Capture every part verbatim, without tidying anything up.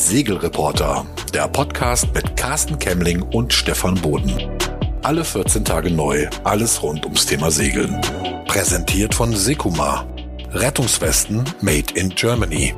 Segelreporter, der Podcast mit Carsten Kemmling und Stefan Boden. Alle vierzehn Tage neu, alles rund ums Thema Segeln. Präsentiert von Sekuma. Rettungswesten made in Germany.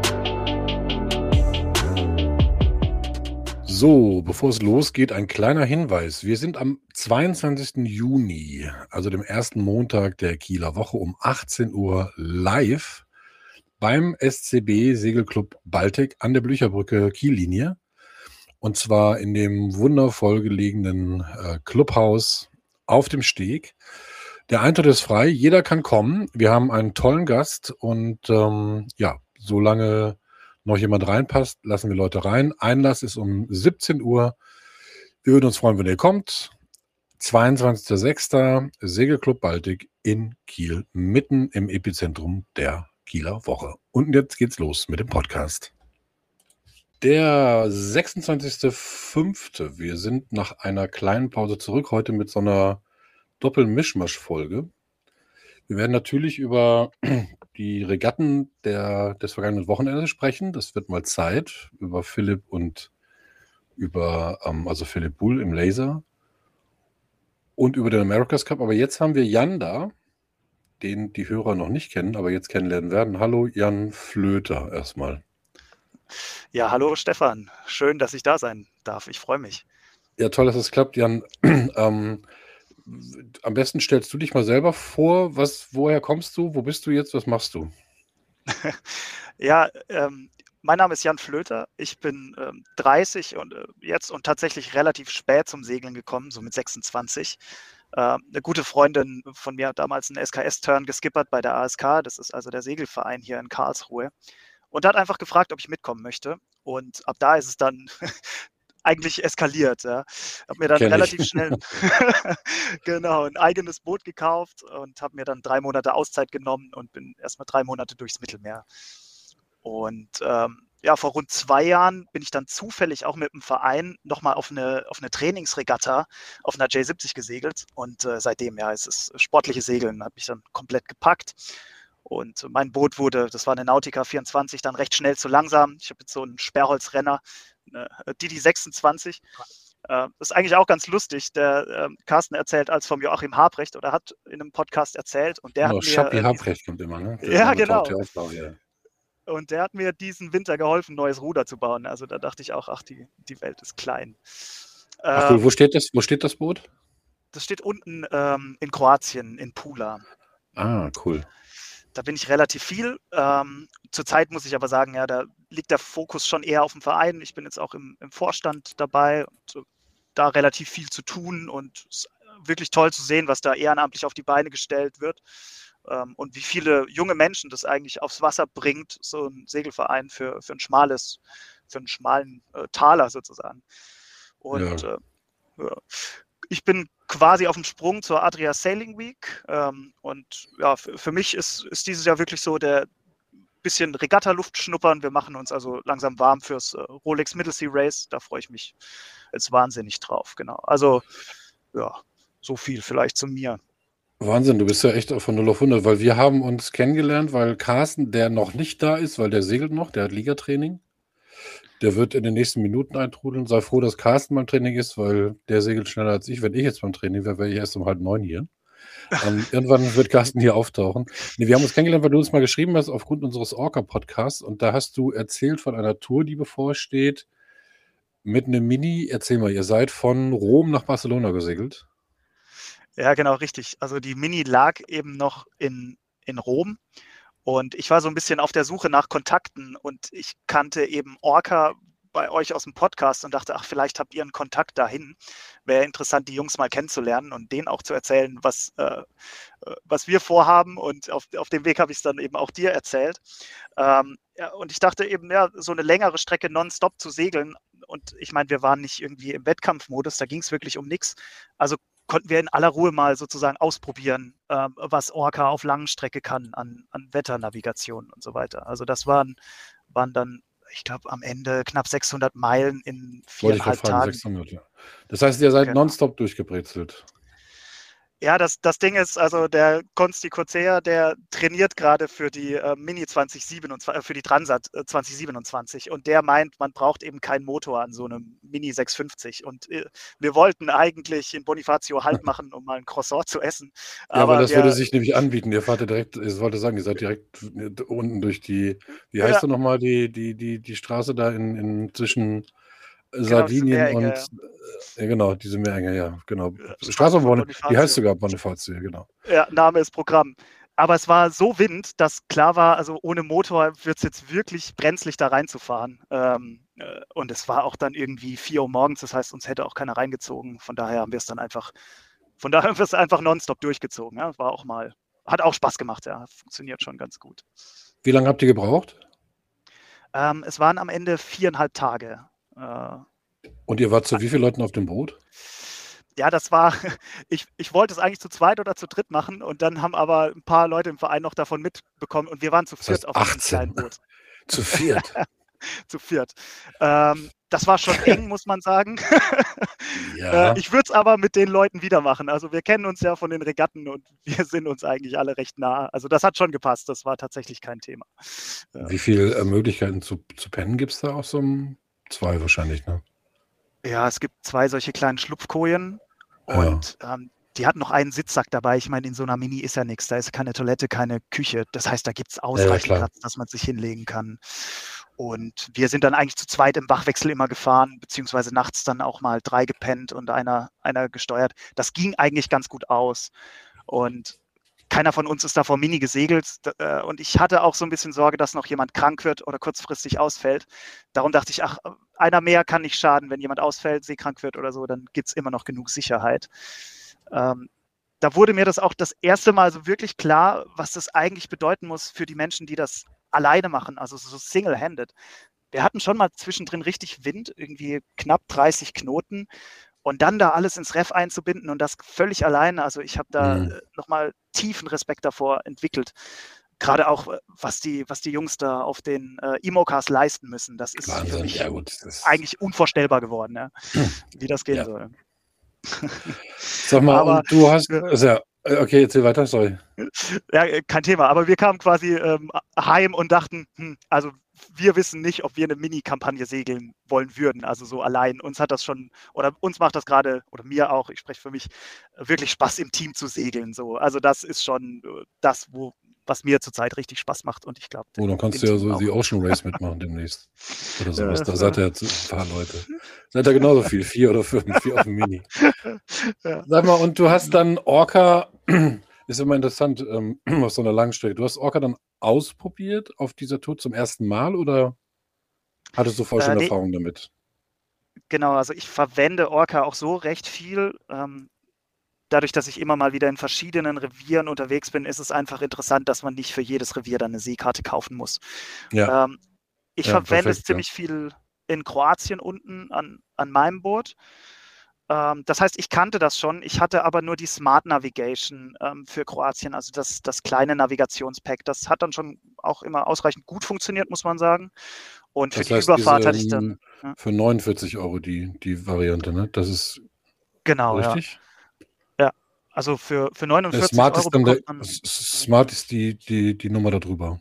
So, bevor es losgeht, ein kleiner Hinweis. Wir sind am zweiundzwanzigsten Juni, also dem ersten Montag der Kieler Woche um achtzehn Uhr live beim S C B Segelclub Baltic an der Blücherbrücke Kiellinie. Und zwar in dem wundervoll gelegenen äh, Clubhaus auf dem Steg. Der Eintritt ist frei, jeder kann kommen. Wir haben einen tollen Gast und ähm, ja, solange noch jemand reinpasst, lassen wir Leute rein. Einlass ist um siebzehn Uhr. Wir würden uns freuen, wenn ihr kommt. zweiundzwanzigster sechster Segelclub Baltic in Kiel, mitten im Epizentrum der Kieler Woche. Und jetzt geht's los mit dem Podcast. Der sechsundzwanzigster fünfte Wir sind nach einer kleinen Pause zurück, heute mit so einer Doppel-Mischmasch-Folge. Wir werden natürlich über die Regatten der, des vergangenen Wochenendes sprechen. Das wird mal Zeit, über Philipp und über, ähm, also Philipp Bull im Laser und über den America's Cup. Aber jetzt haben wir Jan da, den die Hörer noch nicht kennen, aber jetzt kennenlernen werden. Hallo Jan Flöter erstmal. Ja, hallo Stefan. Schön, dass ich da sein darf. Ich freue mich. Ja, toll, dass es klappt, Jan. ähm, am besten stellst du dich mal selber vor. Was, woher kommst du? Wo bist du jetzt? Was machst du? ja, ähm, mein Name ist Jan Flöter. Ich bin ähm, dreißig und äh, jetzt und tatsächlich relativ spät zum Segeln gekommen, so mit sechsundzwanzig. Äh, eine gute Freundin von mir hat damals einen S K S-Turn geskippert bei der A S K. Das ist also der Segelverein hier in Karlsruhe. Und hat einfach gefragt, ob ich mitkommen möchte. Und ab da ist es dann eigentlich eskaliert. Ja. Habe mir dann Kenn relativ ich. schnell genau, ein eigenes Boot gekauft und habe mir dann drei Monate Auszeit genommen und bin erstmal drei Monate durchs Mittelmeer. Und ähm, ja, vor rund zwei Jahren bin ich dann zufällig auch mit dem Verein nochmal auf eine, auf eine Trainingsregatta auf einer J siebzig gesegelt. Und äh, seitdem, ja, es ist sportliche Segeln, habe ich dann komplett gepackt. Und mein Boot wurde, das war eine Nautica vierundzwanzig, dann recht schnell zu langsam. Ich habe jetzt so einen Sperrholzrenner, eine D D sechsundzwanzig. Das ist eigentlich auch ganz lustig. Der äh, Carsten erzählt als vom Joachim Habrecht oder hat in einem Podcast erzählt. Und der Genau, hat mir, Schappi äh, Habrecht kommt immer, ne? Der ja, Name genau. taucht ja auf, auch, ja. Und der hat mir diesen Winter geholfen, ein neues Ruder zu bauen. Also da dachte ich auch, ach, die, die Welt ist klein. Ach cool, Ähm, wo steht das, wo steht das Boot? das steht unten ähm, in Kroatien, in Pula. Ah, cool. Da bin ich relativ viel. Ähm, zurzeit muss ich aber sagen, ja, da liegt der Fokus schon eher auf dem Verein. Ich bin jetzt auch im, im Vorstand dabei und äh, da relativ viel zu tun und es ist wirklich toll zu sehen, was da ehrenamtlich auf die Beine gestellt wird ähm, und wie viele junge Menschen das eigentlich aufs Wasser bringt, so ein Segelverein für, für ein schmales, für einen schmalen äh, Taler sozusagen. Und Ja. äh, ja. Ich bin quasi auf dem Sprung zur Adria Sailing Week ähm, und ja, für, für mich ist, ist dieses Jahr wirklich so der bisschen Regatta-Luft schnuppern. Wir machen uns also langsam warm fürs äh, Rolex Middlesea Race. Da freue ich mich jetzt wahnsinnig drauf. Genau. Also ja, so viel vielleicht zu mir. Wahnsinn, du bist ja echt von null auf hundert, weil wir haben uns kennengelernt, weil Carsten, der noch nicht da ist, weil der segelt noch, der hat Ligatraining. Der wird in den nächsten Minuten eintrudeln. Sei froh, dass Carsten beim Training ist, weil der segelt schneller als ich. Wenn ich jetzt beim Training wäre, wäre ich erst um halb neun hier. ähm, irgendwann wird Carsten hier auftauchen. Nee, wir haben uns kennengelernt, weil du uns mal geschrieben hast, aufgrund unseres Orca-Podcasts. Und da hast du erzählt von einer Tour, die bevorsteht, mit einem Mini. Erzähl mal, ihr seid von Rom nach Barcelona gesegelt. Ja, genau, richtig. Also die Mini lag eben noch in, in Rom. Und ich war so ein bisschen auf der Suche nach Kontakten und ich kannte eben Orca bei euch aus dem Podcast und dachte, ach, vielleicht habt ihr einen Kontakt dahin. Wäre interessant, die Jungs mal kennenzulernen und denen auch zu erzählen, was, äh, was wir vorhaben. Und auf, auf dem Weg habe ich es dann eben auch dir erzählt. Ähm, ja, und ich dachte eben, ja, so eine längere Strecke nonstop zu segeln. Und ich meine, wir waren nicht irgendwie im Wettkampfmodus, da ging es wirklich um nichts. Also konnten wir in aller Ruhe mal sozusagen ausprobieren, äh, was Orca auf langen Strecke kann an, an Wetternavigation und so weiter. Also das waren, waren dann, ich glaube, am Ende knapp sechshundert Meilen in Wollte ich gerade viereinhalb fragen, Tagen. sechshundert, ja. Das heißt, ihr seid Genau. nonstop durchgebrezelt. Ja, das, das Ding ist, also der Konsti Coetzee, der trainiert gerade für die äh, Mini zwanzig siebenundzwanzig, äh, für die Transat äh, zwanzig siebenundzwanzig und der meint, man braucht eben keinen Motor an so einem Mini sechshundertfünfzig und äh, wir wollten eigentlich in Bonifacio Halt machen, um mal ein Croissant zu essen, Ja, weil aber das würde wir, sich nämlich anbieten. Ihr fahrt ja direkt, ich wollte sagen, ihr seid direkt unten durch die, wie heißt ja, du nochmal, die, die, die, die Straße da in, in zwischen genau, diese Sardinien Meerenge, und, äh, ja, genau, diese Meerenge, ja, genau. äh, Straße Straße von von Bonne, die heißt Bonifacio. sogar Bonifazio, genau. Ja, Name ist Programm. Aber es war so Wind, dass klar war, also ohne Motor wird es jetzt wirklich brenzlig da reinzufahren. Ähm, äh, und es war auch dann irgendwie vier Uhr morgens, das heißt, uns hätte auch keiner reingezogen. Von daher haben wir es dann einfach, von daher haben wir es einfach nonstop durchgezogen. Ja. War auch mal, hat auch Spaß gemacht, ja. Funktioniert schon ganz gut. Wie lange habt ihr gebraucht? Ähm, es waren am Ende viereinhalb Tage. Äh, Und ihr wart zu wie vielen Leuten auf dem Boot? ja, das war, ich, ich wollte es eigentlich zu zweit oder zu dritt machen und dann haben aber ein paar Leute im Verein noch davon mitbekommen und wir waren zu Das viert heißt auf diesem achtzehn. kleinen Boot. Zu viert. Zu viert. Ähm, das war schon eng, muss man sagen. äh, Ja. ich würde es aber mit den Leuten wieder machen. Also wir kennen uns ja von den Regatten und wir sind uns eigentlich alle recht nah. Also das hat schon gepasst. Das war tatsächlich kein Thema. Ja, Wie viele äh, Möglichkeiten zu, zu pennen gibt es da auf so einem? Zwei wahrscheinlich, ne? ja, es gibt zwei solche kleinen Schlupfkojen Ja. und ähm, die hatten noch einen Sitzsack dabei. Ich meine, in so einer Mini ist ja nichts. Da ist keine Toilette, keine Küche. Das heißt, da gibt es Ja, ja, ausreichend klar. Platz, dass man sich hinlegen kann. Und wir sind dann eigentlich zu zweit im Wachwechsel immer gefahren, beziehungsweise nachts dann auch mal drei gepennt und einer, einer gesteuert. Das ging eigentlich ganz gut aus. Und keiner von uns ist da vor Mini gesegelt. Äh, und ich hatte auch so ein bisschen Sorge, dass noch jemand krank wird oder kurzfristig ausfällt. Darum dachte ich, ach, einer mehr kann nicht schaden. Wenn jemand ausfällt, seekrank wird oder so, dann gibt es immer noch genug Sicherheit. Ähm, da wurde mir das auch das erste Mal so wirklich klar, was das eigentlich bedeuten muss für die Menschen, die das alleine machen, also so single-handed. Wir hatten schon mal zwischendrin richtig Wind, irgendwie knapp dreißig Knoten. Und dann da alles ins Ref einzubinden und das völlig alleine, also ich habe da Mhm. äh, nochmal tiefen Respekt davor entwickelt. Gerade auch, äh, was die, was die Jungs da auf den äh, Imo-Cars leisten müssen. Das ist für Wahnsinn, mich ja gut. Das, eigentlich unvorstellbar geworden, ja, wie das gehen ja. soll. Sag mal, Aber und du hast, äh, also ja, äh, okay, erzähl weiter, sorry. ja, äh, kein Thema. Aber wir kamen quasi ähm, heim und dachten, hm, also wir wissen nicht, ob wir eine Mini-Kampagne segeln wollen würden. Also so allein. Uns hat das schon, oder uns macht das gerade, oder mir auch, ich spreche für mich, äh, wirklich Spaß im Team zu segeln. So. Also das ist schon äh, das, wo, was mir zurzeit richtig Spaß macht. Und ich glaube, Oh, dann kannst dem du ja Team so die auch. Ocean Race mitmachen demnächst. Oder Ja, sowas. das Da seid war, ihr jetzt ein paar Leute. Seid ihr genauso viel? Vier oder fünf? Vier auf dem Mini. ja. Sag mal, und du hast dann Orca, ist immer interessant, ähm, auf so einer Langstrecke. Du hast Orca dann ausprobiert auf dieser Tour zum ersten Mal oder hattest du vorher Äh, schon nee, Erfahrung damit? genau. Also ich verwende Orca auch so recht viel. Ähm, dadurch, dass ich immer mal wieder in verschiedenen Revieren unterwegs bin, ist es einfach interessant, dass man nicht für jedes Revier dann eine Seekarte kaufen muss. Ja, Ähm, ich ja, verwende es perfekt, ja. ziemlich viel in Kroatien unten an, an meinem Boot. Ähm, das heißt, ich kannte das schon. Ich hatte aber nur die Smart Navigation ähm, für Kroatien, also das, das kleine Navigationspack. Das hat dann schon auch immer ausreichend gut funktioniert, muss man sagen. Und für Das die heißt, diese Überfahrt hatte ich ähm, dann, ja, für neunundvierzig Euro die, die Variante, ne? Das ist genau, ja. richtig? Ja, also für, für Der neunundvierzig Smart Euro ist dann der bekommt man, S- Smart ist die, die, die Nummer darüber.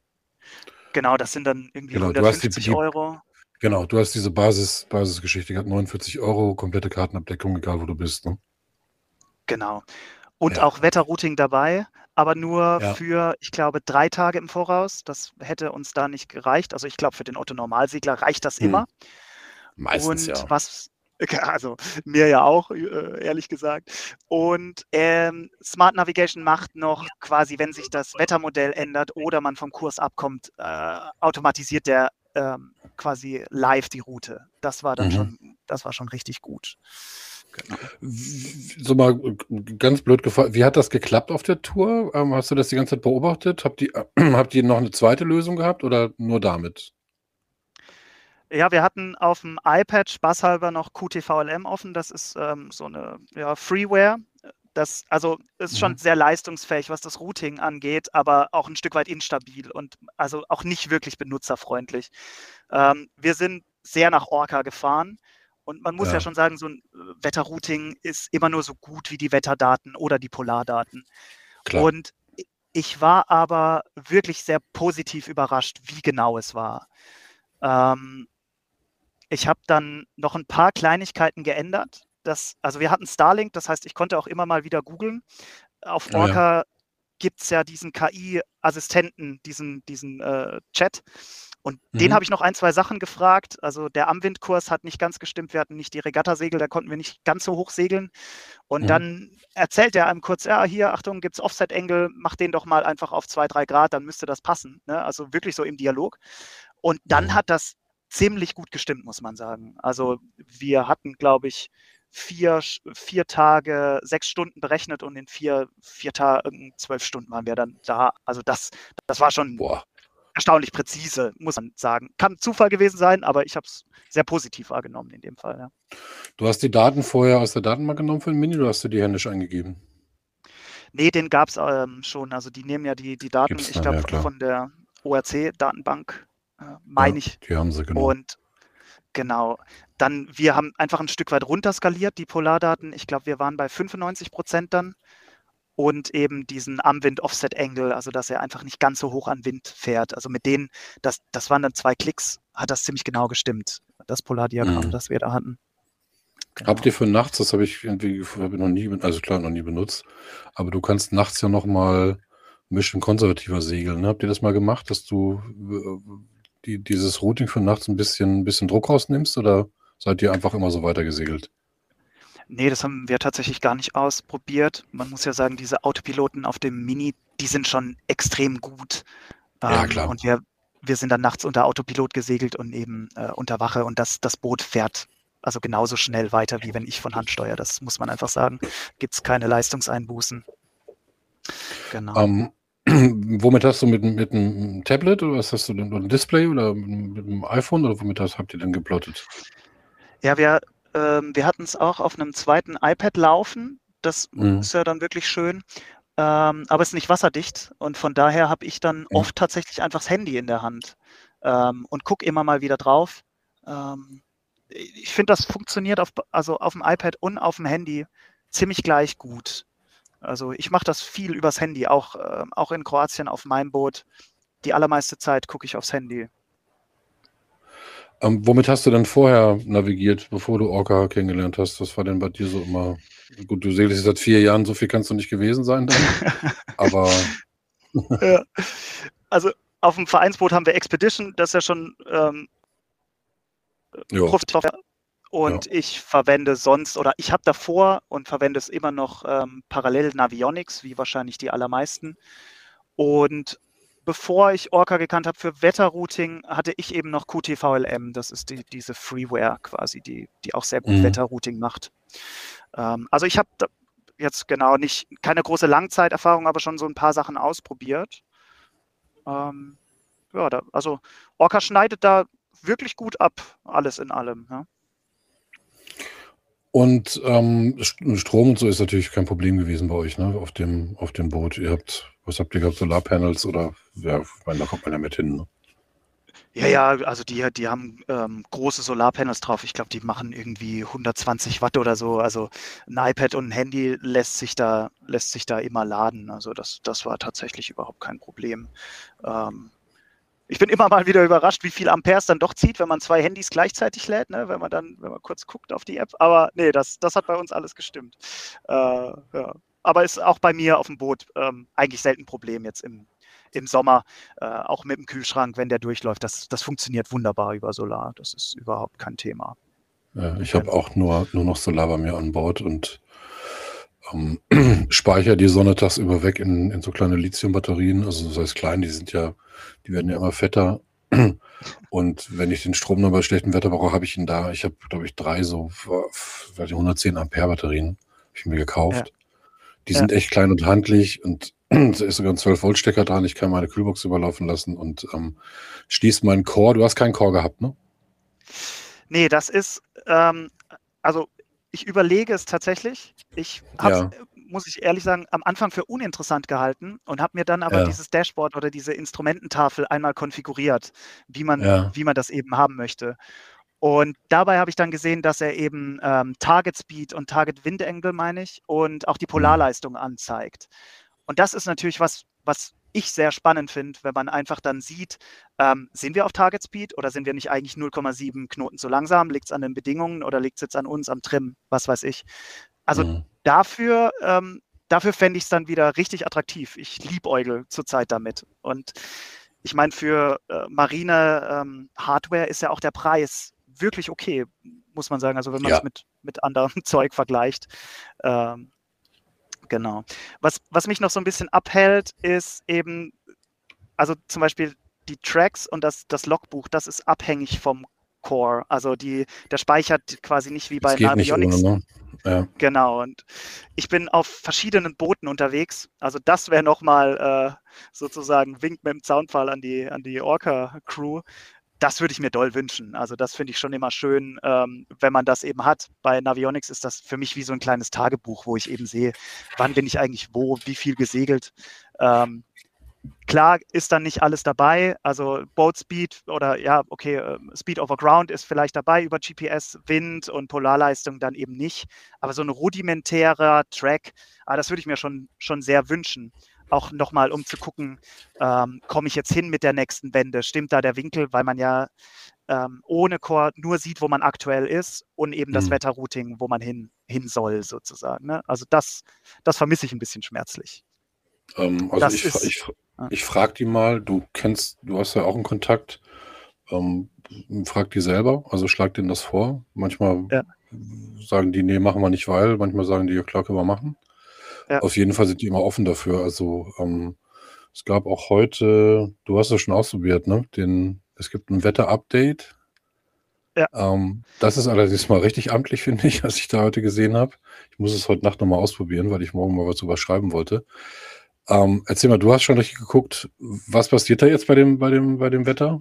genau, das sind dann irgendwie Genau, du hast die, hundertfünfzig die Euro. Ja. genau, du hast diese Basis, Basisgeschichte gehabt, neunundvierzig Euro, komplette Kartenabdeckung, egal wo du bist, ne? Genau. Und Ja, auch okay. Wetterrouting dabei, aber nur Ja. für, ich glaube, drei Tage im Voraus. Das hätte uns da nicht gereicht. Also ich glaube, für den Otto-Normalsegler reicht das Hm. immer. Meistens Und ja. was, also mir ja auch, äh, ehrlich gesagt. Und ähm, Smart Navigation macht noch quasi, wenn sich das Wettermodell ändert oder man vom Kurs abkommt, äh, automatisiert der ähm, quasi live die Route. Das war dann Mhm. schon, das war schon richtig gut. Genau. W- So mal äh, ganz blöd gefragt, wie hat das geklappt auf der Tour? Ähm, hast du das die ganze Zeit beobachtet? Habt ihr, habt ihr noch eine zweite Lösung gehabt oder nur damit? Ja, wir hatten auf dem iPad spaßhalber noch Q T V L M offen. Das ist ähm, so eine ja, Freeware. Das also ist schon Mhm. sehr leistungsfähig, was das Routing angeht, aber auch ein Stück weit instabil und also auch nicht wirklich benutzerfreundlich. Ähm, wir sind sehr nach Orca gefahren Und man muss ja Ja, schon sagen, so ein äh, Wetterrouting ist immer nur so gut wie die Wetterdaten oder die Polardaten. klar. Und i ich war aber wirklich sehr positiv überrascht, wie genau es war. Ähm, ich habe dann noch ein paar Kleinigkeiten geändert. Das also, wir hatten Starlink, das heißt, ich konnte auch immer mal wieder googeln. Auf Ja, ja. Orca gibt es ja diesen K I-Assistenten, diesen diesen, äh, Chat. Und den Mhm. habe ich noch ein, zwei Sachen gefragt. Also, der Amwindkurs hat nicht ganz gestimmt. Wir hatten nicht die Regattasegel, da konnten wir nicht ganz so hoch segeln. Und Mhm. dann erzählt er einem kurz: „Ja, hier, Achtung, gibt's Offset Angle, mach den doch mal einfach auf zwei, drei Grad, dann müsste das passen“, ne? Also, wirklich so im Dialog. Und dann Mhm. hat das ziemlich gut gestimmt, muss man sagen. Also, wir hatten, glaube ich, vier, vier Tage, sechs Stunden berechnet und in vier, vier Tagen, zwölf Stunden waren wir dann da. Also das, das war schon Boah. erstaunlich präzise, muss man sagen. Kann Zufall gewesen sein, aber ich habe es sehr positiv wahrgenommen in dem Fall. Ja. Du hast die Daten vorher aus der Datenbank genommen für den Mini oder hast du die händisch eingegeben? Nee, den gab es ähm, schon. Also die nehmen ja die, die Daten, Gibt's ich dann, ja glaube, klar. von der O R C-Datenbank, äh, Ja, meine ich. die haben sie, genau. Und genau. Dann, wir haben einfach ein Stück weit runterskaliert, die Polardaten. Ich glaube, wir waren bei fünfundneunzig Prozent dann und eben diesen Am-Wind-Offset-Angle, also dass er einfach nicht ganz so hoch an Wind fährt. Also mit denen, das, das waren dann zwei Klicks, hat das ziemlich genau gestimmt, das Polardiagramm, Mhm. das wir da hatten. Habt Genau. ihr für nachts, das habe ich irgendwie habe ich noch nie, ben- also klar, noch nie benutzt, aber du kannst nachts ja noch mal ein bisschen konservativer segeln, ne? Habt ihr das mal gemacht, dass du äh, die, dieses Routing für nachts ein bisschen, ein bisschen Druck rausnimmst oder seid ihr einfach immer so weiter gesegelt? Nee, das haben wir tatsächlich gar nicht ausprobiert. Man muss ja sagen, diese Autopiloten auf dem Mini, die sind schon extrem gut. Ja, Ähm, klar. und wir, wir sind dann nachts unter Autopilot gesegelt und eben äh, unter Wache und das, das Boot fährt also genauso schnell weiter, wie wenn ich von Hand steuere. Das muss man einfach sagen. Gibt es keine Leistungseinbußen. Genau. Ähm, womit hast du mit, mit einem Tablet oder was hast du denn, oder ein Display oder mit, mit einem iPhone oder womit hast, habt ihr denn geplottet? Ja, wir, ähm, wir hatten es auch auf einem zweiten iPad laufen. Das Mhm. ist ja dann wirklich schön. Ähm, aber es ist nicht wasserdicht und von daher habe ich dann Mhm. oft tatsächlich einfach das Handy in der Hand ähm, und gucke immer mal wieder drauf. Ähm, ich finde, das funktioniert auf, also auf dem iPad und auf dem Handy ziemlich gleich gut. Also ich mache das viel übers Handy, auch, äh, auch in Kroatien auf meinem Boot. Die allermeiste Zeit gucke ich aufs Handy. Ähm, womit hast du denn vorher navigiert, bevor du Orca kennengelernt hast? Was war denn bei dir so immer? Gut, du segelst seit vier Jahren, so viel kannst du nicht gewesen sein dann. Aber Ja. Also auf dem Vereinsboot haben wir Expedition, das ist ja schon ähm, ja, Profi-Software. ja. Und ich verwende sonst, oder ich habe davor und verwende es immer noch ähm, parallel Navionics, wie wahrscheinlich die allermeisten. Und bevor ich Orca gekannt habe für Wetterrouting, hatte ich eben noch Q T V L M. Das ist die, diese Freeware quasi, die, die auch sehr gut Mhm. Wetterrouting macht. Ähm, also ich habe jetzt genau nicht, keine große Langzeiterfahrung, aber schon so ein paar Sachen ausprobiert. Ähm, ja, da, also Orca schneidet da wirklich gut ab, alles in allem. Ja. Und ähm, St- Strom und so ist natürlich kein Problem gewesen bei euch, ne? Auf dem, auf dem Boot. Ihr habt, was habt ihr gehabt? Solarpanels oder ja, ich meine, da kommt man ja mit hin, ne? Ja, ja, also die, die haben ähm, große Solarpanels drauf. Ich glaube, die machen irgendwie hundertzwanzig Watt oder so. Also ein iPad und ein Handy lässt sich da, lässt sich da immer laden. Also das, das war tatsächlich überhaupt kein Problem. Ähm, ich bin immer mal wieder überrascht, wie viel Ampere es dann doch zieht, wenn man zwei Handys gleichzeitig lädt, ne? Wenn man dann, wenn man kurz guckt auf die App. Aber nee, das, das hat bei uns alles gestimmt. Äh, ja. Aber ist auch bei mir auf dem Boot ähm, eigentlich selten ein Problem jetzt im, im Sommer, äh, auch mit dem Kühlschrank, wenn der durchläuft. Das, das funktioniert wunderbar über Solar. Das ist überhaupt kein Thema. Ja, ich habe Genau. auch nur, nur noch Solar bei mir an Bord und ähm, speichere die Sonne tagsüber weg in, in so kleine Lithium-Batterien. Also das heißt klein, die sind ja, die werden ja immer fetter. Und wenn ich den Strom nur bei schlechtem Wetter brauche, habe ich ihn da. Ich habe, glaube ich, drei so weiß ich, hundertzehn Ampere Batterien habe ich mir Ja, gekauft. Die ja. sind echt klein und handlich und da ist sogar ein zwölf Volt Stecker dran. Ich kann meine Kühlbox überlaufen lassen und ähm, schließe meinen Core. Du hast keinen Core gehabt, ne? Nee, das ist, ähm, also ich überlege es tatsächlich. Ich habe es, Ja, muss ich ehrlich sagen, am Anfang für uninteressant gehalten und habe mir dann aber ja, dieses Dashboard oder diese Instrumententafel einmal konfiguriert, wie man, ja. wie man das eben haben möchte. Und dabei habe ich dann gesehen, dass er eben ähm, Target Speed und Target Wind Angle, meine ich, und auch die Polarleistung anzeigt. Und das ist natürlich was, was ich sehr spannend finde, wenn man einfach dann sieht, ähm, sind wir auf Target Speed oder sind wir nicht eigentlich null Komma sieben Knoten zu langsam? Liegt es an den Bedingungen oder liegt es jetzt an uns, am Trim? Was weiß ich. Also Mhm. dafür, ähm, dafür fände ich es dann wieder richtig attraktiv. Ich liebäugel zurzeit damit. Und ich meine, für äh, marine ähm, Hardware ist ja auch der Preis wirklich okay, muss man sagen. Also wenn man es Ja. mit, mit anderem Zeug vergleicht. Ähm, genau. Was, was mich noch so ein bisschen abhält, ist eben, also zum Beispiel die Tracks und das, das Logbuch, das ist abhängig vom Core. Also die, der speichert quasi nicht wie Das bei geht nicht ohne, Navionics. ne? Ja. Genau, und ich bin auf verschiedenen Booten unterwegs. Also das wäre nochmal äh, sozusagen Wink mit dem Zaunpfahl an die, an die Orca-Crew. Das würde ich mir doll wünschen. Also das finde ich schon immer schön, ähm, wenn man das eben hat. Bei Navionics ist das für mich wie so ein kleines Tagebuch, wo ich eben sehe, wann bin ich eigentlich wo, wie viel gesegelt. Ähm, Klar ist dann nicht alles dabei, also Boat Speed oder ja, okay, äh, Speed over Ground ist vielleicht dabei über G P S, Wind und Polarleistung dann eben nicht, aber so ein rudimentärer Track, ah, das würde ich mir schon, schon sehr wünschen. Auch nochmal, um zu gucken, ähm, komme ich jetzt hin mit der nächsten Wende, stimmt da der Winkel, weil man ja ähm, ohne Core nur sieht, wo man aktuell ist und eben das Mhm. Wetterrouting, wo man hin, hin soll sozusagen. Ne? Also das, das vermisse ich ein bisschen schmerzlich. Ähm, also Das ich, fra- ist, ich, fra- ja. ich frage die mal, du kennst, du hast ja auch einen Kontakt, ähm, frag die selber, also schlag denen das vor. Manchmal Ja. sagen die, nee, machen wir nicht, weil, manchmal sagen die, ja klar, können wir machen. Ja. Auf jeden Fall sind die immer offen dafür. Also ähm, es gab auch heute, du hast es schon ausprobiert, ne? Den, es gibt ein Wetter-Update. Ja. Ähm, das ist allerdings mal richtig amtlich, finde ich, was ich da heute gesehen habe. Ich muss es heute Nacht nochmal ausprobieren, weil ich morgen mal was drüber schreiben wollte. Ähm, erzähl mal, du hast schon richtig geguckt, was passiert da jetzt bei dem, bei dem, bei dem Wetter?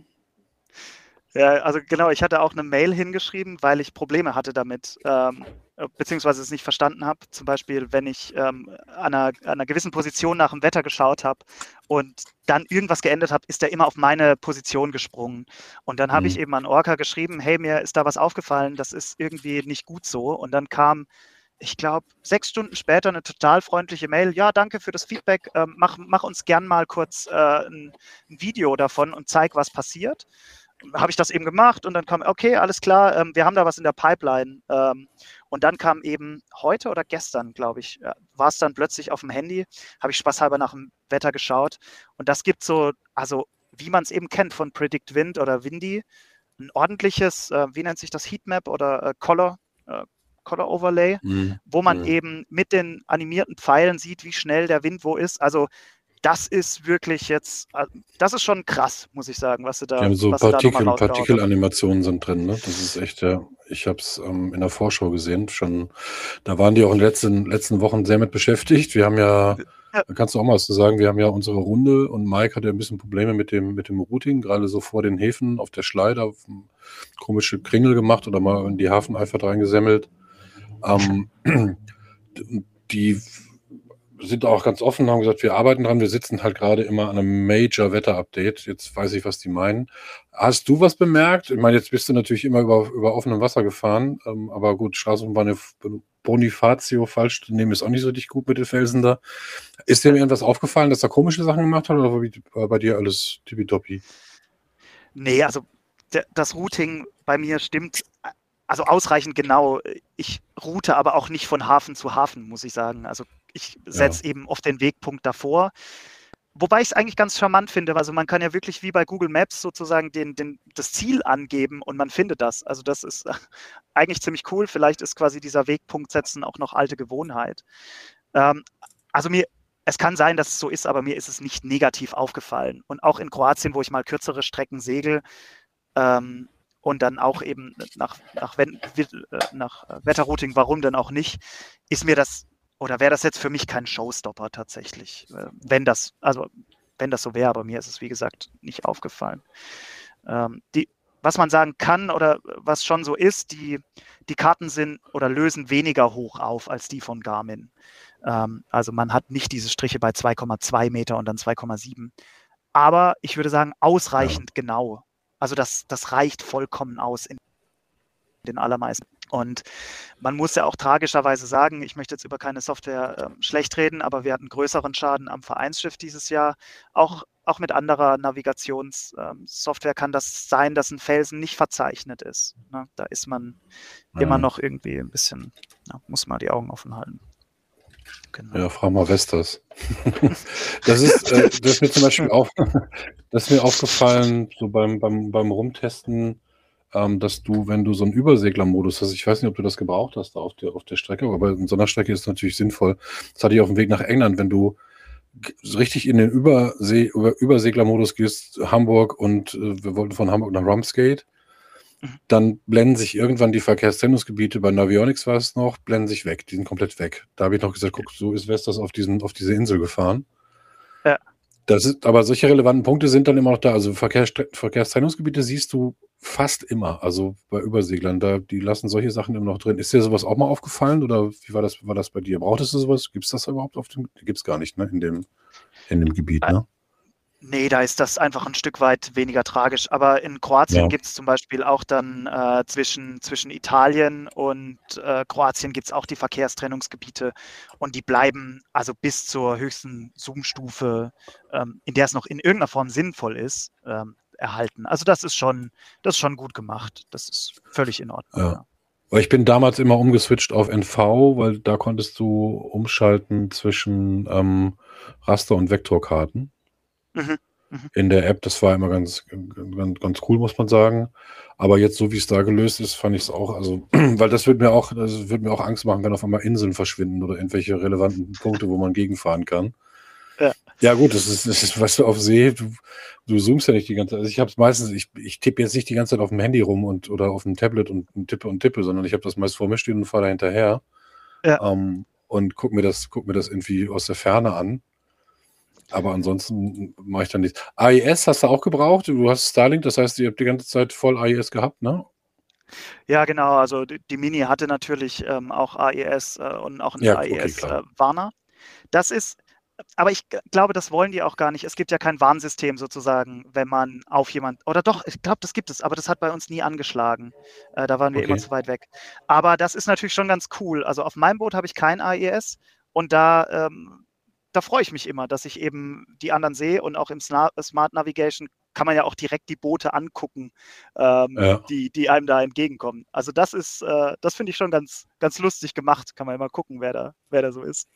Ja, also genau, ich hatte auch eine Mail hingeschrieben, weil ich Probleme hatte damit, ähm, äh, beziehungsweise es nicht verstanden habe. Zum Beispiel, wenn ich ähm, an, einer, an einer gewissen Position nach dem Wetter geschaut habe und dann irgendwas geändert habe, ist er immer auf meine Position gesprungen. Und dann habe ich Mhm. eben an Orca geschrieben, hey, mir ist da was aufgefallen, das ist irgendwie nicht gut so. Und dann kam, ich glaube, sechs Stunden später eine total freundliche Mail. Ja, danke für das Feedback. Ähm, mach, mach uns gern mal kurz äh, ein, ein Video davon und zeig, was passiert. Habe ich das eben gemacht und dann kam, okay, alles klar, ähm, wir haben da was in der Pipeline. Ähm, und dann kam eben heute oder gestern, glaube ich, äh, war es dann plötzlich auf dem Handy, habe ich spaßhalber nach dem Wetter geschaut. Und das gibt so, also wie man es eben kennt von Predict Wind oder Windy, ein ordentliches, äh, wie nennt sich das, Heatmap oder äh, Color, äh, Color Overlay, Mhm. wo man Mhm. eben mit den animierten Pfeilen sieht, wie schnell der Wind wo ist. Also das ist wirklich jetzt, das ist schon krass, muss ich sagen, was sie Die da, haben so was sie da nochmal Partikel, rausgehauen haben. Partikelanimationen sind drin, ne? Das ist echt, ja. Ich habe es ähm, in der Vorschau gesehen. Schon, da waren die auch in den letzten, letzten Wochen sehr mit beschäftigt. Wir haben ja, Ja, da kannst du auch mal was zu sagen, wir haben ja unsere Runde und Mike hatte ein bisschen Probleme mit dem, mit dem Routing, gerade so vor den Häfen auf der Schlei, da komische Kringel gemacht oder mal in die Hafeneinfahrt reingesemmelt. Ähm, die sind auch ganz offen, haben gesagt, wir arbeiten dran, wir sitzen halt gerade immer an einem Major-Wetter-Update. Jetzt weiß ich, was die meinen. Hast du was bemerkt? Ich meine, jetzt bist du natürlich immer über, über offenem Wasser gefahren, ähm, aber gut, Straßenbahn Bonifacio falsch zu nehmen, ist auch nicht so richtig gut mit den Felsen da. Ist dir ja. irgendwas aufgefallen, dass er komische Sachen gemacht hat oder war bei dir alles tippitoppi? Nee, also der, das Routing bei mir stimmt also ausreichend genau. Ich route aber auch nicht von Hafen zu Hafen, muss ich sagen. Also ich Ja. setze eben oft den Wegpunkt davor. Wobei ich es eigentlich ganz charmant finde. Also man kann ja wirklich wie bei Google Maps sozusagen den, den, das Ziel angeben und man findet das. Also das ist eigentlich ziemlich cool. Vielleicht ist quasi dieser Wegpunkt setzen auch noch alte Gewohnheit. Ähm, also mir, es kann sein, dass es so ist, aber mir ist es nicht negativ aufgefallen. Und auch in Kroatien, wo ich mal kürzere Strecken segel, ähm, und dann auch eben nach, nach, nach Wetterrouting, warum denn auch nicht, ist mir das, oder wäre das jetzt für mich kein Showstopper tatsächlich, wenn das, also wenn das so wäre, aber mir ist es wie gesagt nicht aufgefallen. Ähm, die, was man sagen kann oder was schon so ist, die, die Karten sind oder lösen weniger hoch auf als die von Garmin. Ähm, also man hat nicht diese Striche bei zwei Komma zwei Meter und dann zwei Komma sieben. Aber ich würde sagen, Ja. ausreichend genau. Also das, das reicht vollkommen aus. den allermeisten. Und man muss ja auch tragischerweise sagen, ich möchte jetzt über keine Software äh, schlecht reden, aber wir hatten größeren Schaden am Vereinsschiff dieses Jahr. Auch, auch mit anderer Navigationssoftware ähm, kann das sein, dass ein Felsen nicht verzeichnet ist. Ne? Da ist man ja. immer noch irgendwie ein bisschen, ja, muss man die Augen offen halten. Genau. Ja, frag mal Vestas. das ist, äh, das ist mir zum Beispiel auch, das ist mir aufgefallen, so beim, beim, beim Rumtesten, ähm, dass du, wenn du so einen Überseglermodus hast, ich weiß nicht, ob du das gebraucht hast da auf der, auf der Strecke, aber bei so einer Strecke ist es natürlich sinnvoll. Das hatte ich auf dem Weg nach England, wenn du so richtig in den Übersee, über, Überseglermodus gehst, Hamburg und äh, wir wollten von Hamburg nach Ramsgate, dann blenden sich irgendwann die Verkehrstrennungsgebiete, bei Navionics war es noch, blenden sich weg, die sind komplett weg. Da habe ich noch gesagt, guck, so ist Vestas auf, diesen, auf diese Insel gefahren. Ja. Das ist, aber solche relevanten Punkte sind dann immer noch da. Also Verkehr, Verkehrstrennungsgebiete siehst du fast immer, also bei Überseglern, da, die lassen solche Sachen immer noch drin. Ist dir sowas auch mal aufgefallen oder wie war das, war das bei dir? Brauchtest du sowas? Gibt es das überhaupt auf dem, gibt es gar nicht, ne, in dem, in dem Gebiet, ne? Nee, da ist das einfach ein Stück weit weniger tragisch. Aber in Kroatien ja. gibt es zum Beispiel auch dann äh, zwischen, zwischen Italien und äh, Kroatien gibt es auch die Verkehrstrennungsgebiete und die bleiben also bis zur höchsten Zoom-Stufe, ähm, in der es noch in irgendeiner Form sinnvoll ist, ähm, erhalten. Also das ist schon, das ist schon gut gemacht. Das ist völlig in Ordnung. Ja. Ja. Weil ich bin damals immer umgeswitcht auf N V, weil da konntest du umschalten zwischen ähm, Raster- und Vektorkarten. Mhm, mh. In der App, das war immer ganz, ganz, ganz cool, muss man sagen. Aber jetzt, so wie es da gelöst ist, fand ich es auch, also, weil das wird mir auch, das wird mir auch Angst machen, wenn auf einmal Inseln verschwinden oder irgendwelche relevanten Punkte, wo man gegenfahren kann. Ja, ja gut, das ist, das ist, weißt du, auf See, du, du zoomst ja nicht die ganze Zeit. Also ich habe es meistens, ich, ich tippe jetzt nicht die ganze Zeit auf dem Handy rum und oder auf dem Tablet und, und tippe und tippe, sondern ich habe das meist vor mir stehen und fahre da hinterher. Ja. Ähm, und guck mir das, guck mir das irgendwie aus der Ferne an. Aber ansonsten mache ich dann nichts. A E S hast du auch gebraucht? Du hast Starlink, das heißt, ihr habt die ganze Zeit voll A E S gehabt, ne? Ja, genau. Also die, die Mini hatte natürlich ähm, auch A E S äh, und auch einen ja, A E S-Warner. Okay, äh, das ist, aber ich glaube, das wollen die auch gar nicht. Es gibt ja kein Warnsystem sozusagen, wenn man auf jemand, oder doch, ich glaube, das gibt es, aber das hat bei uns nie angeschlagen. Äh, da waren wir okay. immer zu weit weg. Aber das ist natürlich schon ganz cool. Also auf meinem Boot habe ich kein A E S und da ähm, Da freue ich mich immer, dass ich eben die anderen sehe und auch im Smart Navigation kann man ja auch direkt die Boote angucken, ähm, ja. die, die einem da entgegenkommen. Also das ist, äh, das finde ich schon ganz, ganz lustig gemacht. Kann man ja mal gucken, wer da, wer da so ist.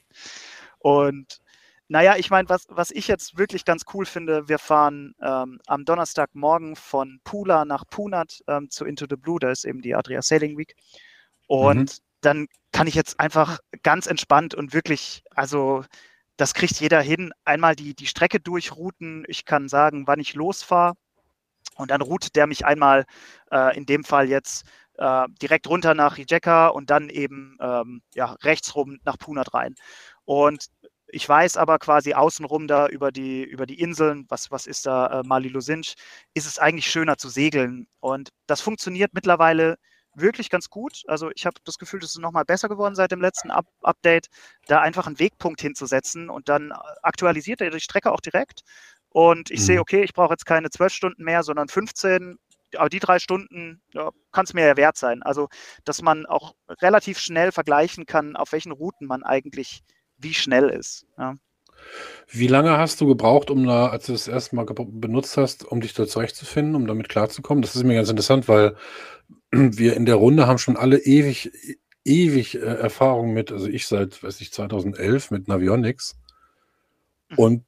Und naja, ich meine, was, was ich jetzt wirklich ganz cool finde, wir fahren ähm, am Donnerstagmorgen von Pula nach Punat ähm, zu Into the Blue, da ist eben die Adria Sailing Week. Und mhm. dann kann ich jetzt einfach ganz entspannt und wirklich, also das kriegt jeder hin, einmal die, die Strecke durchrouten. Ich kann sagen, wann ich losfahre. Und dann routet der mich einmal, äh, in dem Fall jetzt, äh, direkt runter nach Rijeka und dann eben ähm, ja, rechts rum nach Punat rein. Und ich weiß aber quasi außenrum da über die, über die Inseln, was, was ist da, äh, Mali Losinj, ist es eigentlich schöner zu segeln. Und das funktioniert mittlerweile wirklich ganz gut. Also ich habe das Gefühl, das ist nochmal besser geworden seit dem letzten Up- Update, da einfach einen Wegpunkt hinzusetzen und dann aktualisiert er die Strecke auch direkt. Und ich mhm. sehe, okay, ich brauche jetzt keine zwölf Stunden mehr, sondern fünfzehn. Aber die drei Stunden ja, kann es mir ja wert sein. Also, dass man auch relativ schnell vergleichen kann, auf welchen Routen man eigentlich wie schnell ist. Ja. Wie lange hast du gebraucht, um da, als du das erste Mal benutzt hast, um dich da zurechtzufinden, um damit klarzukommen? Das ist mir ganz interessant, weil wir in der Runde haben schon alle ewig, ewig äh, Erfahrung mit, also ich seit, weiß ich, zweitausendelf mit Navionics. Mhm. Und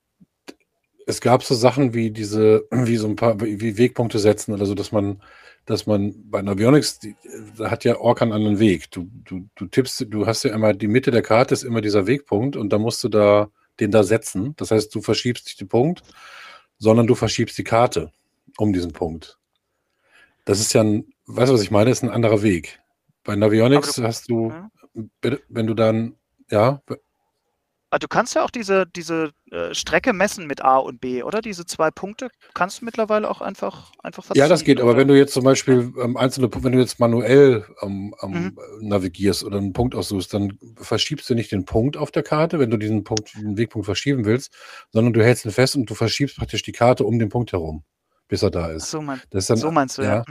es gab so Sachen wie diese, wie so ein paar, wie Wegpunkte setzen oder so, dass man, dass man bei Navionics, die, da hat ja Orca einen anderen Weg. Du, du, du tippst, du hast ja immer, die Mitte der Karte ist immer dieser Wegpunkt und da musst du da den da setzen. Das heißt, du verschiebst nicht den Punkt, sondern du verschiebst die Karte um diesen Punkt. Das ist ja ein, weißt du, was ich meine? Das ist ein anderer Weg. Bei Navionics du, hast du, ja. wenn du dann, ja. Du kannst ja auch diese, diese äh, Strecke messen mit A und B, oder? Diese zwei Punkte kannst du mittlerweile auch einfach, einfach verziehen. Ja, das geht, oder? Aber wenn du jetzt zum Beispiel ähm, einzelne, wenn du jetzt manuell ähm, ähm, mhm. navigierst oder einen Punkt aussuchst, dann verschiebst du nicht den Punkt auf der Karte, wenn du diesen Punkt, den Wegpunkt verschieben willst, sondern du hältst ihn fest und du verschiebst praktisch die Karte um den Punkt herum, bis er da ist. So, mein, das ist dann, so meinst du, ja. ja. Mhm.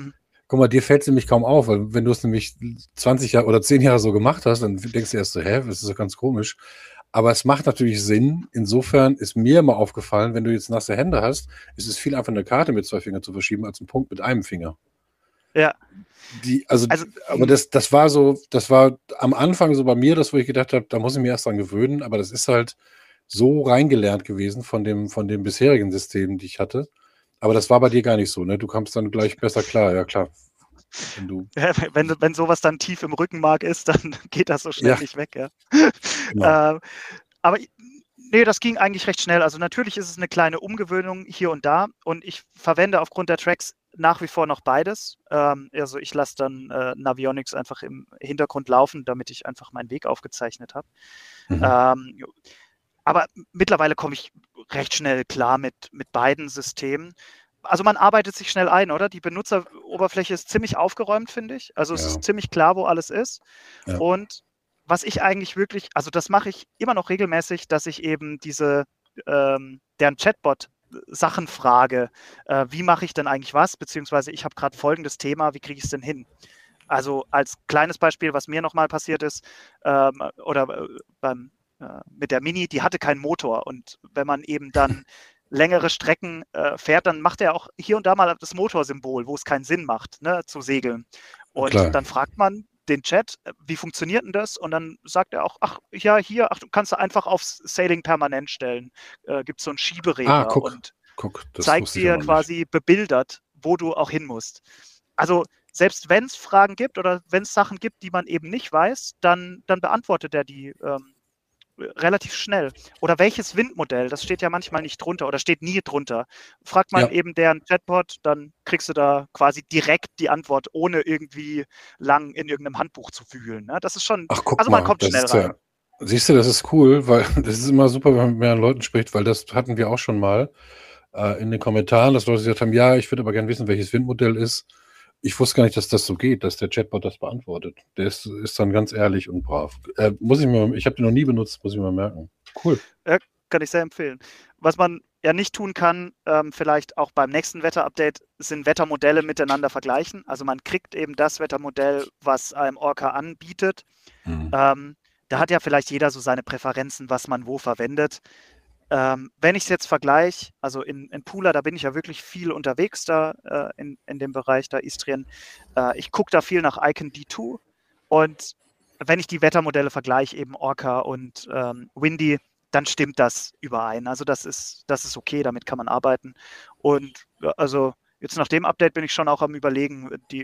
Guck mal, dir fällt es nämlich kaum auf, weil wenn du es nämlich zwanzig Jahre oder zehn Jahre so gemacht hast, dann denkst du erst so, hä, das ist doch ganz komisch. Aber es macht natürlich Sinn. Insofern ist mir immer aufgefallen, wenn du jetzt nasse Hände hast, ist es viel einfacher, eine Karte mit zwei Fingern zu verschieben, als einen Punkt mit einem Finger. Ja. Die, also, Also, aber das, das war so, das war am Anfang so bei mir, das, wo ich gedacht habe, da muss ich mir erst dran gewöhnen, aber das ist halt so reingelernt gewesen von dem, von dem bisherigen System, die ich hatte. Aber das war bei dir gar nicht so, ne? Du kamst dann gleich besser klar, ja klar. Wenn, du Ja, wenn, wenn sowas dann tief im Rückenmark ist, dann geht das so schnell Ja. nicht weg. Ja. Genau. äh, aber nee, das ging eigentlich recht schnell. Also natürlich ist es eine kleine Umgewöhnung hier und da und ich verwende aufgrund der Tracks nach wie vor noch beides. Ähm, also ich lasse dann äh, Navionics einfach im Hintergrund laufen, damit ich einfach meinen Weg aufgezeichnet habe. Mhm. Ähm, aber mittlerweile komme ich recht schnell klar mit, mit beiden Systemen. Also man arbeitet sich schnell ein, oder? Die Benutzeroberfläche ist ziemlich aufgeräumt, finde ich. Also es Ja. ist ziemlich klar, wo alles ist. Ja. Und was ich eigentlich wirklich, also das mache ich immer noch regelmäßig, dass ich eben diese, ähm, deren Chatbot Sachen frage, äh, wie mache ich denn eigentlich was, beziehungsweise ich habe gerade folgendes Thema, wie kriege ich es denn hin? Also als kleines Beispiel, was mir nochmal passiert ist, ähm, oder äh, beim, äh, mit der Mini, die hatte keinen Motor und wenn man eben dann längere Strecken äh, fährt, dann macht er auch hier und da mal das Motorsymbol, wo es keinen Sinn macht, ne, zu segeln. Und Klar. dann fragt man den Chat, wie funktioniert denn das? Und dann sagt er auch, ach ja, hier, ach, du kannst du einfach aufs Sailing permanent stellen. Äh, Gibt es so einen Schieberegler Ah, guck, und guck, das zeigt wusste ich auch dir noch quasi bebildert, wo du auch hin musst. Also selbst wenn es Fragen gibt oder wenn es Sachen gibt, die man eben nicht weiß, dann, dann beantwortet er die ähm, relativ schnell. Oder welches Windmodell, das steht ja manchmal nicht drunter oder steht nie drunter. Fragt man Ja. eben deren Chatbot, dann kriegst du da quasi direkt die Antwort, ohne irgendwie lang in irgendeinem Handbuch zu wühlen. Ne? Das ist schon, Ach, guck also man mal, kommt das schnell ist rein. ja, siehst du, das ist cool, weil das ist immer super, wenn man mit mehreren Leuten spricht, weil das hatten wir auch schon mal äh, in den Kommentaren, dass Leute gesagt haben, ja, ich würde aber gerne wissen, welches Windmodell ist. Ich wusste gar nicht, dass das so geht, dass der Chatbot das beantwortet. Der ist, ist dann ganz ehrlich und brav. Äh, muss ich mir, ich habe den noch nie benutzt, muss ich mal merken. Cool. Ja, kann ich sehr empfehlen. Was man ja nicht tun kann, ähm, vielleicht auch beim nächsten Wetterupdate, sind Wettermodelle miteinander vergleichen. Also man kriegt eben das Wettermodell, was einem Orca anbietet. Mhm. Ähm, da hat ja vielleicht jeder so seine Präferenzen, was man wo verwendet. Ähm, wenn ich es jetzt vergleiche, also in, in Pula, da bin ich ja wirklich viel unterwegs da äh, in, in dem Bereich da Istrien. Äh, ich gucke da viel nach Icon D zwei und wenn ich die Wettermodelle vergleiche, eben Orca und ähm, Windy, dann stimmt das überein. Also das ist, das ist okay, damit kann man arbeiten. Und ja, also jetzt nach dem Update bin ich schon auch am Überlegen, die,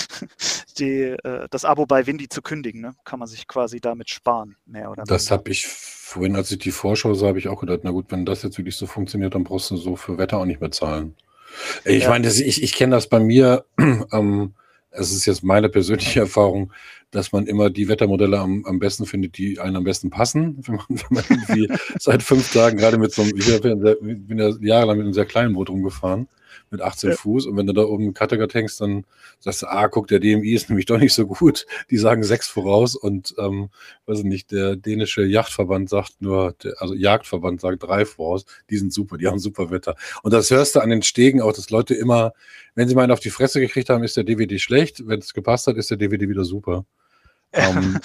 die, äh, das Abo bei Windy zu kündigen. Ne? Kann man sich quasi damit sparen, mehr oder Das weniger. habe ich vorhin, als ich die Vorschau sah, habe ich auch gedacht, na gut, wenn das jetzt wirklich so funktioniert, dann brauchst du so für Wetter auch nicht mehr zahlen. Ich Ja. meine, das, ich, ich kenne das bei mir, ähm, es ist jetzt meine persönliche Erfahrung, dass man immer die Wettermodelle am, am besten findet, die einem am besten passen. Wenn man, wenn man irgendwie seit fünf Tagen gerade mit so einem, ich bin ja jahrelang mit einem sehr kleinen Boot rumgefahren, mit achtzehn Ja. Fuß, und wenn du da oben in Kattegat hängst, dann sagst du, ah, guck, der D M I ist nämlich doch nicht so gut. Die sagen sechs voraus und, ähm, weiß ich nicht, der dänische Yachtverband sagt nur, der, also Jagdverband sagt drei voraus. Die sind super, die haben super Wetter. Und das hörst du an den Stegen auch, dass Leute immer, wenn sie mal einen auf die Fresse gekriegt haben, ist der D V D schlecht. Wenn es gepasst hat, ist der D V D wieder super. ähm,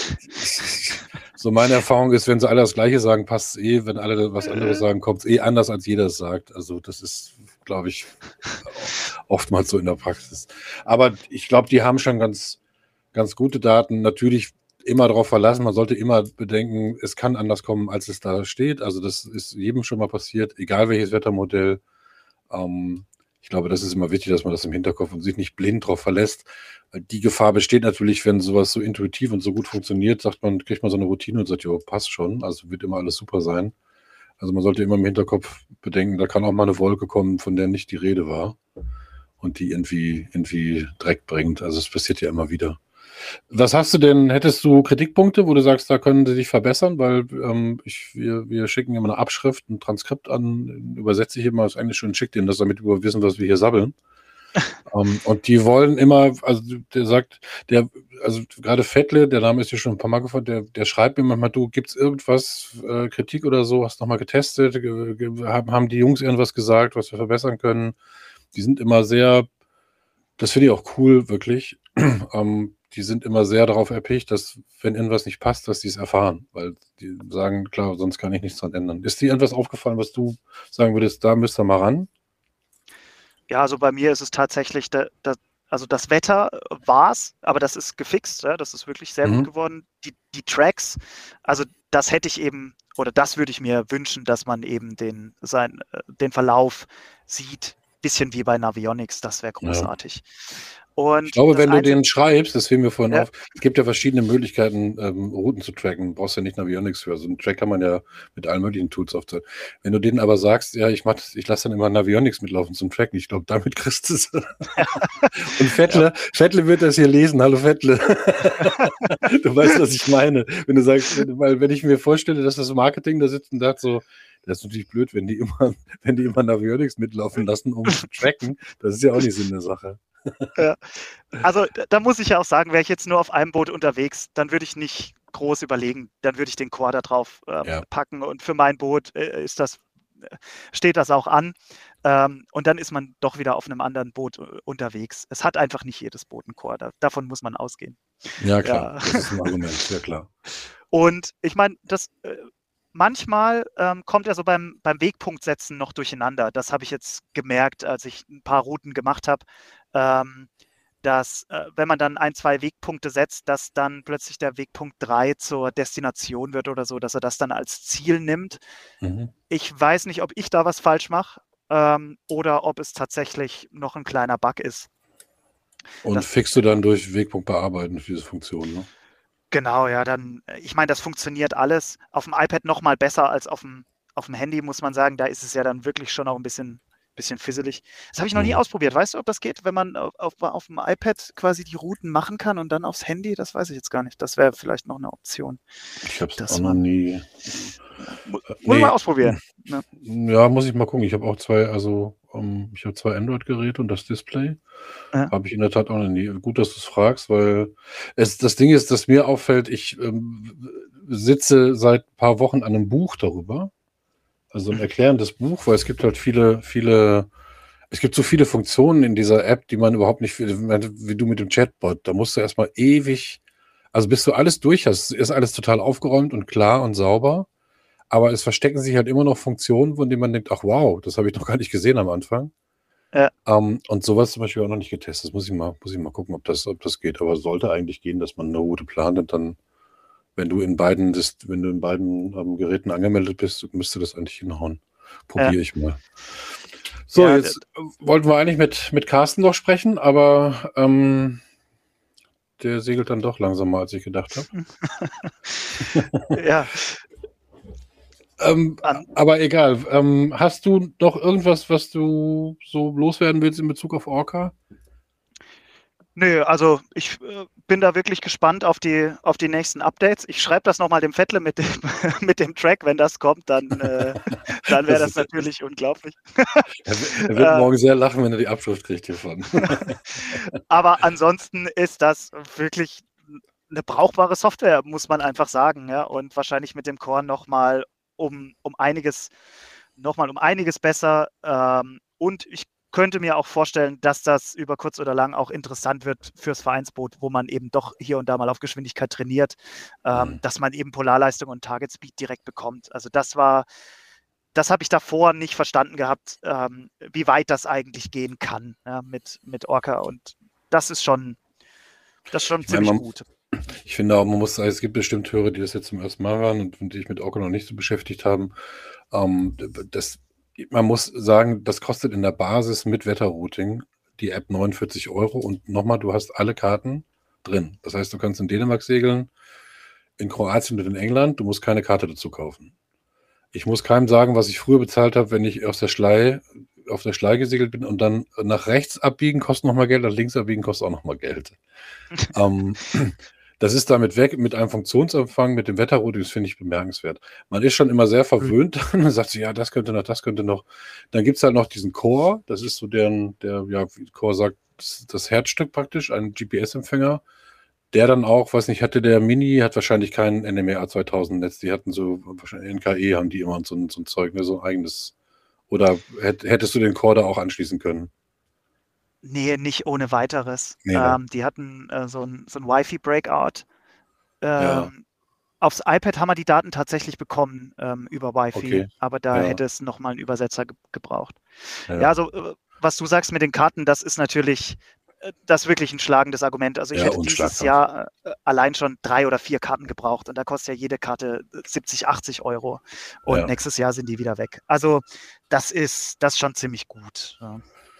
so meine Erfahrung ist, wenn sie alle das Gleiche sagen, passt es eh. Wenn alle was anderes sagen, kommt es eh anders, als jeder es sagt. Also das ist, glaube ich, oftmals so in der Praxis. Aber ich glaube, die haben schon ganz, ganz gute Daten. Natürlich immer darauf verlassen. Man sollte immer bedenken, es kann anders kommen, als es da steht. Also das ist jedem schon mal passiert, egal welches Wettermodell. Ähm, ich glaube, das ist immer wichtig, dass man das im Hinterkopf und sich nicht blind drauf verlässt. Die Gefahr besteht natürlich, wenn sowas so intuitiv und so gut funktioniert, sagt man, kriegt man so eine Routine und sagt, jo, passt schon, also wird immer alles super sein. Also man sollte immer im Hinterkopf bedenken, da kann auch mal eine Wolke kommen, von der nicht die Rede war und die irgendwie, irgendwie Dreck bringt. Also es passiert ja immer wieder. Was hast du denn, hättest du Kritikpunkte, wo du sagst, da können sie sich verbessern? Weil ähm, ich, wir, wir schicken immer eine Abschrift, ein Transkript an, übersetze ich immer das Englische und schicke denen das, damit wir wissen, was wir hier sabbeln. um, und die wollen immer, also der sagt, der, also gerade Vettle, der Name ist ja schon ein paar Mal gefallen, der, der schreibt mir manchmal, du, gibt's irgendwas, äh, Kritik oder so, hast du nochmal getestet, ge, ge, haben, haben die Jungs irgendwas gesagt, was wir verbessern können? Die sind immer sehr Das finde ich auch cool, wirklich. ähm, die sind immer sehr darauf erpicht, dass, wenn irgendwas nicht passt, dass die es erfahren. Weil die sagen, klar, sonst kann ich nichts dran ändern. Ist dir irgendwas aufgefallen, was du sagen würdest, da müsst ihr mal ran? Ja, also bei mir ist es tatsächlich, da, da, also das Wetter war es, aber das ist gefixt, ja, das ist wirklich sehr gut Mhm. geworden. Die, die Tracks, also das hätte ich eben, oder das würde ich mir wünschen, dass man eben den, sein, äh, den Verlauf sieht, bisschen wie bei Navionics, das wäre Ja. großartig. Ich Und glaube, das wenn du Einzige, den schreibst, das fiel mir vorhin ja, auf, es gibt ja verschiedene Möglichkeiten, ähm, Routen zu tracken. Du brauchst ja nicht Navionics für. So einen Track kann man ja mit allen möglichen Tools aufzunehmen. Wenn du denen aber sagst, ja, ich mach das, ich lasse dann immer Navionics mitlaufen zum Tracken, ich glaube, damit kriegst du es. Und ja, Vettle, Vettle wird das hier lesen. Hallo Vettle. Du weißt, was ich meine. Wenn du sagst, wenn, weil wenn ich mir vorstelle, dass das Marketing da sitzt und sagt so, das ist natürlich blöd, wenn die immer, wenn die immer Navionics mitlaufen lassen, um zu tracken. Das ist ja auch nicht Sinn der Sache. ja. Also da, da muss ich ja auch sagen, wäre ich jetzt nur auf einem Boot unterwegs, dann würde ich nicht groß überlegen, dann würde ich den Core da drauf ähm, Ja. packen und für mein Boot äh, ist das, äh, steht das auch an. Ähm, und dann ist man doch wieder auf einem anderen Boot äh, unterwegs. Es hat einfach nicht jedes Boot einen Core, da, davon muss man ausgehen. Ja, klar. Ja. Das ist ein Argument. Ja, klar. Und ich meine, das äh, manchmal ähm, kommt er so beim, beim Wegpunktsetzen noch durcheinander. Das habe ich jetzt gemerkt, als ich ein paar Routen gemacht habe. Ähm, dass, äh, wenn man dann ein, zwei Wegpunkte setzt, dass dann plötzlich der Wegpunkt drei zur Destination wird oder so, dass er das dann als Ziel nimmt. Mhm. Ich weiß nicht, ob ich da was falsch mache ähm, oder ob es tatsächlich noch ein kleiner Bug ist. Und Das, fixst du dann durch Wegpunkt bearbeiten für diese Funktion, ne? genau, ja, dann, ich meine, das funktioniert alles auf dem iPad noch mal besser als auf dem, auf dem Handy, muss man sagen. Da ist es ja dann wirklich schon auch ein bisschen, bisschen fisselig. Das habe ich noch nie Mhm. ausprobiert. Weißt du, ob das geht, wenn man auf, auf, auf dem iPad quasi die Routen machen kann und dann aufs Handy? Das weiß ich jetzt gar nicht. Das wäre vielleicht noch eine Option, Ich habe es auch dass noch man. nie. Ja, mu Äh, muss man nee. ausprobieren. Ne? Ja, muss ich mal gucken. Ich habe auch zwei, also ähm, ich habe zwei Android-Geräte und das Display. Ja. Habe ich in der Tat auch noch nie. Gut, dass du es fragst, weil es, das Ding ist, dass mir auffällt, ich ähm, sitze seit ein paar Wochen an einem Buch darüber. Also ein Mhm. erklärendes Buch, weil es gibt halt viele, viele, es gibt so viele Funktionen in dieser App, die man überhaupt nicht, wie du mit dem Chatbot, da musst du erstmal ewig, also bis du alles durch hast, ist alles total aufgeräumt und klar und sauber, aber es verstecken sich halt immer noch Funktionen, von denen man denkt, ach wow, das habe ich noch gar nicht gesehen am Anfang. Ja. Ähm, und sowas zum Beispiel auch noch nicht getestet. Das muss ich mal, muss ich mal gucken, ob das, ob das geht. Aber sollte eigentlich gehen, dass man eine Route plant und dann, wenn du in beiden, das, wenn du in beiden ähm, Geräten angemeldet bist, müsste das eigentlich hinhauen. Ja. Probiere ich mal. So, Ja, jetzt äh, wollten wir eigentlich mit, mit Carsten noch sprechen, aber ähm, der segelt dann doch langsamer, als ich gedacht habe. ja. Ähm, An, aber egal. Ähm, hast du noch irgendwas, was du so loswerden willst in Bezug auf Orca? nö, also ich äh, bin da wirklich gespannt auf die, auf die nächsten Updates. Ich schreibe das nochmal dem Vettle mit dem, mit dem Track, wenn das kommt, dann, äh, dann wäre Das das ist, natürlich unglaublich. er, er wird äh, morgen sehr lachen, wenn er die Abschrift kriegt hiervon. aber ansonsten ist das wirklich eine brauchbare Software, muss man einfach sagen, ja. Und wahrscheinlich mit dem Core nochmal um, um einiges, noch mal um einiges besser. Ähm, und ich könnte mir auch vorstellen, dass das über kurz oder lang auch interessant wird fürs Vereinsboot, wo man eben doch hier und da mal auf Geschwindigkeit trainiert, ähm, Hm. dass man eben Polarleistung und Target Speed direkt bekommt. Also das war, das habe ich davor nicht verstanden gehabt, ähm, wie weit das eigentlich gehen kann, ja, mit, mit Orca. Und das ist schon, das ist schon Ich meine, ziemlich man, gut. ich finde auch, man muss sagen, es gibt bestimmt Hörer, die das jetzt zum ersten Mal hören und die sich mit Orca noch nicht so beschäftigt haben. Ähm, das, man muss sagen, das kostet in der Basis mit Wetterrouting die App neunundvierzig Euro und nochmal, du hast alle Karten drin. Das heißt, du kannst in Dänemark segeln, in Kroatien und in England, du musst keine Karte dazu kaufen. Ich muss keinem sagen, was ich früher bezahlt habe, wenn ich aus der Schlei, auf der Schlei gesegelt bin und dann nach rechts abbiegen kostet nochmal Geld, nach links abbiegen kostet auch nochmal Geld. ähm, das ist damit weg, mit einem Funktionsumfang, mit dem Wetterrouting, das finde ich bemerkenswert. Man ist schon immer sehr verwöhnt, dann sagt sich, ja, das könnte noch, das könnte noch. Dann gibt es halt noch diesen Core, das ist so deren, der, ja, wie Core sagt, das, das Herzstück praktisch, ein G P S-Empfänger, der dann auch, weiß nicht, hatte der Mini, hat wahrscheinlich kein N M R A zweitausend Netz, die hatten so, wahrscheinlich N K E haben die immer so, ein- so ein Zeug, ne, so ein eigenes. Oder hätt, hättest du den Core da auch anschließen können? Nee, nicht ohne Weiteres. Nee, ne? Ähm, die hatten äh, so ein, so ein Wi-Fi-Breakout. Ja, Ähm, aufs iPad haben wir die Daten tatsächlich bekommen ähm, über Wi-Fi, okay. aber da Ja, hätte es nochmal einen Übersetzer ge gebraucht. Ja, ja. also äh, was du sagst mit den Karten, das ist natürlich äh, das ist wirklich ein schlagendes Argument. Also ich Ja, hätte dieses unschlagbar. Jahr äh, allein schon drei oder vier Karten gebraucht und da kostet ja jede Karte siebzig, achtzig Euro und Ja, nächstes Jahr sind die wieder weg. Also das ist das ist schon ziemlich gut. Ja,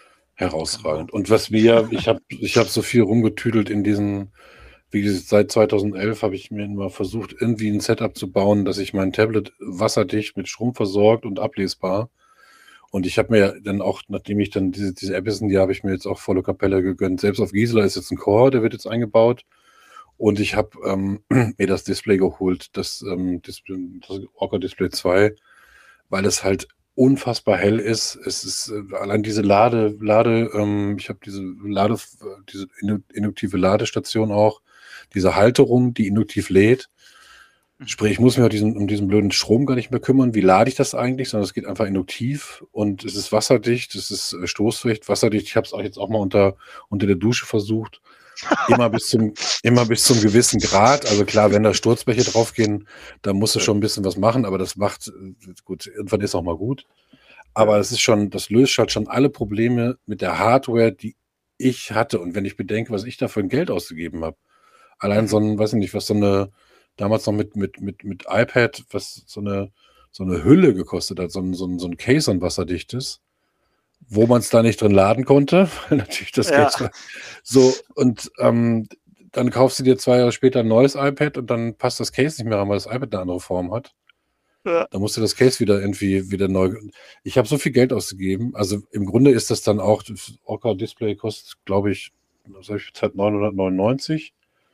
genau. herausragend. Und was mir, ich habe ich hab so viel rumgetüdelt in diesen, wie gesagt, seit zweitausendelf habe ich mir immer versucht, irgendwie ein Setup zu bauen, dass ich mein Tablet wasserdicht mit Strom versorgt und ablesbar. Und ich habe mir dann auch, nachdem ich dann diese, diese App ist, die habe ich mir jetzt auch volle Kapelle gegönnt. Selbst auf Gisela ist jetzt ein Core, der wird jetzt eingebaut. Und ich habe ähm, mir das Display geholt, das, ähm, Display, das Orca Display zwei, weil es halt unfassbar hell ist. Es ist äh, allein diese Lade, Lade, ähm, ich habe diese Lade, diese induktive Ladestation auch, diese Halterung, die induktiv lädt. Mhm. Sprich, ich muss mich um diesen, um diesen blöden Strom gar nicht mehr kümmern. Wie lade ich das eigentlich? Sondern es geht einfach induktiv und es ist wasserdicht, es ist äh, stoßfest, wasserdicht. Ich habe es auch jetzt auch mal unter, unter der Dusche versucht. Immer bis zum, immer bis zum gewissen Grad. Also klar, wenn da Sturzbäche draufgehen, dann musst du schon ein bisschen was machen, aber das macht, äh, gut, irgendwann ist auch mal gut. Aber Ja. es ist schon, das löst halt schon alle Probleme mit der Hardware, die ich hatte. Und wenn ich bedenke, was ich da für ein Geld ausgegeben habe. Allein Mhm. so ein, weiß ich nicht, was so eine, damals noch mit, mit, mit, mit iPad, was so eine, so eine Hülle gekostet hat, so ein, so ein, so ein Case an wasserdichtes, wo man es da nicht drin laden konnte, weil natürlich das Ja. Case war. So, und ähm, dann kaufst du dir zwei Jahre später ein neues iPad und dann passt das Case nicht mehr rein, weil das iPad eine andere Form hat. Ja. Da musst du das Case wieder irgendwie wieder neu. Ich habe so viel Geld ausgegeben. Also im Grunde ist das dann auch, das Orca Display kostet, glaube ich, was habe ich bezahlt, neunhundertneunundneunzig.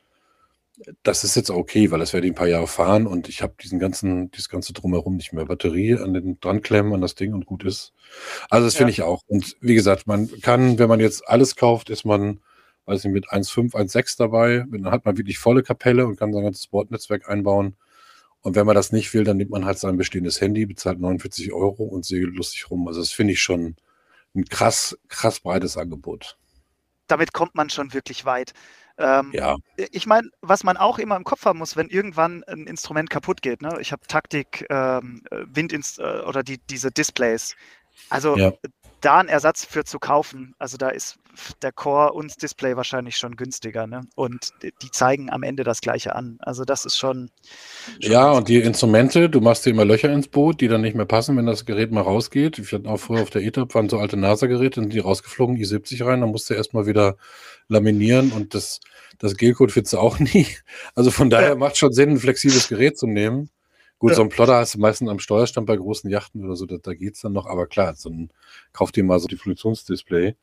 Das ist jetzt okay, weil das werde ich ein paar Jahre fahren und ich habe diesen ganzen, dieses ganze Drumherum nicht mehr. Batterie an den dran klemmen an das Ding und gut ist. Also das Ja. finde ich auch. Und wie gesagt, man kann, wenn man jetzt alles kauft, ist man, weiß nicht, mit eins Komma fünf, eins Komma sechs dabei. Dann hat man wirklich volle Kapelle und kann sein ganzes Bordnetzwerk einbauen. Und wenn man das nicht will, dann nimmt man halt sein bestehendes Handy, bezahlt neunundvierzig Euro und segelt lustig rum. Also das finde ich schon ein krass, krass breites Angebot. Damit kommt man schon wirklich weit. Ähm, Ja, ich meine, was man auch immer im Kopf haben muss, wenn irgendwann ein Instrument kaputt geht, ne? Ich habe Taktik, ähm, Windinst äh, oder die, diese Displays. Also ja. da einen Ersatz für zu kaufen, also da ist der Core und das Display wahrscheinlich schon günstiger, ne? Und die zeigen am Ende das Gleiche an. Also das ist schon, schon Ja, ganz und die gut. Instrumente, du machst dir immer Löcher ins Boot, die dann nicht mehr passen, wenn das Gerät mal rausgeht. Ich hatte auch früher auf der E T A P waren so alte NASA-Geräte, sind die rausgeflogen, i siebzig rein, dann musst du erstmal wieder laminieren und das, das Gelcode findest du auch nie. Also von Ja, daher macht schon Sinn, ein flexibles Gerät zu nehmen. Gut, ja. so ein Plotter hast du meistens am Steuerstand bei großen Yachten oder so, da, da geht's dann noch, aber klar, so ein, kauf dir mal so die Funktionsdisplay.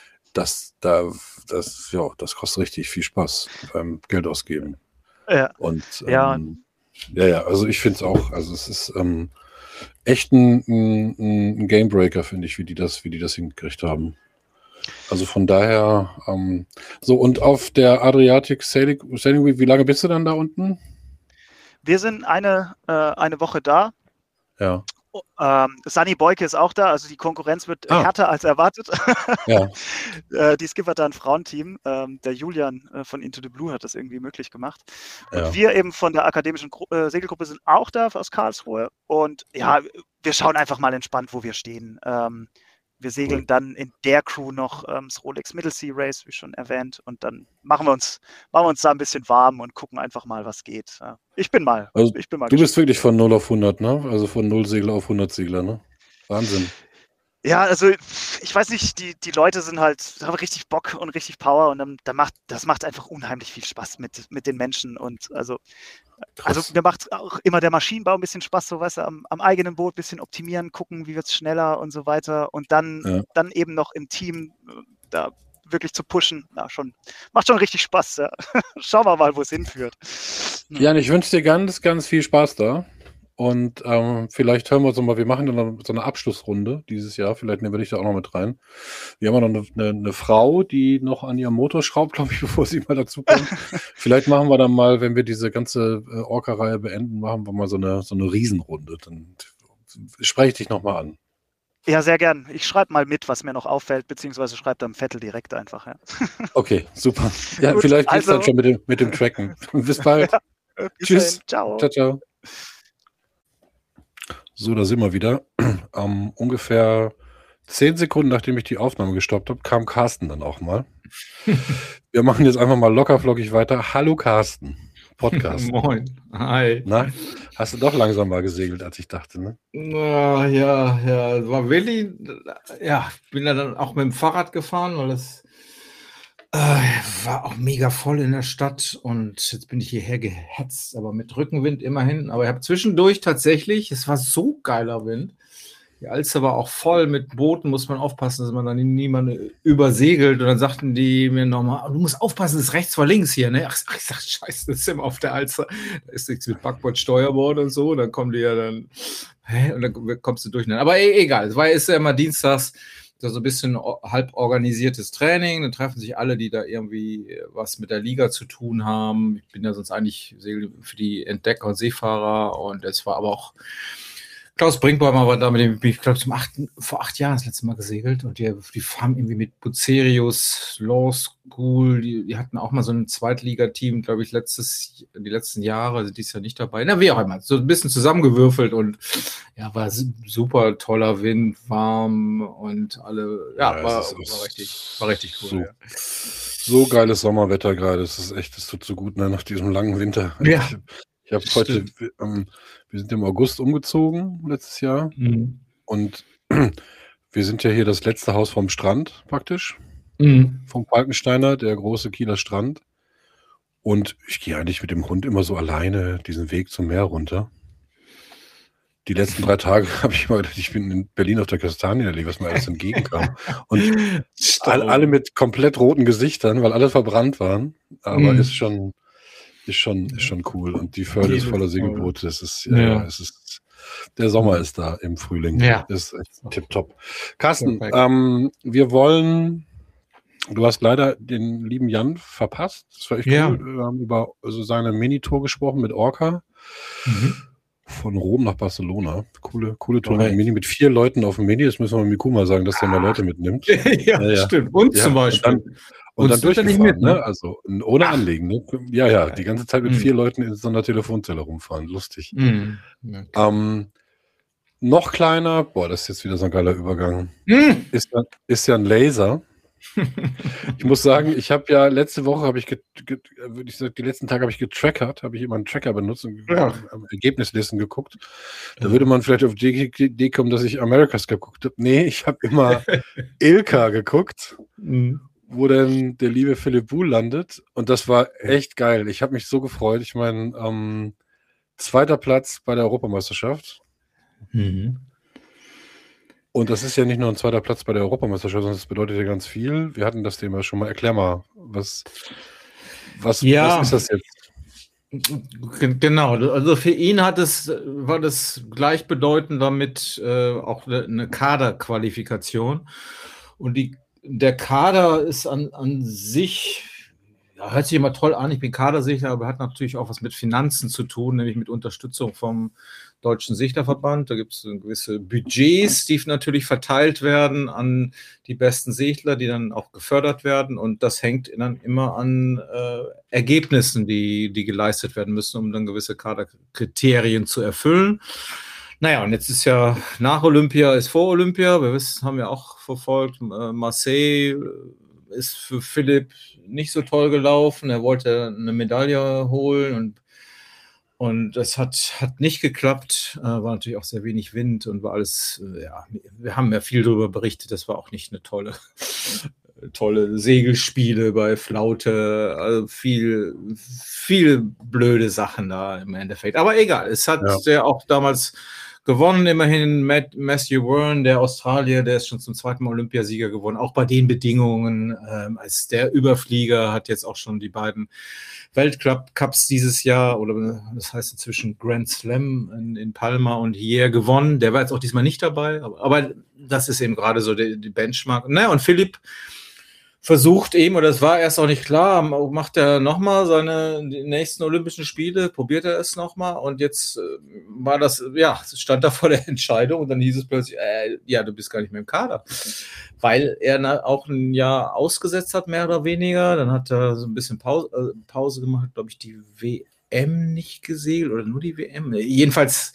Das, da, das, ja, das kostet richtig viel Spaß beim Geld ausgeben. Ja, Und ja, ähm, ja, ja, also ich finde es auch, also es ist ähm, echt ein, ein, ein Gamebreaker, finde ich, wie die das, wie die das hingekriegt haben. Also von daher, ähm, so und auf der Adriatic Sailing, Sailing Week, wie lange bist du dann da unten? wir sind eine, äh, eine Woche da. Ja. Oh, ähm, Sunny Boyke ist auch da, also die Konkurrenz wird Ah, härter als erwartet. ja, äh, die skippert da ein Frauenteam. Ähm, der Julian äh, von Into the Blue hat das irgendwie möglich gemacht. Und ja. wir eben von der akademischen Gru äh, Segelgruppe sind auch da aus Karlsruhe. Und ja, wir schauen einfach mal entspannt, wo wir stehen. Ähm, wir segeln Cool. dann in der Crew noch ähm, das Rolex Middle Sea Race, wie schon erwähnt. Und dann machen wir uns, machen wir uns da ein bisschen warm und gucken einfach mal, was geht. Ja. Ich bin mal, Also ich bin mal du bist gespannt. wirklich von null auf hundert, ne? Also von null Segler auf hundert Segler, ne? Wahnsinn. Ja, also ich weiß nicht, die, die Leute sind halt, haben richtig Bock und richtig Power und dann, dann macht, das macht einfach unheimlich viel Spaß mit, mit den Menschen. Und also, also Krass. mir macht auch immer der Maschinenbau ein bisschen Spaß, so weißt du, am, am eigenen Boot ein bisschen optimieren, gucken, wie wird es schneller und so weiter. Und dann, Ja. dann eben noch im Team äh, da wirklich zu pushen, na, schon, macht schon richtig Spaß. Ja. Schauen wir mal, wo es hinführt. Hm. Jan, ich wünsche dir ganz, ganz viel Spaß da. Und ähm, vielleicht hören wir uns nochmal, wir machen dann noch so eine Abschlussrunde dieses Jahr. Vielleicht nehmen wir dich da auch noch mit rein. Wir haben ja noch eine, eine, eine Frau, die noch an ihrem Motor schraubt, glaube ich, bevor sie mal dazu kommt. Vielleicht machen wir dann mal, wenn wir diese ganze äh, Orca-Reihe beenden, machen wir mal so eine, so eine Riesenrunde. Dann spreche ich dich nochmal an. Ja, sehr gern. Ich schreibe mal mit, was mir noch auffällt, beziehungsweise schreibe am Vettel direkt einfach. Ja. Okay, super. Ja, Gut, vielleicht geht's also, dann schon mit dem, mit dem Tracken. Bis bald. ja, bis Tschüss. dahin. Ciao. Ciao, ciao. So, da sind wir wieder. Ähm, ungefähr zehn Sekunden, nachdem ich die Aufnahme gestoppt habe, kam Carsten dann auch mal. Wir machen jetzt einfach mal locker flockig weiter. Hallo Carsten, Podcast. Moin, hi. Na, hast du doch langsam mal gesegelt, als ich dachte, ne? Na, ja, ja, war Willi, ja, bin da dann auch mit dem Fahrrad gefahren, weil es äh, war auch mega voll in der Stadt und jetzt bin ich hierher gehetzt, aber mit Rückenwind immerhin. Aber ich habe zwischendurch tatsächlich, es war so geiler Wind. Die Alster war auch voll mit Booten, muss man aufpassen, dass man dann niemanden übersegelt. Und dann sagten die mir nochmal, du musst aufpassen, das ist rechts vor links hier. Ne? Ach, ich sag, scheiße, das ist immer auf der Alster. Da ist nichts mit Backbord, Steuerbord und so. Dann kommen die ja dann, hä? Und dann kommst du durch. Aber e egal, es war ist ja immer dienstags so ein bisschen halb organisiertes Training. Dann treffen sich alle, die da irgendwie was mit der Liga zu tun haben. Ich bin ja sonst eigentlich für die Entdecker und Seefahrer. Und es war aber auch Klaus Brinkbäumer war da mit dem, ich glaube, zum achten, vor acht Jahren das letzte Mal gesegelt und die, die fahren irgendwie mit Bucerius Law School, die, die hatten auch mal so ein Zweitligateam, glaube ich, letztes, die letzten Jahre, also dieses Jahr nicht dabei. Na, wie auch immer, so ein bisschen zusammengewürfelt und ja, war super toller Wind, warm und alle, ja, ja war, war, richtig, war richtig cool. So, ja. so geiles Sommerwetter gerade, das ist echt, das tut so gut, ne, nach diesem langen Winter. Ja. Ich, ich habe heute, ähm, wir sind im August umgezogen letztes Jahr mhm. und wir sind ja hier das letzte Haus vom Strand praktisch, mhm. vom Falkensteiner, der große Kieler Strand. Und ich gehe eigentlich mit dem Hund immer so alleine diesen Weg zum Meer runter. Die letzten drei Tage habe ich immer gedacht, ich bin in Berlin auf der Kastanienallee, was mir alles entgegenkam. Und all, alle mit komplett roten Gesichtern, weil alle verbrannt waren. Aber mhm. ist schon... Ist schon, ist schon cool. Und die Förde ist voller Segelboote. Es ist, ja, ja. es ist, der Sommer ist da im Frühling. Ja. Das ist echt tipptopp. Carsten, ähm, wir wollen, du hast leider den lieben Jan verpasst. Das war echt ja. cool. Wir haben über also seine Minitour gesprochen mit Orca. Mhm. Von Rom nach Barcelona. Coole, coole Tour mit Mini mit vier Leuten auf dem Mini. Das müssen wir mit Miku mal sagen, dass der mehr Leute mitnimmt. ja, ja, ja, stimmt. Und ja. zum Beispiel. Und dann, Und dann durchgefahren, mit, ne? Also ohne Ach. Anlegen, ne? Ja, ja, die ganze Zeit mit mm. vier Leuten in so einer Telefonzelle rumfahren. Lustig. Mm. Okay. Ähm, noch kleiner, boah, das ist jetzt wieder so ein geiler Übergang, mm. ist, ist ja ein Laser. Ich muss sagen, ich habe ja letzte Woche, habe ich, get, get, würde ich sagen, die letzten Tage habe ich getrackert, habe ich immer einen Tracker benutzt und ja. Ergebnislisten geguckt. Da ja. würde man vielleicht auf die Idee kommen, dass ich America's geguckt habe. Nee, ich habe immer Ilka geguckt. Mm. Wo dann der liebe Philipp Buhl landet. Und das war echt geil. Ich habe mich so gefreut. Ich meine, ähm, zweiter Platz bei der Europameisterschaft. Mhm. Und das ist ja nicht nur ein zweiter Platz bei der Europameisterschaft, sondern das bedeutet ja ganz viel. Wir hatten das Thema schon mal. Erklär mal, was, was, ja. was ist das jetzt? Genau, also für ihn hat es, war das gleichbedeutend damit äh, auch eine Kaderqualifikation. Und die Der Kader ist an, an sich, ja, hört sich immer toll an, ich bin Kadersichtler, aber hat natürlich auch was mit Finanzen zu tun, nämlich mit Unterstützung vom Deutschen Sichtlerverband. Da gibt es gewisse Budgets, die natürlich verteilt werden an die besten Sichtler, die dann auch gefördert werden. Und das hängt dann immer an äh, Ergebnissen, die, die geleistet werden müssen, um dann gewisse Kaderkriterien zu erfüllen. Naja, und jetzt ist ja nach Olympia, ist vor Olympia, wir wissen, haben ja auch verfolgt, äh, Marseille ist für Philipp nicht so toll gelaufen, er wollte eine Medaille holen und, und das hat, hat nicht geklappt, äh, war natürlich auch sehr wenig Wind und war alles, äh, ja, wir haben ja viel darüber berichtet, das war auch nicht eine tolle, tolle Segelspiele bei Flaute, also viel, viel blöde Sachen da im Endeffekt, aber egal, es hat ja, ja auch damals gewonnen, immerhin Matt, Matthew Wern, der Australier, der ist schon zum zweiten Mal Olympiasieger geworden, auch bei den Bedingungen, ähm, als der Überflieger, hat jetzt auch schon die beiden Weltcups dieses Jahr, oder das heißt inzwischen Grand Slam in, in Palma und hier gewonnen, der war jetzt auch diesmal nicht dabei, aber, aber das ist eben gerade so die, die Benchmark. Naja, und Philipp versucht eben, oder es war erst auch nicht klar, macht er nochmal seine die nächsten Olympischen Spiele, probiert er es nochmal und jetzt äh, war das, ja, stand da vor der Entscheidung und dann hieß es plötzlich, äh, ja, du bist gar nicht mehr im Kader, weil er na, auch ein Jahr ausgesetzt hat, mehr oder weniger, dann hat er so ein bisschen Pause, äh, Pause gemacht, glaube ich, die W M nicht gesegelt oder nur die W M, jedenfalls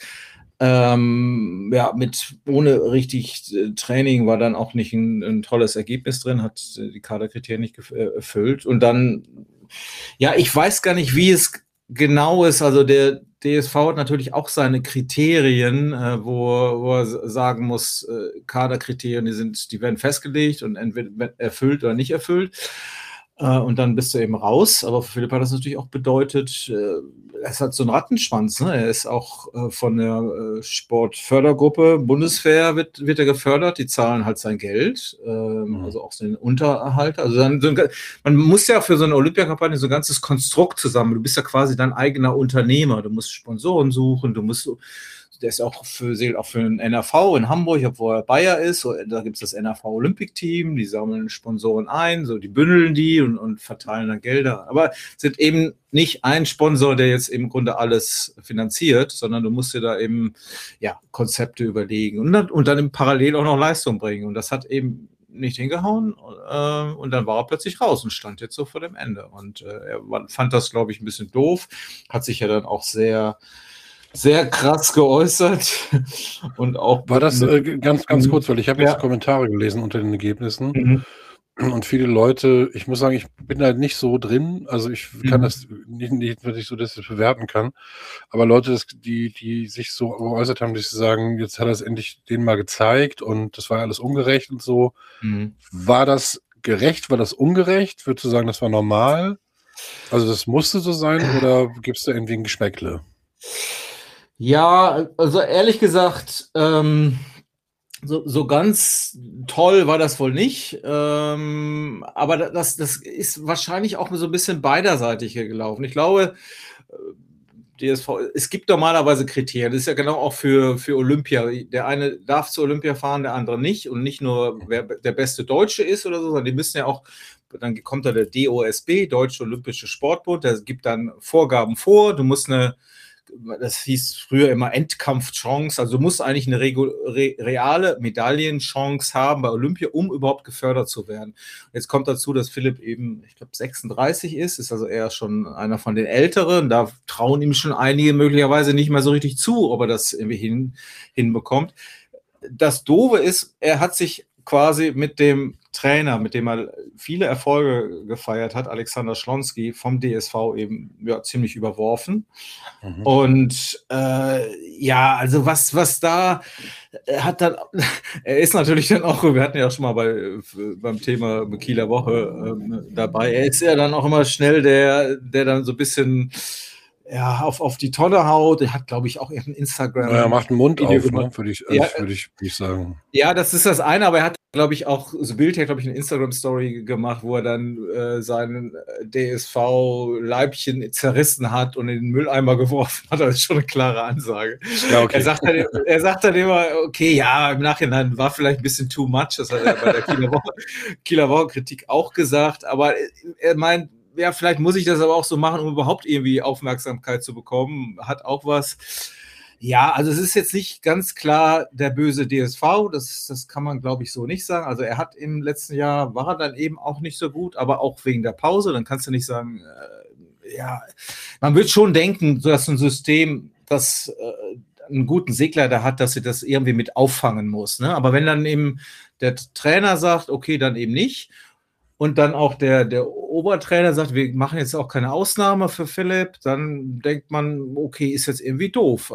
Ähm, ja, mit ohne richtig äh, Training war dann auch nicht ein, ein tolles Ergebnis drin, hat äh, die Kaderkriterien nicht gef- äh, erfüllt. Und dann, ja, ich weiß gar nicht, wie es genau ist. Also der D S V hat natürlich auch seine Kriterien, äh, wo, wo er sagen muss, äh, Kaderkriterien, die sind, die werden festgelegt und entweder erfüllt oder nicht erfüllt. Äh, und dann bist du eben raus. Aber für Philipp hat das natürlich auch bedeutet, äh, es hat so einen Rattenschwanz. Ne? Er ist auch äh, von der äh, Sportfördergruppe Bundeswehr wird, wird er gefördert. Die zahlen halt sein Geld, ähm, Mhm. also auch den Unterhalt. Also dann, so ein, man muss ja für so eine Olympiakampagne so ein ganzes Konstrukt zusammen. Du bist ja quasi dein eigener Unternehmer. Du musst Sponsoren suchen, du musst der ist auch für, zählt auch für den N R V in Hamburg, obwohl er Bayer ist. So, da gibt es das N R V Olympic-Team, die sammeln Sponsoren ein, so die bündeln die und, und verteilen dann Gelder. Aber sind eben nicht ein Sponsor, der jetzt im Grunde alles finanziert, sondern du musst dir da eben ja, Konzepte überlegen und dann, und dann im Parallel auch noch Leistung bringen. Und das hat eben nicht hingehauen äh, und dann war er plötzlich raus und stand jetzt so vor dem Ende. Und äh, er fand das, glaube ich, ein bisschen doof, hat sich ja dann auch sehr sehr krass geäußert und auch War das äh, ganz, ganz kurz, weil ich habe jetzt Ja. Kommentare gelesen unter den Ergebnissen Mhm. und viele Leute, ich muss sagen, ich bin da nicht so drin, also ich kann Mhm. das nicht, nicht wirklich so, dass ich das bewerten kann, aber Leute, das, die, die sich so geäußert haben, die sagen, jetzt hat er es endlich denen mal gezeigt und das war alles ungerecht und so. Mhm. War das gerecht, war das ungerecht? Würdest du sagen, das war normal? Also das musste so sein oder gibt es da irgendwie ein Geschmäckle? Ja, also ehrlich gesagt, ähm, so, so ganz toll war das wohl nicht. Ähm, aber das, das ist wahrscheinlich auch so ein bisschen beiderseitig hier gelaufen. Ich glaube, D S V, es gibt normalerweise Kriterien. Das ist ja genau auch für, für Olympia. Der eine darf zu Olympia fahren, der andere nicht. Und nicht nur, wer der beste Deutsche ist oder so, sondern die müssen ja auch, dann kommt da der D O S B, Deutsche Olympische Sportbund, der gibt dann Vorgaben vor. Du musst eine, das hieß früher immer Endkampfchance, also du musst eigentlich eine regu- re- reale Medaillenchance haben bei Olympia, um überhaupt gefördert zu werden. Jetzt kommt dazu, dass Philipp eben, ich glaube, sechsunddreißig ist, ist also eher schon einer von den Älteren. Da trauen ihm schon einige möglicherweise nicht mehr so richtig zu, ob er das irgendwie hin, hinbekommt. Das Doofe ist, er hat sich quasi mit dem Trainer, mit dem er viele Erfolge gefeiert hat, Alexander Schlonski vom D S V eben ja, ziemlich überworfen. Mhm. Und äh, ja, also was, was da er hat dann, er ist natürlich dann auch, wir hatten ja schon mal bei, beim Thema Kieler Woche äh, dabei, er ist ja dann auch immer schnell der, der dann so ein bisschen ja, auf, auf die Tonne haut. Er hat, glaube ich, auch ein Instagram. Er macht den Mund auf, ne? würde ich, also ja, würde ich, würde ich sagen. Ja, das ist das eine, aber er hat, glaube ich, auch so Bild, glaube ich, eine Instagram-Story gemacht, wo er dann äh, seinen D S V-Leibchen zerrissen hat und in den Mülleimer geworfen hat. Das ist schon eine klare Ansage. Ja, okay. Er sagt dann, er sagt dann immer, okay, ja, im Nachhinein war vielleicht ein bisschen too much. Das hat er bei der Kieler Woche, Kieler Woche-Kritik auch gesagt. Aber er meint, ja, vielleicht muss ich das aber auch so machen, um überhaupt irgendwie Aufmerksamkeit zu bekommen. Hat auch was. Ja, also es ist jetzt nicht ganz klar der böse D S V, das, das kann man, glaube ich, so nicht sagen. Also er hat im letzten Jahr, war er dann eben auch nicht so gut, aber auch wegen der Pause, dann kannst du nicht sagen, äh, ja, man wird schon denken, dass ein System, das äh, einen guten Segler da hat, dass sie das irgendwie mit auffangen muss. Ne? Aber wenn dann eben der Trainer sagt, okay, dann eben nicht, und dann auch der, der Obertrainer sagt, wir machen jetzt auch keine Ausnahme für Philipp, dann denkt man, okay, ist jetzt irgendwie doof.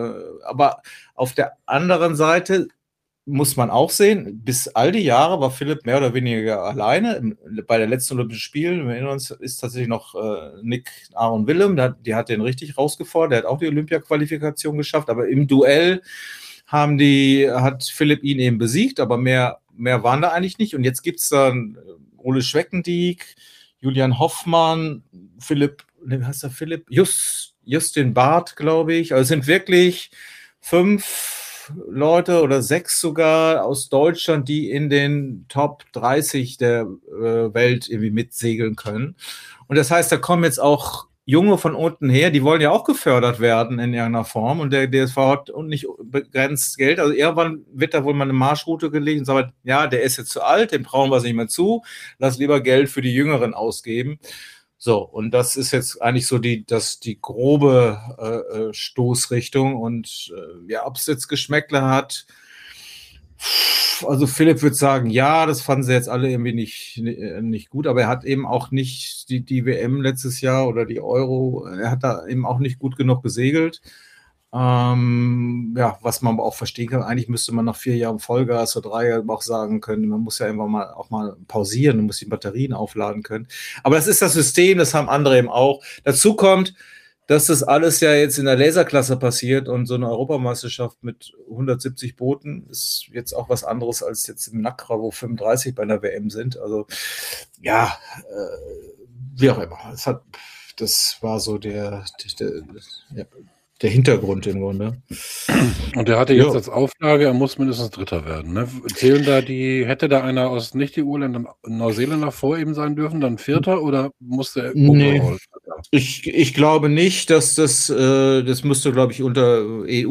Aber auf der anderen Seite muss man auch sehen, bis all die Jahre war Philipp mehr oder weniger alleine. Bei den letzten Olympischen Spielen, wir erinnern uns, ist tatsächlich noch Nick Aaron Willem, die hat den richtig rausgefordert, der hat auch die Olympia-Qualifikation geschafft, aber im Duell haben die, hat Philipp ihn eben besiegt, aber mehr, mehr waren da eigentlich nicht. Und jetzt gibt es dann Ole Schweckendiek, Julian Hoffmann, Philipp, wie heißt der Philipp? Just, Justin Barth, glaube ich. Also es sind wirklich fünf fünf Leute oder sechs sogar aus Deutschland, die in den Top dreißig der äh, Welt irgendwie mitsegeln können. Und das heißt, da kommen jetzt auch Junge von unten her, die wollen ja auch gefördert werden in irgendeiner Form. Und der D S V hat nicht begrenzt Geld. Also irgendwann wird da wohl mal eine Marschroute gelegt und sagt, ja, der ist jetzt zu alt, dem trauen wir es nicht mehr zu. Lass lieber Geld für die Jüngeren ausgeben. So, und das ist jetzt eigentlich so die, das, die grobe äh, Stoßrichtung. Und äh, ja, ob es jetzt Geschmäckle hat, also Philipp würde sagen, ja, das fanden sie jetzt alle irgendwie nicht, nicht gut, aber er hat eben auch nicht die, die W M letztes Jahr oder die Euro, er hat da eben auch nicht gut genug gesegelt. Ähm, ja, was man aber auch verstehen kann, eigentlich müsste man nach vier Jahren Vollgas oder drei Jahren auch sagen können, man muss ja einfach mal auch mal pausieren und muss die Batterien aufladen können. Aber das ist das System, das haben andere eben auch. Dazu kommt, dass das alles ja jetzt in der Laserklasse passiert und so eine Europameisterschaft mit hundertsiebzig Booten ist jetzt auch was anderes als jetzt im Nackra, wo fünfunddreißig bei einer W M sind. Also ja, äh, wie auch immer. Das, hat, das war so der, der, der, der Hintergrund im Grunde. Und der hatte jetzt Ja. als Auflage, er muss mindestens Dritter werden. Ne? Zählen da die, hätte da einer aus nicht E U-Ländern, Neuseeländer vor ihm sein dürfen, dann Vierter oder musste er Nee. overall? Ich, ich glaube nicht, dass das, äh, das müsste, glaube ich, unter E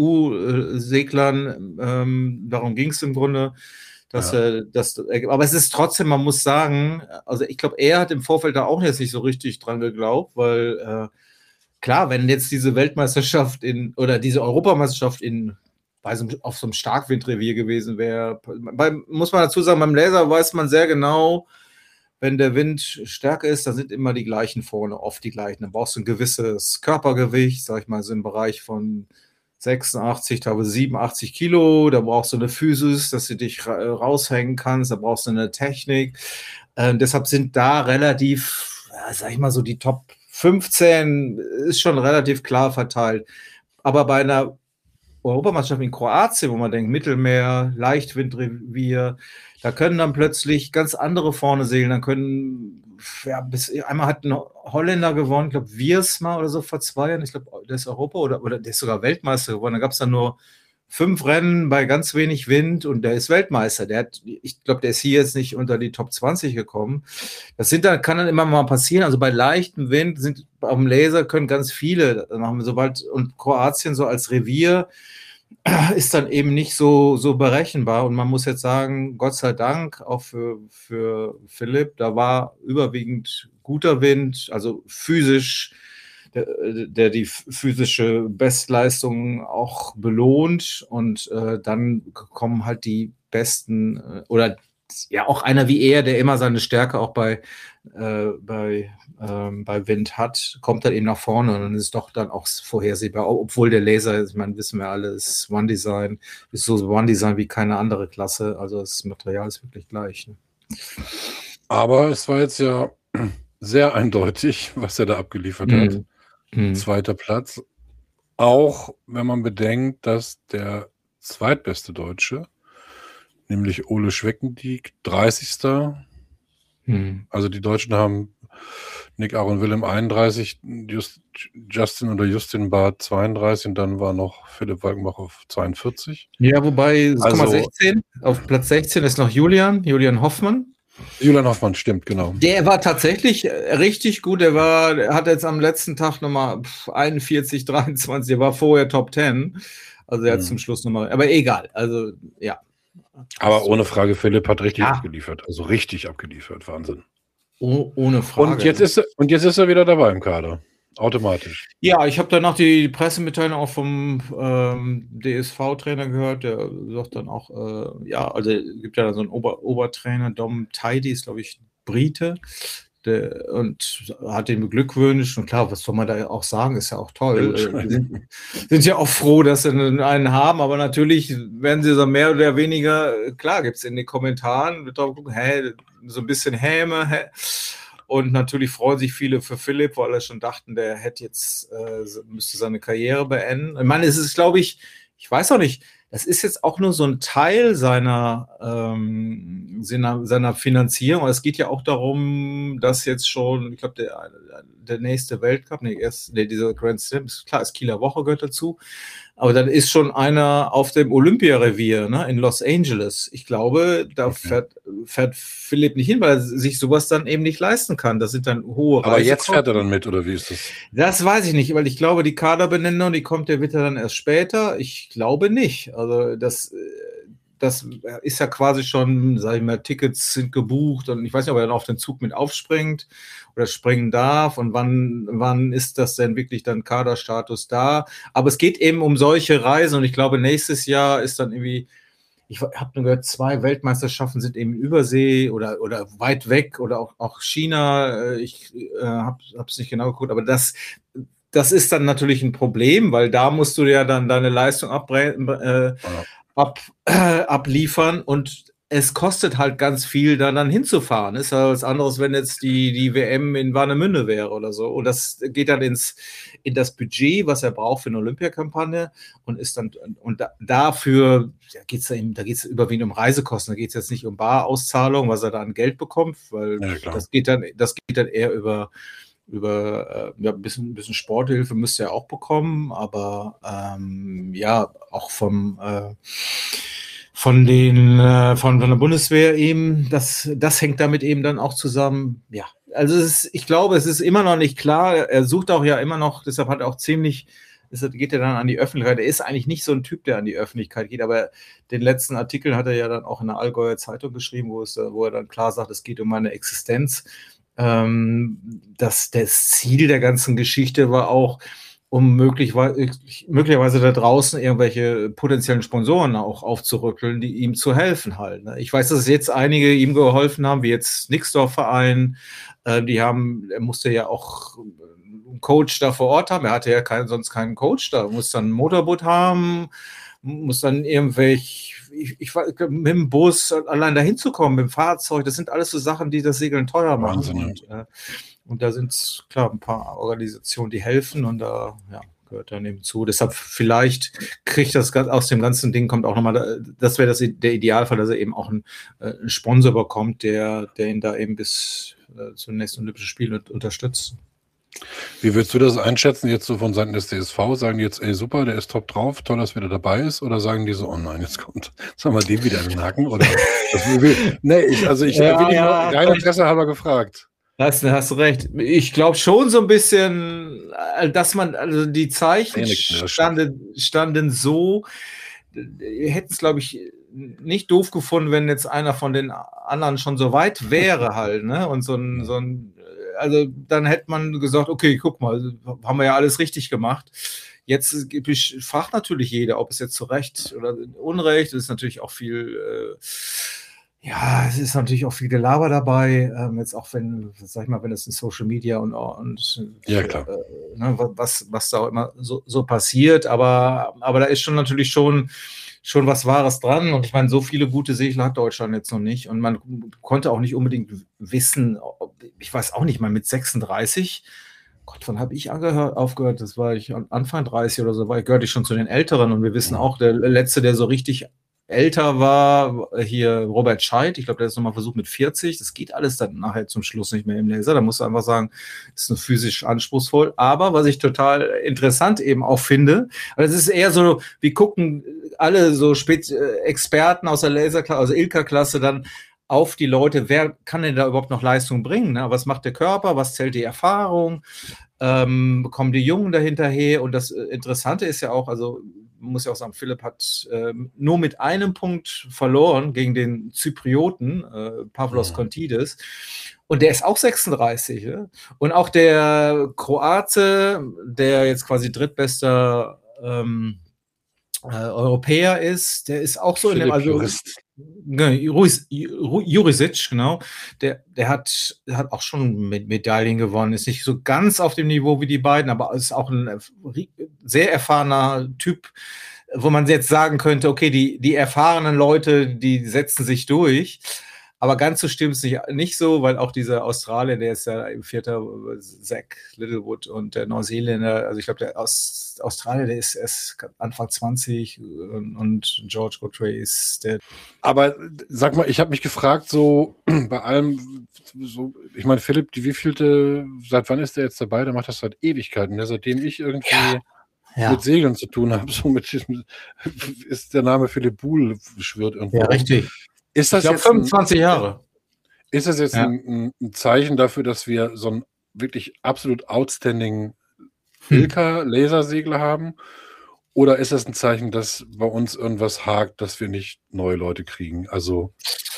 U-Seglern, ähm, darum ging es im Grunde, dass, Ja. äh, dass, aber es ist trotzdem, man muss sagen, also ich glaube, er hat im Vorfeld da auch jetzt nicht so richtig dran geglaubt, weil äh, klar, wenn jetzt diese Weltmeisterschaft in, oder diese Europameisterschaft in, bei so, auf so einem Starkwindrevier gewesen wäre, beim, muss man dazu sagen, beim Laser weiß man sehr genau, wenn der Wind stärker ist, dann sind immer die gleichen vorne, oft die gleichen. Dann brauchst du ein gewisses Körpergewicht, sag ich mal, so im Bereich von sechsundachtzig, teilweise siebenundachtzig Kilo. Da brauchst du eine Physis, dass du dich ra raushängen kannst. Da brauchst du eine Technik. Äh, deshalb sind da relativ, ja, sag ich mal so, die Top fünfzehn ist schon relativ klar verteilt. Aber bei einer Europameisterschaft in Kroatien, wo man denkt, Mittelmeer, Leichtwindrevier, da können dann plötzlich ganz andere vorne segeln. Dann können, ja, bis, einmal hat ein Holländer gewonnen, ich glaube, Wiersma oder so vor zwei Jahren. Ich glaube, der ist Europa oder, oder der ist sogar Weltmeister geworden. Da gab es dann nur fünf Rennen bei ganz wenig Wind und der ist Weltmeister. Der hat, ich glaube, der ist hier jetzt nicht unter die Top zwanzig gekommen. Das sind dann, kann dann immer mal passieren. Also bei leichtem Wind sind auf dem Laser können ganz viele machen, sobald, und Kroatien so als Revier ist dann eben nicht so, so berechenbar. Und man muss jetzt sagen, Gott sei Dank, auch für, für Philipp, da war überwiegend guter Wind, also physisch, der, der die physische Bestleistung auch belohnt. Und äh, dann kommen halt die besten, äh, oder ja auch einer wie er, der immer seine Stärke auch bei, äh, bei, ähm, bei Wind hat, kommt dann eben nach vorne und dann ist es doch dann auch vorhersehbar, obwohl der Laser, ich meine, wissen wir alle, ist One Design, ist so One Design wie keine andere Klasse, also das Material ist wirklich gleich. Ne? Aber es war jetzt ja sehr eindeutig, was er da abgeliefert hat. Mhm. Mhm. Zweiter Platz. Auch wenn man bedenkt, dass der zweitbeste Deutsche, nämlich Ole Schweckendiek, dreißigster Mhm. Also die Deutschen haben Nick Aaron Willem einunddreißig, Just, Justin oder Justin Barth zweiunddreißig und dann war noch Philipp Walkenbach auf zweiundvierzig. Ja, wobei, guck mal, Also- sechzehn, auf Platz sechzehn ist noch Julian, Julian Hoffmann. Julian Hoffmann, stimmt, genau. Der war tatsächlich äh, richtig gut. Der war, der hat jetzt am letzten Tag nochmal pf, einundvierzig, dreiundzwanzig. Der war vorher Top zehn. Also er hat Mhm. zum Schluss nochmal. Aber egal. Also ja. Aber ohne Frage, Philipp hat richtig Ja. abgeliefert. Also richtig abgeliefert. Wahnsinn. Oh, ohne Frage. Und jetzt, ist er, und jetzt ist er wieder dabei im Kader. Automatisch. Ja, ich habe danach die Pressemitteilung auch vom ähm, D S V-Trainer gehört. Der sagt dann auch, äh, ja, also es gibt ja da so einen Ober Obertrainer, Dom Tidy ist, glaube ich, Brite. Der, und hat ihn beglückwünscht. Und klar, was soll man da auch sagen, ist ja auch toll. Stimmt. Äh, sind, sind ja auch froh, dass sie einen haben, aber natürlich werden sie so mehr oder weniger, klar, gibt es in den Kommentaren, wird drauf gucken, hä, so ein bisschen Häme, hä? Und natürlich freuen sich viele für Philipp, weil alle schon dachten, der hätte jetzt, äh, müsste seine Karriere beenden. Ich meine, es ist, glaube ich, ich weiß auch nicht, das ist jetzt auch nur so ein Teil seiner, ähm, seiner, seiner Finanzierung. Aber es geht ja auch darum, dass jetzt schon, ich glaube, der, der nächste Weltcup, nee, erst, nee, dieser Grand Slam, ist klar, ist Kieler Woche gehört dazu. Aber dann ist schon einer auf dem Olympiarevier, ne, in Los Angeles. Ich glaube, da okay. fährt, fährt Philipp nicht hin, weil er sich sowas dann eben nicht leisten kann. Das sind dann hohe Aber Reisekosten. Jetzt fährt er dann mit, oder wie ist das? Das weiß ich nicht, weil ich glaube, die Kaderbenennung, die kommt ja wieder dann erst später. Ich glaube nicht. Also das, das ist ja quasi schon, sag ich mal, Tickets sind gebucht und ich weiß nicht, ob er dann auf den Zug mit aufspringt oder springen darf und wann, wann ist das denn wirklich dann Kaderstatus da. Aber es geht eben um solche Reisen und ich glaube, nächstes Jahr ist dann irgendwie, ich habe nur gehört, zwei Weltmeisterschaften sind eben Übersee oder, oder weit weg oder auch, auch China. Ich äh, habe es nicht genau geguckt, aber das, das ist dann natürlich ein Problem, weil da musst du ja dann deine Leistung abre- äh, ab, äh, abliefern und es kostet halt ganz viel, da dann hinzufahren. Ist ja was anderes, wenn jetzt die, die W M in Warnemünde wäre oder so. Und das geht dann ins, in das Budget, was er braucht für eine Olympiakampagne und ist dann, und da, dafür, da geht es da geht's überwiegend um Reisekosten. Da geht es jetzt nicht um Barauszahlung, was er da an Geld bekommt, weil ja, das geht dann, das geht dann eher über, über äh, ja, ein bisschen, ein bisschen Sporthilfe müsste er auch bekommen, aber ähm, ja, auch vom äh, von den äh, von, von der Bundeswehr eben, das, das hängt damit eben dann auch zusammen. Ja, also es ist, ich glaube, es ist immer noch nicht klar. Er sucht auch ja immer noch, deshalb hat er auch ziemlich, deshalb geht er dann an die Öffentlichkeit. Er ist eigentlich nicht so ein Typ, der an die Öffentlichkeit geht, aber den letzten Artikel hat er ja dann auch in der Allgäuer Zeitung geschrieben, wo, es, wo er dann klar sagt, es geht um meine Existenz. Ähm, dass das Ziel der ganzen Geschichte war auch, um möglicherweise, möglicherweise da draußen irgendwelche potenziellen Sponsoren auch aufzurütteln, die ihm zu helfen halt. Ne? Ich weiß, dass jetzt einige ihm geholfen haben, wie jetzt Nixdorf-Verein, äh, die haben, er musste ja auch einen Coach da vor Ort haben, er hatte ja keinen, sonst keinen Coach da, muss dann ein Motorboot haben, muss dann irgendwelche, ich, ich mit dem Bus allein dahin zu kommen, mit dem Fahrzeug, das sind alles so Sachen, die das Segeln teuer machen. Wahnsinn. Und, äh, Und da sind, klar, ein paar Organisationen, die helfen und da ja, gehört dann eben zu. Deshalb vielleicht kriegt das aus dem ganzen Ding, kommt auch nochmal, das wäre das, der Idealfall, dass er eben auch einen, einen Sponsor bekommt, der, der ihn da eben bis äh, zu den nächsten Olympischen Spielen unterstützt. Wie würdest du das einschätzen, jetzt so von Seiten des D S V? Sagen die jetzt, ey super, der ist top drauf, toll, dass wieder dabei ist? Oder sagen die so, oh nein, jetzt kommt, sagen wir dem wieder in den Haken? Oder, das will, nee, ich, also ich ja, will dich ja, nur rein Interesse halber gefragt. Hast, hast du recht. Ich glaube schon so ein bisschen, dass man, also die Zeichen standen, standen so, hätten es, glaube ich, nicht doof gefunden, wenn jetzt einer von den anderen schon so weit wäre halt, ne? Und so ein, so ein, also dann hätte man gesagt, okay, guck mal, haben wir ja alles richtig gemacht. Jetzt fragt natürlich jeder, ob es jetzt zu Recht oder Unrecht, es ist natürlich auch viel, äh, ja, es ist natürlich auch viel Gelaber dabei, ähm, jetzt auch wenn, sag ich mal, wenn es in Social Media und, und ja, klar. Äh, ne, was, was da auch immer so, so passiert, aber, aber da ist schon natürlich schon, schon was Wahres dran und ich meine, so viele gute Segler hat Deutschland jetzt noch nicht und man konnte auch nicht unbedingt wissen, ich weiß auch nicht, mal mit sechsunddreißig, Gott, wann habe ich angehört, aufgehört, das war ich Anfang dreißig oder so, war ich, gehörte ich schon zu den Älteren und wir wissen auch, der Letzte, der so richtig älter war, hier Robert Scheidt, ich glaube, der hat es nochmal versucht mit vierzig, das geht alles dann nachher zum Schluss nicht mehr im Laser, da musst du einfach sagen, ist nur physisch anspruchsvoll, aber was ich total interessant eben auch finde, weil es ist eher so, wir gucken alle so Spez- Experten aus der Laserklasse, also Ilka-Klasse dann auf die Leute, wer kann denn da überhaupt noch Leistung bringen, ne? Was macht der Körper, was zählt die Erfahrung, ähm, kommen die Jungen dahinterher und das Interessante ist ja auch, also man muss ja auch sagen, Philipp hat äh, nur mit einem Punkt verloren gegen den Zyprioten, äh, Pavlos ja. Kontidis. Und der ist auch sechsunddreißig. Ja? Und auch der Kroate, der jetzt quasi drittbester ähm, äh, Europäer ist, der ist auch so Philipp in dem, also Jurist. Juris, Jurisic, genau, der, der hat, der hat auch schon mit Medaillen gewonnen, ist nicht so ganz auf dem Niveau wie die beiden, aber ist auch ein sehr erfahrener Typ, wo man jetzt sagen könnte, okay, die, die erfahrenen Leute, die setzen sich durch. Aber ganz so stimmt es nicht, nicht so, weil auch dieser Australier, der ist ja im Vierter, Zach Littlewood und der Neuseeländer, also ich glaube, der Aus, Australier, der ist erst Anfang zwanzig und, und George Godfrey ist der. Aber sag mal, ich habe mich gefragt, so bei allem, so, ich meine, Philipp, die wievielte, seit wann ist der jetzt dabei? Der macht das seit Ewigkeiten, ne? Seitdem ich irgendwie Ja. Ja. mit Segeln zu tun habe, so mit, ist der Name Philipp Buhl schwirrt irgendwo. Ja, richtig. Ist das ich glaube, fünfundzwanzig Jahre. Ist das jetzt Ja. ein, ein Zeichen dafür, dass wir so einen wirklich absolut outstanding Hm. Ilka-Lasersegler haben? Oder ist das ein Zeichen, dass bei uns irgendwas hakt, dass wir nicht neue Leute kriegen? Also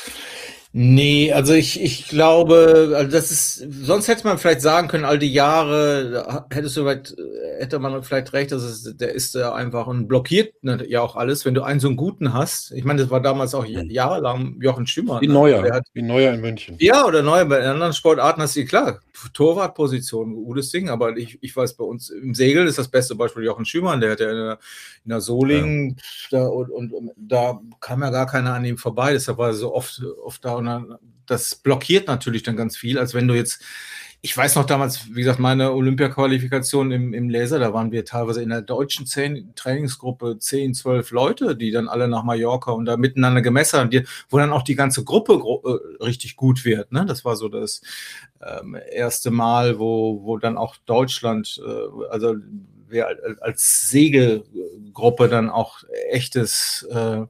Nee, also ich, ich glaube, also das ist, sonst hätte man vielleicht sagen können, all die Jahre, hättest du vielleicht, hätte man vielleicht recht, dass es, der ist ja einfach und blockiert ja auch alles, wenn du einen so einen guten hast. Ich meine, das war damals auch jahrelang Jochen Schümann. Wie Neuer, ne? wie Neuer in München. Ja, oder Neuer bei anderen Sportarten hast du, klar, Torwartposition, gutes Ding, aber ich, ich weiß, bei uns im Segeln ist das beste Beispiel Jochen Schümann, der hat ja in der, in der Solingen, ja. da, und, und, und da kam ja gar keiner an ihm vorbei, deshalb war er so oft, oft da. Und dann, das blockiert natürlich dann ganz viel, als wenn du jetzt, ich weiß noch damals, wie gesagt, meine Olympia-Qualifikation im, im Laser, da waren wir teilweise in der deutschen zehn, Trainingsgruppe zehn, zwölf Leute, die dann alle nach Mallorca und da miteinander gemessen haben, die, wo dann auch die ganze Gruppe gro- äh, richtig gut wird. Ne? Das war so das ähm, erste Mal, wo, wo dann auch Deutschland, äh, also wir als Segelgruppe dann auch echtes äh,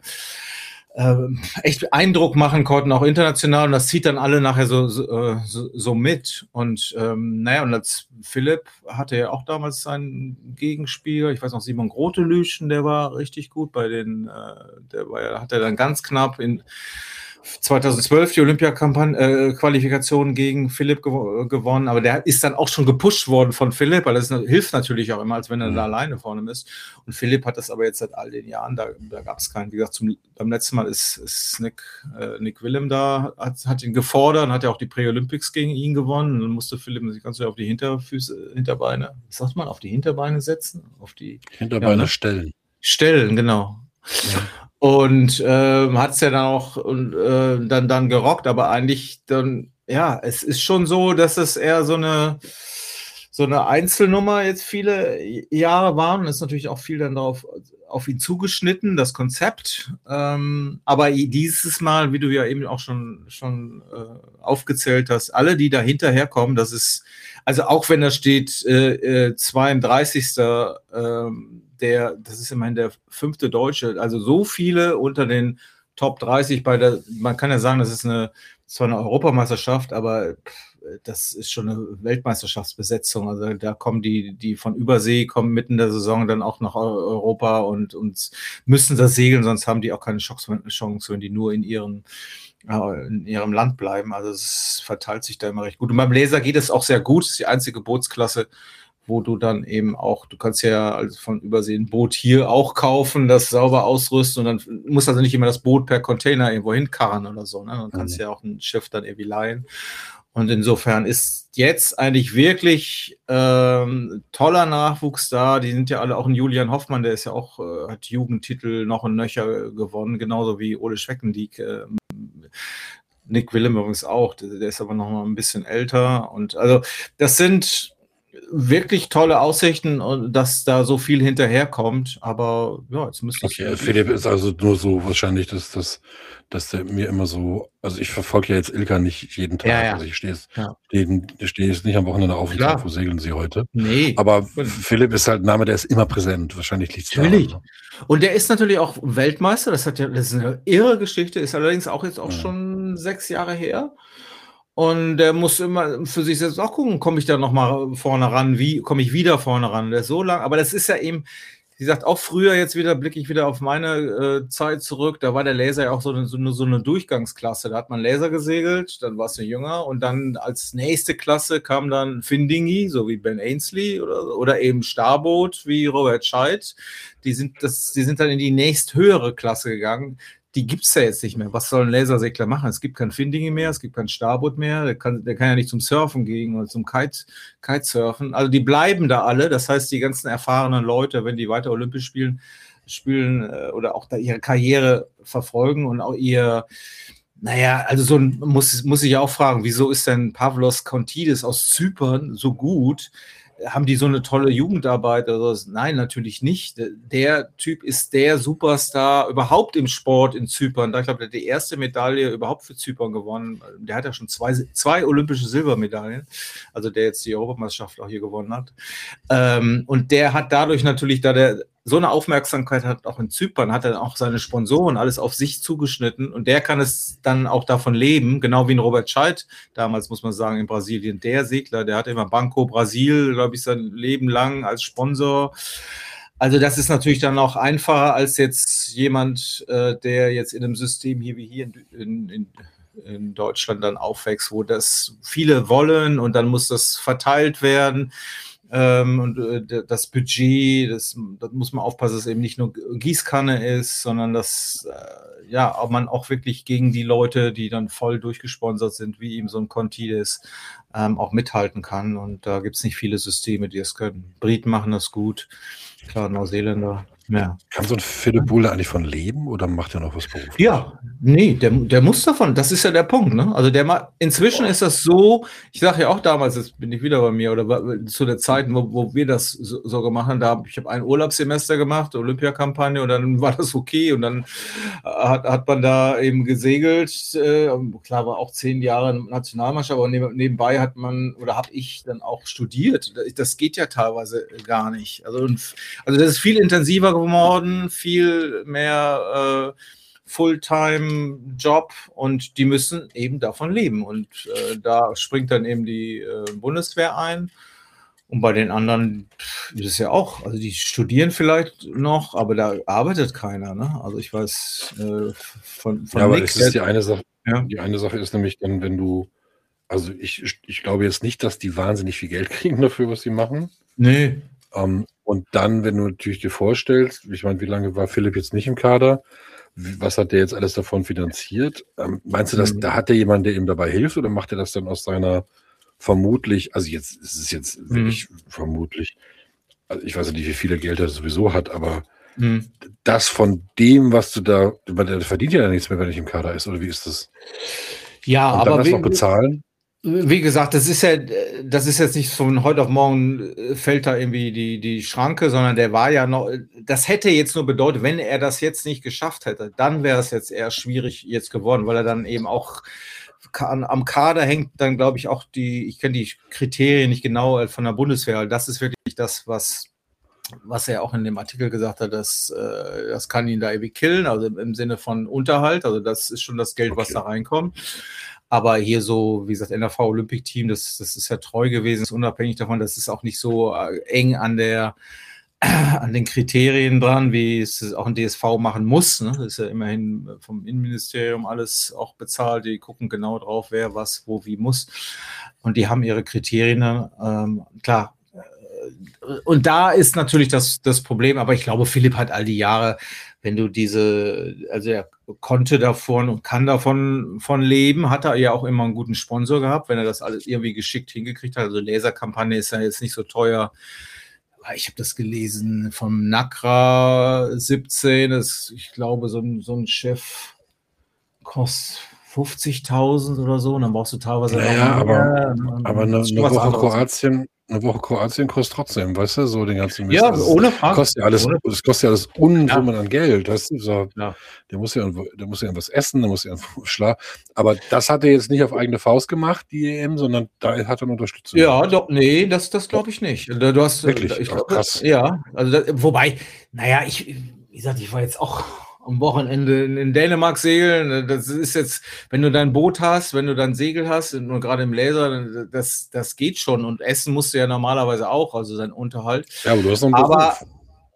echt Eindruck machen konnten, auch international, und das zieht dann alle nachher so, so, so mit. Und ähm, naja, und als Philipp hatte ja auch damals seinen Gegenspieler, ich weiß noch, Simon Grotelüschen, der war richtig gut bei den, äh, der war ja, hat er dann ganz knapp in zweitausendzwölf die Olympia-Qualifikation äh, gegen Philipp gew- gewonnen, aber der ist dann auch schon gepusht worden von Philipp, weil das hilft natürlich auch immer, als wenn er mhm. da alleine vorne ist. Und Philipp hat das aber jetzt seit all den Jahren, da, da gab es keinen, wie gesagt, zum, beim letzten Mal ist, ist Nick, äh, Nick Willem da, hat, hat ihn gefordert und hat ja auch die Pre-Olympics gegen ihn gewonnen. Und dann musste Philipp sich ganz auf die Hinterfüße, Hinterbeine, was sagt man, auf die Hinterbeine setzen? Auf die Hinterbeine ja, ne? stellen. Stellen, genau. Ja. Und äh, hat es ja dann auch und, äh, dann, dann gerockt, aber eigentlich dann, ja, es ist schon so, dass es eher so eine, so eine Einzelnummer jetzt viele Jahre war. Und ist natürlich auch viel dann darauf auf ihn zugeschnitten, das Konzept. Ähm, aber dieses Mal, wie du ja eben auch schon, schon äh, aufgezählt hast, alle, die da hinterherkommen, das ist, also auch wenn da steht äh, zweiunddreißigster Äh, der, das ist immerhin der fünfte Deutsche, also so viele unter den Top dreißig bei der, man kann ja sagen, das ist eine, zwar eine Europameisterschaft, aber das ist schon eine Weltmeisterschaftsbesetzung. Also da kommen die, die von Übersee, kommen mitten in der Saison dann auch nach Europa und, und müssen das segeln, sonst haben die auch keine Chance, wenn die nur in ihren in ihrem Land bleiben. Also es verteilt sich da immer recht gut. Und beim Laser geht es auch sehr gut. Das ist die einzige Bootsklasse, wo du dann eben auch, du kannst ja also von Übersee ein Boot hier auch kaufen, das sauber ausrüsten, und dann muss also nicht immer das Boot per Container irgendwo hinkarren oder so. Ne? Dann kannst du mhm. ja auch ein Schiff dann irgendwie leihen. Und insofern ist jetzt eigentlich wirklich ähm, toller Nachwuchs da. Die sind ja alle, auch ein Julian Hoffmann, der ist ja auch, äh, hat Jugendtitel noch ein Nöcher gewonnen, genauso wie Ole Schweckendiek. Äh, Nick Willem übrigens auch, der, der ist aber noch mal ein bisschen älter. Und also das sind wirklich tolle Aussichten, dass da so viel hinterherkommt, aber ja, jetzt müsste es. Okay, Philipp ist also nur so wahrscheinlich, dass, dass, dass der mir immer so, also ich verfolge ja jetzt Ilka nicht jeden Tag, ja, ja. also ich stehe jetzt, ja. stehe jetzt nicht am Wochenende auf und sage, wo segeln sie heute? Nee. Aber Philipp ist halt ein Name, der ist immer präsent, wahrscheinlich liegt es daran. Natürlich. Und der ist natürlich auch Weltmeister, das hat ja, das ist eine irre Geschichte, ist allerdings auch jetzt auch ja. schon sechs Jahre her. Und der muss immer für sich selbst auch gucken, komme ich da nochmal vorne ran, wie komme ich wieder vorne ran. Der ist so lang, aber das ist ja eben, wie gesagt, auch früher jetzt wieder, blicke ich wieder auf meine äh, Zeit zurück, da war der Laser ja auch so eine, so, eine, so eine Durchgangsklasse. Da hat man Laser gesegelt, dann warst du jünger, und dann als nächste Klasse kam dann Findingi, so wie Ben Ainslie oder, oder eben Starboot wie Robert Scheidt. Die sind, das, die sind dann in die nächsthöhere Klasse gegangen. Die gibt es ja jetzt nicht mehr. Was soll ein Lasersegler machen? Es gibt kein Findingi mehr, es gibt kein Starboot mehr, der kann, der kann ja nicht zum Surfen gehen oder zum Kite, Kitesurfen. Also die bleiben da alle. Das heißt, die ganzen erfahrenen Leute, wenn die weiter Olympisch spielen, spielen äh, oder auch da ihre Karriere verfolgen und auch ihr, Naja, also so ein, muss, muss ich auch fragen, wieso ist denn Pavlos Kontidis aus Zypern so gut? Haben die so eine tolle Jugendarbeit oder so? Nein, natürlich nicht. Der Typ ist der Superstar überhaupt im Sport in Zypern. Da, ich glaube, der hat die erste Medaille überhaupt für Zypern gewonnen. Der hat ja schon zwei, zwei olympische Silbermedaillen, also der jetzt die Europameisterschaft auch hier gewonnen hat. Ähm, und der hat dadurch natürlich, da der so eine Aufmerksamkeit hat, auch in Zypern, hat er auch seine Sponsoren alles auf sich zugeschnitten und der kann es dann auch davon leben, genau wie ein Robert Scheidt damals, muss man sagen, in Brasilien. Der Segler, der hatte immer Banco Brasil, glaube ich, sein Leben lang als Sponsor. Also das ist natürlich dann auch einfacher als jetzt jemand, äh, der jetzt in einem System hier wie hier in, in, in in Deutschland dann aufwächst, wo das viele wollen und dann muss das verteilt werden. Ähm, und äh, das Budget, das, das muss man aufpassen, dass es eben nicht nur Gießkanne ist, sondern dass äh, ja, auch man auch wirklich gegen die Leute, die dann voll durchgesponsert sind, wie eben so ein Contidis, ähm, auch mithalten kann. Und da gibt es nicht viele Systeme, die das können. Briten machen das gut, klar, Neuseeländer. Ja. Kann so ein Philipp Boulder eigentlich von leben oder macht er noch was beruflich? Ja, nee, der, der muss davon, das ist ja der Punkt, ne? Also der mal, inzwischen ist das so, ich sage ja auch damals, jetzt bin ich wieder bei mir, oder zu der Zeit, wo, wo wir das so, so gemacht haben, da hab, ich habe ein Urlaubssemester gemacht, Olympiakampagne, und dann war das okay und dann hat, hat man da eben gesegelt, äh, klar war auch zehn Jahre Nationalmannschaft, aber neb, nebenbei hat man, oder habe ich dann auch studiert, das geht ja teilweise gar nicht, also, also das ist viel intensiver geworden, viel mehr äh, Fulltime-Job und die müssen eben davon leben. Und äh, da springt dann eben die äh, Bundeswehr ein. Und bei den anderen ist es ja auch, also die studieren vielleicht noch, aber da arbeitet keiner. Ne? Also ich weiß äh, von, von Ja, aber nix. es ist die eine Sache, Ja. die eine Sache ist nämlich dann, wenn du, also ich, ich glaube jetzt nicht, dass die wahnsinnig viel Geld kriegen dafür, was sie machen. Nee. Um, und dann, wenn du natürlich dir vorstellst, ich meine, wie lange war Philipp jetzt nicht im Kader? Wie, was hat der jetzt alles davon finanziert? Ähm, meinst du, dass Mhm. da hat der jemand, der ihm dabei hilft, oder macht er das dann aus seiner vermutlich, also jetzt ist es jetzt Mhm. wirklich vermutlich, also ich weiß nicht, wie viel Geld er sowieso hat, aber Mhm. das von dem, was du da, weil der verdient ja nichts mehr, wenn er nicht im Kader ist, oder wie ist das? Ja, Und dann aber das noch wie, bezahlen? wie gesagt, das ist ja, das ist jetzt nicht von heute auf morgen äh, fällt da irgendwie die, die Schranke, sondern der war ja noch, das hätte jetzt nur bedeutet, wenn er das jetzt nicht geschafft hätte, dann wäre es jetzt eher schwierig jetzt geworden, weil er dann eben auch kann, am Kader hängt dann, glaube ich, auch die, ich kenne die Kriterien nicht genau von der Bundeswehr, das ist wirklich das, was was er auch in dem Artikel gesagt hat, dass äh, das kann ihn da irgendwie killen, also im, im Sinne von Unterhalt, also das ist schon das Geld, Okay. was da reinkommt. Aber hier so, wie gesagt, N R V Olympic-Team, das, das ist ja treu gewesen, ist unabhängig davon, das ist auch nicht so äh, eng an der an den Kriterien dran, wie es auch ein D S V machen muss. Ne? Das ist ja immerhin vom Innenministerium alles auch bezahlt. Die gucken genau drauf, wer was, wo, wie muss. Und die haben ihre Kriterien. Ähm, klar, und da ist natürlich das, das Problem, aber ich glaube, Philipp hat all die Jahre, wenn du diese, also er konnte davon und kann davon von leben, hat er ja auch immer einen guten Sponsor gehabt, wenn er das alles irgendwie geschickt hingekriegt hat. Also Laserkampagne ist ja jetzt nicht so teuer. Ich habe das gelesen vom N A C R A siebzehn, das, ich glaube, so ein, so ein Chef kostet fünfzigtausend oder so, und dann brauchst du teilweise Naja, noch aber, mehr. aber eine, Das ist schon eine was Woche anderes. Kroatien, eine Woche Kroatien kostet trotzdem, weißt du, so den ganzen Mist. Ja, Also, ohne das Frage. kostet ja alles, Ohne- das kostet ja alles Unsummen an Geld, weißt du, so, Ja. der muss ja irgendwo, der muss ja irgendwas essen, der muss ja irgendwo schlafen. Aber das hat er jetzt nicht auf eigene Faust gemacht, die E M, sondern da hat er eine Unterstützung. Ja, gehabt. doch, nee, das, das glaube ich nicht. Du du hast, Wirklich? ich Ach, glaube, krass. ja, also da, wobei, naja, ich, wie gesagt, ich war jetzt auch am Wochenende in, in Dänemark segeln. Das ist jetzt, wenn du dein Boot hast, wenn du dein Segel hast, und gerade im Laser, das, das geht schon. Und essen musst du ja normalerweise auch, also sein Unterhalt. Ja, aber du hast noch einen Aber Beruf.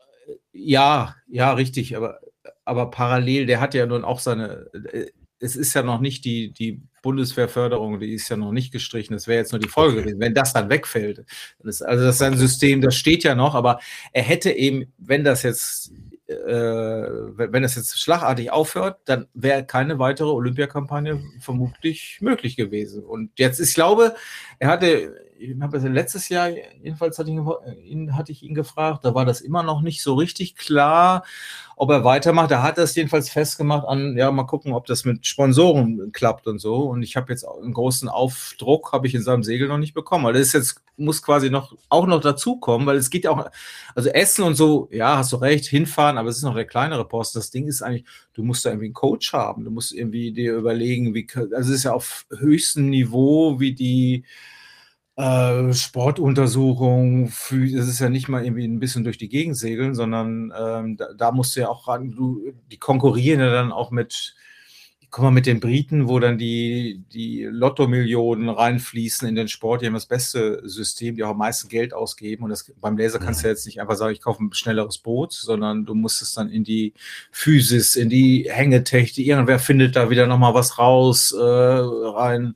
ja, ja, richtig, aber, aber parallel, der hat ja nun auch seine, äh, es ist ja noch nicht die, die Bundeswehrförderung, die ist ja noch nicht gestrichen, das wäre jetzt nur die Folge Okay. gewesen, wenn das dann wegfällt. Das, also das ist ein Okay. System, das steht ja noch, aber er hätte eben, wenn das jetzt, äh, wenn das jetzt schlagartig aufhört, dann wäre keine weitere Olympiakampagne vermutlich möglich gewesen. Und jetzt, ich glaube, er hatte, ich habe letztes Jahr, jedenfalls hatte ich, ihn, hatte ich ihn gefragt, da war das immer noch nicht so richtig klar, ob er weitermacht. Da hat er es jedenfalls festgemacht an, ja, mal gucken, ob das mit Sponsoren klappt und so. Und ich habe jetzt einen großen Aufdruck, habe ich in seinem Segel noch nicht bekommen. Weil das ist jetzt, muss quasi noch, auch noch dazukommen, weil es geht ja auch, also Essen und so, ja, hast du recht, hinfahren, aber es ist noch der kleinere Posten. Das Ding ist eigentlich, du musst da irgendwie einen Coach haben, du musst irgendwie dir überlegen, wie, also es ist ja auf höchstem Niveau, wie die Äh, Sportuntersuchung, es ist ja nicht mal irgendwie ein bisschen durch die Gegend segeln, sondern ähm, da, da musst du ja auch ran, du, die konkurrieren ja dann auch mit, guck mal, mit den Briten, wo dann die, die Lotto-Millionen reinfließen in den Sport, die haben das beste System, die auch am meisten Geld ausgeben und das, beim Laser kannst du ja jetzt nicht einfach sagen, ich kaufe ein schnelleres Boot, sondern du musst es dann in die Physis, in die Hängetechnik, irgendwer findet da wieder nochmal was raus, äh, rein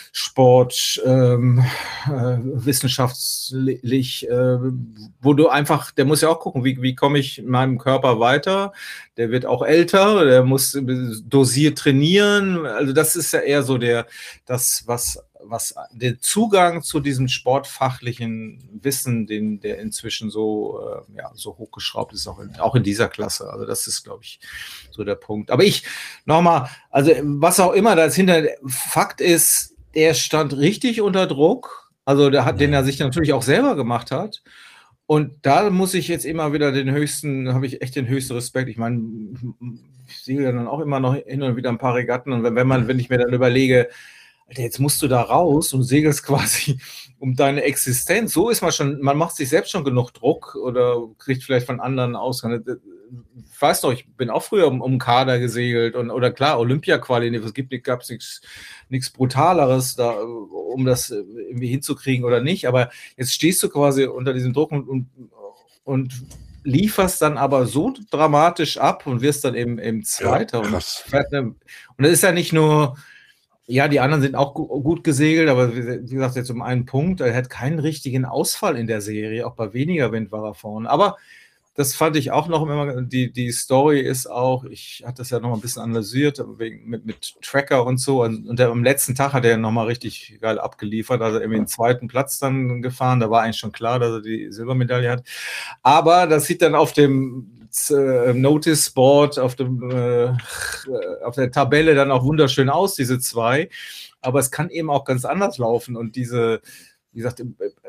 Sport, ähm, äh, wissenschaftlich, äh, wo du einfach, der muss ja auch gucken, wie, wie komme ich in meinem Körper weiter, der wird auch älter, der muss dosiert trainieren, also das ist ja eher so der, das, was, was den Zugang zu diesem sportfachlichen Wissen, den, der inzwischen so, äh, ja, so hochgeschraubt ist, auch in, auch in dieser Klasse, also das ist, glaube ich, so der Punkt. Aber ich, nochmal, also was auch immer das hinter, Fakt ist, der stand richtig unter Druck, also der hat, den er sich natürlich auch selber gemacht hat. Und da muss ich jetzt immer wieder den höchsten, habe ich echt den höchsten Respekt. Ich meine, ich sehe ja dann auch immer noch hin und wieder ein paar Regatten. Und wenn, wenn man, wenn ich mir dann überlege, Alter, jetzt musst du da raus und segelst quasi um deine Existenz. So ist man schon, man macht sich selbst schon genug Druck oder kriegt vielleicht von anderen aus. Ich weiß noch, ich bin auch früher um, um Kader gesegelt und oder klar, Olympia-Quali, es gibt, gab es nichts Brutaleres, da, um das irgendwie hinzukriegen oder nicht. Aber jetzt stehst du quasi unter diesem Druck und, und, und lieferst dann aber so dramatisch ab und wirst dann eben, eben Zweiter. Ja, krass. Und, und das ist ja nicht nur. Ja, die anderen sind auch gu- gut gesegelt, aber wie wie gesagt, jetzt um einen Punkt, er hat keinen richtigen Ausfall in der Serie, auch bei weniger Wind war er vorne. Aber das fand ich auch noch immer, die, die Story ist auch, ich hatte das ja noch mal ein bisschen analysiert, wegen, mit, mit Tracker und so, und, und der, am letzten Tag hat er noch mal richtig geil abgeliefert, also irgendwie den zweiten Platz dann gefahren, da war eigentlich schon klar, dass er die Silbermedaille hat. Aber das sieht dann auf dem äh, Notice Board, auf dem äh, auf der Tabelle dann auch wunderschön aus, diese zwei. Aber es kann eben auch ganz anders laufen. Und diese, wie gesagt,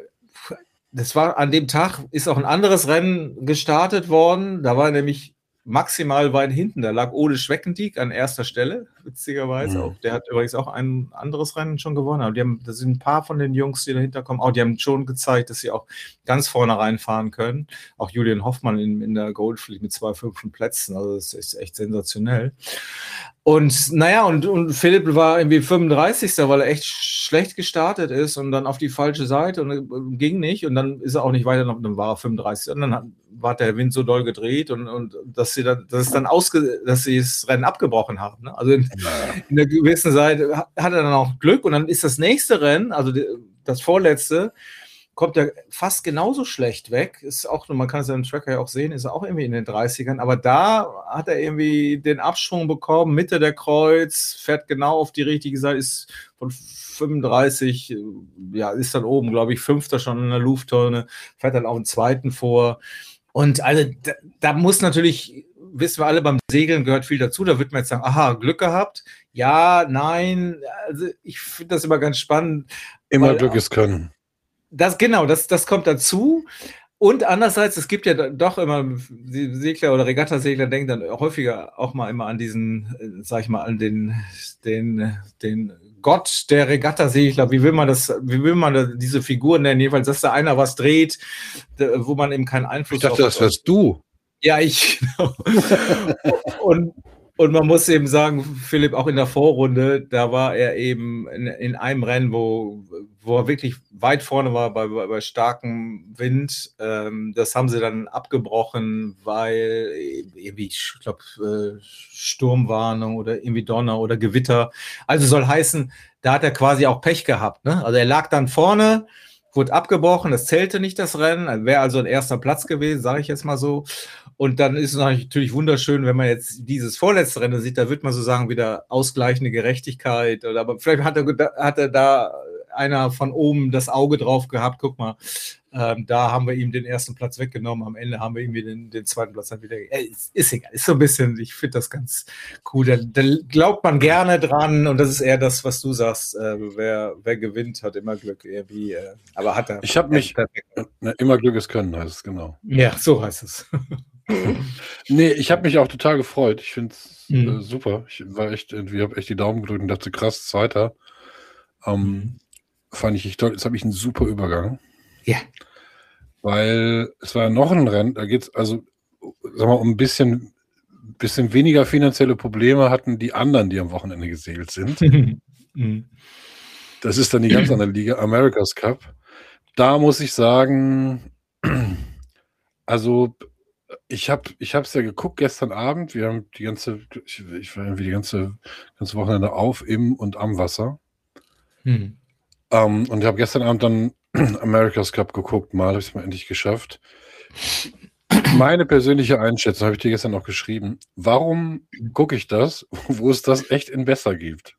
das war an dem Tag, ist auch ein anderes Rennen gestartet worden. Da war nämlich maximal weit hinten. Da lag Ole Schweckendiek an erster Stelle, witzigerweise. Mhm. Auch, der hat übrigens auch ein anderes Rennen schon gewonnen. Aber die haben, das sind ein paar von den Jungs, die dahinter kommen. Auch die haben schon gezeigt, dass sie auch ganz vorne reinfahren können. Auch Julian Hoffmann in, in der Goldfleet mit zwei fünften Plätzen. Also das ist echt sensationell. Und naja, und, und Philipp war irgendwie fünfunddreißigster, weil er echt schlecht gestartet ist und dann auf die falsche Seite und äh, ging nicht. Und dann ist er auch nicht weiter, noch, dann war er fünfunddreißig. Und dann hat, war der Wind so doll gedreht und, und dass sie dann, dass es dann ausge, dass sie das Rennen abgebrochen haben. Ne? Also in, in einer gewissen Seite hat er dann auch Glück und dann ist das nächste Rennen, also die, das vorletzte, kommt er fast genauso schlecht weg. Ist auch, man kann es ja im Tracker ja auch sehen, ist er auch irgendwie in den dreißigern. Aber da hat er irgendwie den Abschwung bekommen, Mitte der Kreuz, fährt genau auf die richtige Seite, ist von fünfunddreißig, ja, ist dann oben, glaube ich, Fünfter schon in der Lufttonne, fährt dann auch einen Zweiten vor. Und also da, da muss natürlich, wissen wir alle, beim Segeln gehört viel dazu. Da wird man jetzt sagen, aha, Glück gehabt. Ja, nein. Also ich finde das immer ganz spannend. Immer weil, Glück ist Können. Das, genau, das, das kommt dazu. Und andererseits, es gibt ja doch immer, die Segler oder Regattasegler denken dann häufiger auch mal immer an diesen, sag ich mal, an den, den, den Gott der Regattasegler. Wie will man das, wie will man das, diese Figuren nennen? Jedenfalls, dass da einer was dreht, wo man eben keinen Einfluss Ich dachte, auf das wärst du. Ja, ich. Genau. und, und man muss eben sagen, Philipp, auch in der Vorrunde, da war er eben in, in einem Rennen, wo, wo er wirklich weit vorne war bei, bei, bei starkem Wind. Ähm, das haben sie dann abgebrochen, weil irgendwie, ich glaube, äh, Sturmwarnung oder irgendwie Donner oder Gewitter. Also soll heißen, da hat er quasi auch Pech gehabt. Ne? Also er lag dann vorne, wurde abgebrochen, das zählte nicht das Rennen, wäre also ein erster Platz gewesen, sage ich jetzt mal so. Und dann ist es natürlich wunderschön, wenn man jetzt dieses vorletzte Rennen sieht, da wird man so sagen, wieder ausgleichende Gerechtigkeit. Oder, aber vielleicht hat er, hat er da einer von oben das Auge drauf gehabt, guck mal, ähm, da haben wir ihm den ersten Platz weggenommen, am Ende haben wir ihm den, den zweiten Platz dann wieder, äh, ist, ist egal, ist so ein bisschen, ich finde das ganz cool, da, da glaubt man gerne dran und das ist eher das, was du sagst, äh, wer, wer gewinnt, hat immer Glück, irgendwie, äh, aber hat er. Ich habe mich, äh, immer Glück ist Können, heißt es, genau. Ja, so heißt es. Nee, ich habe mich auch total gefreut, ich finde es Mhm. äh, super, ich war echt, irgendwie habe echt die Daumen gedrückt und dachte, krass, Zweiter. Ähm, Mhm. Fand ich, ich jetzt habe ich einen super Übergang. Ja. Weil es war noch ein Rennen, da geht es also, sag mal, um ein bisschen, bisschen weniger finanzielle Probleme hatten die anderen, die am Wochenende gesegelt sind. Mhm. Das ist dann die ganz andere Liga, America's Cup. Da muss ich sagen, also ich habe ich habe es ja geguckt gestern Abend. Wir haben die ganze, ich, ich war irgendwie die ganze, ganze Wochenende auf, im und am Wasser. Mhm. Um, und ich habe gestern Abend dann America's Cup geguckt, mal habe ich es mal endlich geschafft. Meine persönliche Einschätzung habe ich dir gestern auch geschrieben. Warum gucke ich das, wo es das echt in besser gibt?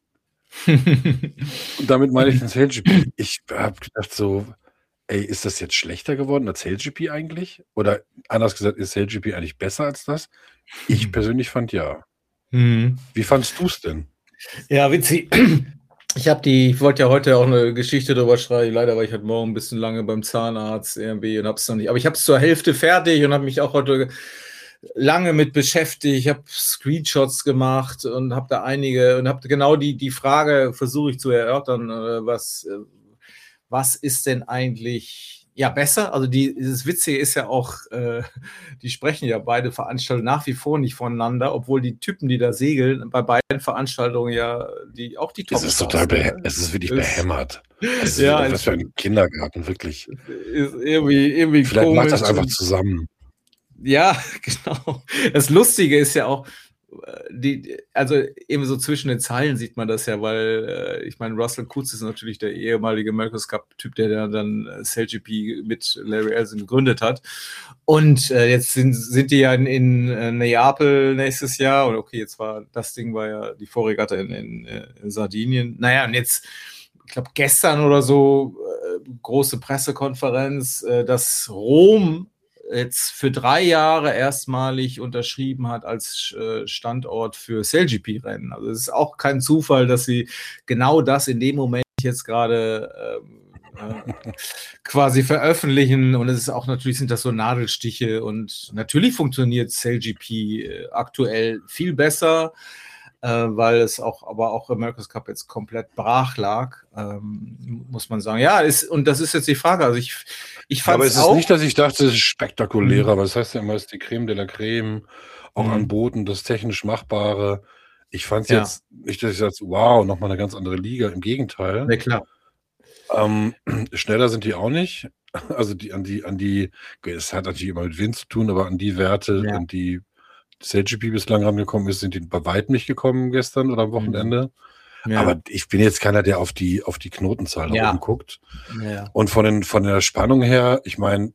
Und damit meine ich den Sail G P. Ich habe gedacht so, ey, ist das jetzt schlechter geworden als Sail G P eigentlich? Oder anders gesagt, ist Sail G P eigentlich besser als das? Ich persönlich fand ja. Mhm. Wie fandst du es denn? Ja, witzig. Ich habe die, ich wollte ja heute auch eine Geschichte drüber schreiben. Leider war ich heute Morgen ein bisschen lange beim Zahnarzt irgendwie und hab's noch nicht. Aber ich habe es zur Hälfte fertig und habe mich auch heute lange mit beschäftigt. Ich habe Screenshots gemacht und habe da einige und habe genau die, die Frage versuche ich zu erörtern, was, was ist denn eigentlich ja besser? Also die, das Witzige ist ja auch, äh, die sprechen ja beide Veranstaltungen nach wie vor nicht voneinander, obwohl die Typen, die da segeln, bei beiden Veranstaltungen ja die auch die Top. Es ist total, behe- es ist wirklich behämmert. Es ist Ja, was für ein Kindergarten, wirklich. Ist irgendwie, irgendwie Vielleicht komisch. macht das einfach zusammen. Ja, genau. Das Lustige ist ja auch, die, also eben so zwischen den Zeilen sieht man das ja, weil äh, ich meine, Russell Coutts ist natürlich der ehemalige America's Cup-Typ, der, der dann Sail G P mit Larry Ellison gegründet hat. Und äh, jetzt sind, sind die ja in, in äh, Neapel nächstes Jahr. Und okay, jetzt war das Ding war ja die Vorregatta in, in, in Sardinien. Naja, und jetzt, ich glaube, gestern oder so, äh, große Pressekonferenz, äh, dass Rom jetzt für drei Jahre erstmalig unterschrieben hat als äh, Standort für Sail G P-Rennen. Also es ist auch kein Zufall, dass sie genau das in dem Moment jetzt gerade ähm, äh, quasi veröffentlichen. Und es ist auch natürlich sind das so Nadelstiche und natürlich funktioniert Sail G P äh, aktuell viel besser, äh, weil es auch, aber auch America's Cup jetzt komplett brach lag, ähm, muss man sagen. Ja, ist, und das ist jetzt die Frage. Also ich, ich fand aber es ist auch, nicht, dass ich dachte, es ist spektakulärer, mhm. weil das heißt ja immer, es ist die Creme de la Creme, auch mhm. an Booten, das technisch Machbare. Ich fand es ja. jetzt nicht, dass ich sage, wow, nochmal eine ganz andere Liga. Im Gegenteil. Ja, klar. Ähm, schneller sind die auch nicht. Also die an die, an die, es hat natürlich immer mit Wind zu tun, aber an die Werte, ja. an die Sail G P bislang rangekommen ist, sind die bei weitem nicht gekommen gestern oder am Wochenende. Ja. Aber ich bin jetzt keiner, der auf die, auf die Knotenzahl ja. da oben guckt. Ja. Und von, den, von der Spannung her, ich meine,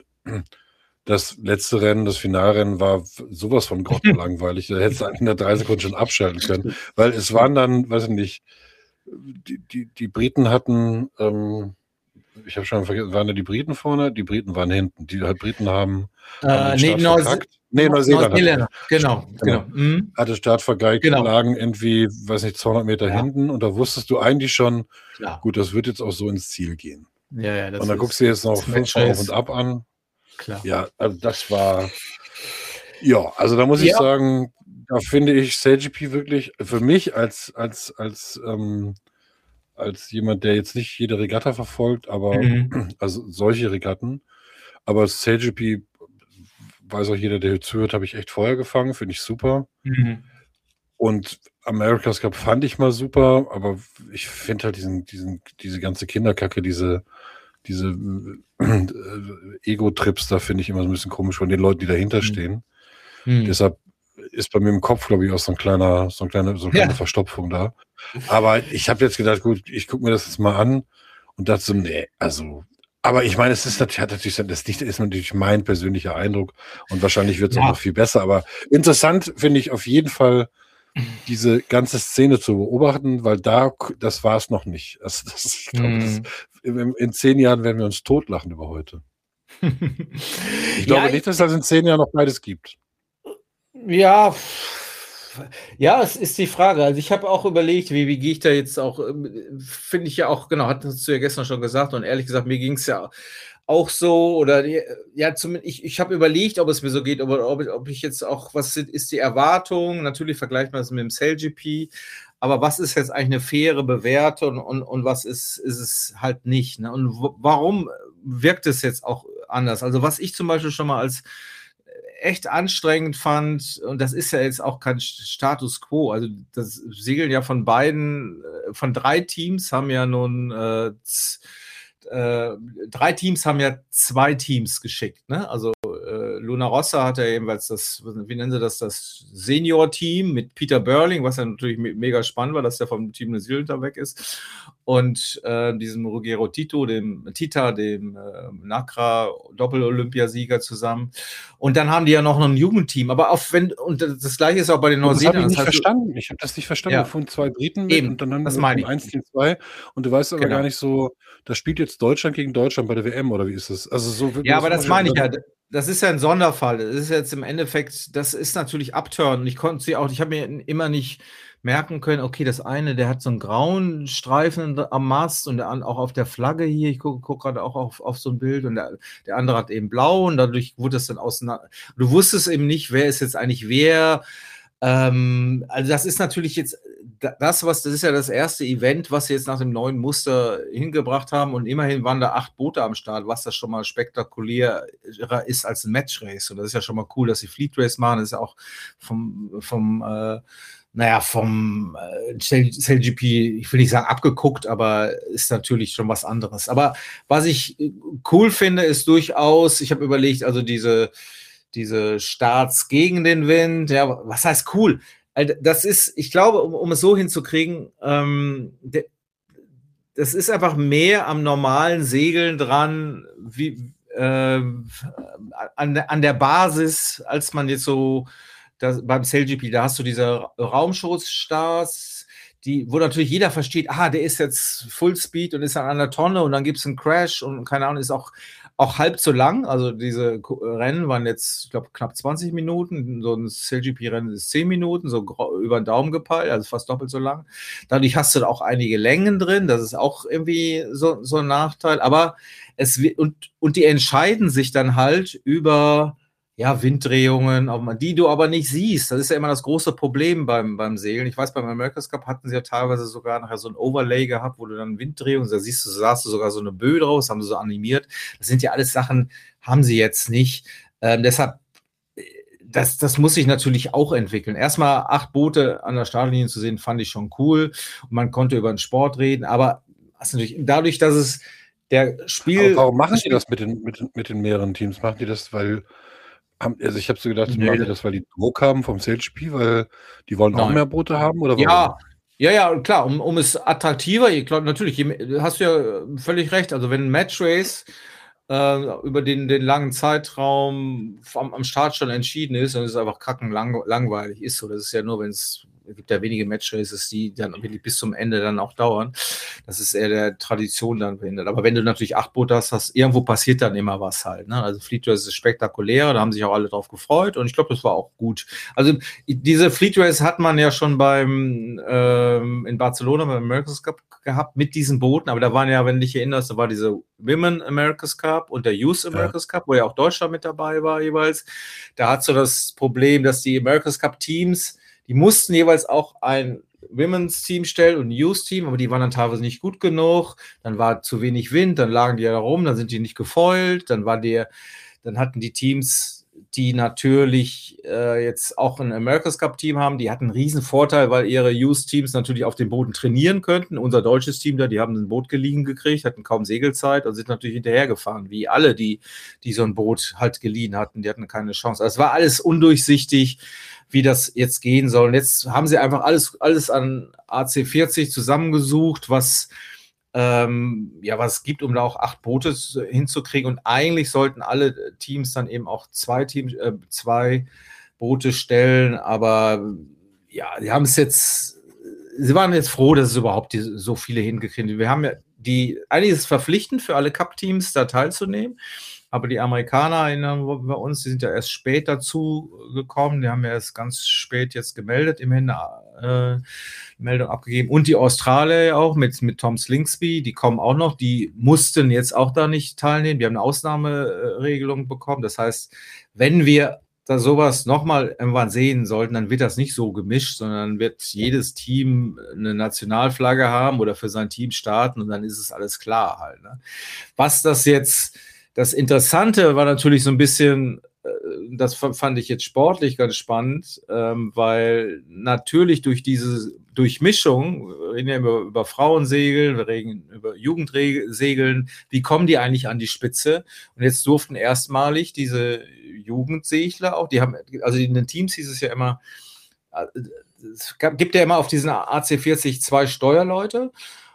das letzte Rennen, das Finalrennen war sowas von grottenlangweilig. Da hättest du eigentlich in drei Sekunden schon abschalten können. Weil es waren dann, weiß ich nicht, die, die, die Briten hatten, ähm, ich habe schon vergessen, waren da die Briten vorne? Die Briten waren hinten. Die Briten haben, äh, haben nee, verkackt. Nee, Neuseeland. Neuseeland. Genau, genau. genau. Mhm. Hatte Start vergeigt, genau. Lagen irgendwie, weiß nicht, zweihundert Meter ja. hinten und da wusstest du eigentlich schon, Klar. gut, das wird jetzt auch so ins Ziel gehen. Ja, ja, das und dann ist, guckst du jetzt noch fünfmal auf und ab an. Klar. Ja, also das war, ja, also da muss ja. ich sagen, da finde ich Sail G P wirklich für mich als, als, als, ähm, als jemand, der jetzt nicht jede Regatta verfolgt, aber mhm. also solche Regatten, aber Sail G P weiß auch jeder, der hier zuhört, habe ich echt Feuer gefangen, finde ich super. Mhm. Und America's Cup fand ich mal super, aber ich finde halt diesen, diesen, diese ganze Kinderkacke, diese, diese äh, Ego-Trips, da finde ich immer so ein bisschen komisch von den Leuten, die dahinter stehen. Mhm. Deshalb ist bei mir im Kopf, glaube ich, auch so ein kleiner, so ein kleiner, so eine kleine ja. Verstopfung da. Aber ich habe jetzt gedacht, gut, ich gucke mir das jetzt mal an und dachte so, nee, also aber ich meine, es ist natürlich, das ist natürlich mein persönlicher Eindruck und wahrscheinlich wird es ja. auch noch viel besser. Aber interessant finde ich auf jeden Fall, diese ganze Szene zu beobachten, weil da, das war es noch nicht. Also das, ich glaube, das, in, in zehn Jahren werden wir uns totlachen über heute. Ich glaube Ja, nicht, dass es in zehn Jahren noch beides gibt. Ja, ja, es ist die Frage. Also ich habe auch überlegt, wie, wie gehe ich da jetzt auch, ähm, finde ich ja auch, genau, hattest du ja gestern schon gesagt und ehrlich gesagt, mir ging es ja auch so oder die- ja, zumindest ich, ich habe überlegt, ob es mir so geht, ob, ob, ob ich jetzt auch, was sind- ist die Erwartung? Natürlich vergleicht man das mit dem SailGP, aber was ist jetzt eigentlich eine faire Bewertung und, und was ist, ist es halt nicht? Ne? Und w- warum wirkt es jetzt auch anders? Also was ich zum Beispiel schon mal als echt anstrengend fand, und das ist ja jetzt auch kein Status quo, also das Segeln ja von beiden, äh, von drei Teams haben ja nun äh, z- äh, drei Teams haben ja zwei Teams geschickt, ne? Also äh, Luna Rossa hat ja jedenfalls das, wie nennen sie das, das Senior-Team mit Peter Burling, was ja natürlich me mega spannend war, dass der vom Team New Zealand da weg ist. Und äh, diesem Ruggero Tito, dem Tita, dem äh, Nakra Doppel-Olympiasieger zusammen. Und dann haben die ja noch ein Jugendteam. Aber auch wenn, und das gleiche ist auch bei den Das habe ich Neuseeländern. nicht Das heißt, verstanden. Ich habe das nicht verstanden. Ja. Wir fuhren zwei Briten mit Eben, und dann haben das wir meine Team ich. eins, Team zwei und du weißt aber Genau. gar nicht so, da spielt jetzt Deutschland gegen Deutschland bei der W M oder wie ist das? Also so wird mir Ja, aber das das meine ich vorgestellt. ja. Das ist ja ein Sonderfall. Das ist jetzt im Endeffekt, das ist natürlich Upturn. Und ich konnte sie auch, ich habe mir immer nicht merken können, okay, das eine, der hat so einen grauen Streifen am Mast und der an, auch auf der Flagge hier, ich gucke guck gerade auch auf, auf so ein Bild und der, der andere hat eben blau und dadurch wurde das dann auseinander. Du wusstest eben nicht, wer ist jetzt eigentlich wer. Ähm, also das ist natürlich jetzt das, was, das ist ja das erste Event, was sie jetzt nach dem neuen Muster hingebracht haben und immerhin waren da acht Boote am Start, was das schon mal spektakulärer ist als ein Matchrace und das ist ja schon mal cool, dass sie Fleet Race machen, das ist ja auch vom, vom äh, naja, vom äh, SailGP, ich will nicht sagen abgeguckt, aber ist natürlich schon was anderes. Aber was ich cool finde, ist durchaus, ich habe überlegt, also diese diese Starts gegen den Wind, ja, was heißt cool? Das ist, ich glaube, um, um es so hinzukriegen, ähm, de, das ist einfach mehr am normalen Segeln dran, wie äh, an, an der Basis, als man jetzt so das, beim SailGP, da hast du diese Raumschutzstars, die, wo natürlich jeder versteht, ah, der ist jetzt Full Speed und ist an einer Tonne und dann gibt es einen Crash und keine Ahnung, ist auch auch halb so lang, also diese Rennen waren jetzt, ich glaube, knapp zwanzig Minuten, so ein SailGP-Rennen ist zehn Minuten, so über den Daumen gepeilt, also fast doppelt so lang. Dadurch hast du da auch einige Längen drin, das ist auch irgendwie so, so ein Nachteil, aber es und, und die entscheiden sich dann halt über ja, Winddrehungen, die du aber nicht siehst. Das ist ja immer das große Problem beim, beim Segeln. Ich weiß, beim America's Cup hatten sie ja teilweise sogar nachher so ein Overlay gehabt, wo du dann Winddrehungen, da siehst du, sahst du sogar so eine Böe draus, haben sie so animiert. Das sind ja alles Sachen, haben sie jetzt nicht. Ähm, deshalb, das, das muss sich natürlich auch entwickeln. Erstmal acht Boote an der Startlinie zu sehen, fand ich schon cool. Und man konnte über den Sport reden, aber was natürlich, dadurch, dass es der Spiel. Aber warum machen die das mit den, mit, mit den mehreren Teams? Machen die das, weil Also ich habe so gedacht, nee. machen die das, weil die Druck haben vom SailGP, weil die wollen Nein. auch mehr Boote haben? Oder warum? Ja, ja, ja, klar, um, um es attraktiver, ich glaube, natürlich, hast du ja völlig recht, also wenn ein Matchrace äh, über den, den langen Zeitraum am, am Start schon entschieden ist, dann ist es einfach kacken lang, langweilig ist so, das ist ja nur, wenn es Es gibt ja wenige Matchraces, die dann wirklich bis zum Ende dann auch dauern. Das ist eher der Tradition dann behindert. Aber wenn du natürlich acht Boote hast, hast irgendwo passiert dann immer was halt. Ne? Also Fleet Race ist spektakulär, da haben sich auch alle drauf gefreut und ich glaube, das war auch gut. Also diese Fleet Race hat man ja schon beim ähm, in Barcelona beim America's Cup gehabt mit diesen Booten, aber da waren ja, wenn du dich erinnerst, da war diese Women America's Cup und der Youth America's ja. Cup, wo ja auch Deutschland mit dabei war jeweils. Da hat so das Problem, dass die America's Cup Teams, die mussten jeweils auch ein Women's Team stellen und ein Youth Team, aber die waren dann teilweise nicht gut genug. Dann war zu wenig Wind, dann lagen die ja da rum, dann sind die nicht gefoilt, dann war der, dann hatten die Teams, die natürlich äh, jetzt auch ein America's Cup Team haben, die hatten einen riesen Vorteil, weil ihre Youth Teams natürlich auf den Booten trainieren könnten. Unser deutsches Team da, die haben ein Boot geliehen gekriegt, hatten kaum Segelzeit und sind natürlich hinterhergefahren, wie alle, die, die so ein Boot halt geliehen hatten, die hatten keine Chance. Also es war alles undurchsichtig, wie das jetzt gehen soll. Und jetzt haben sie einfach alles, alles an A C vierzig zusammengesucht, was ähm, ja, was es gibt, um da auch acht Boote hinzukriegen. Und eigentlich sollten alle Teams dann eben auch zwei Teams, äh, zwei Boote stellen. Aber ja, die haben es jetzt, sie waren jetzt froh, dass es überhaupt die, so viele hingekriegt haben. Wir haben ja die, eigentlich ist es verpflichtend für alle Cup-Teams da teilzunehmen, aber die Amerikaner in, bei uns, die sind ja erst spät dazu gekommen, die haben ja erst ganz spät jetzt gemeldet, immerhin äh, Meldung abgegeben, und die Australier auch mit, mit Tom Slingsby, die kommen auch noch, die mussten jetzt auch da nicht teilnehmen, die haben eine Ausnahmeregelung bekommen, das heißt, wenn wir da sowas nochmal irgendwann sehen sollten, dann wird das nicht so gemischt, sondern wird jedes Team eine Nationalflagge haben oder für sein Team starten und dann ist es alles klar halt. Ne? Was das jetzt, das Interessante war natürlich so ein bisschen, das fand ich jetzt sportlich ganz spannend, ähm, weil natürlich durch diese Durchmischung, wir reden ja über, über Frauensegeln, wir reden über Jugendsegeln, wie kommen die eigentlich an die Spitze? Und jetzt durften erstmalig diese Jugendsegler auch, die haben, also in den Teams hieß es ja immer, es gibt ja immer auf diesen A C vierzig zwei Steuerleute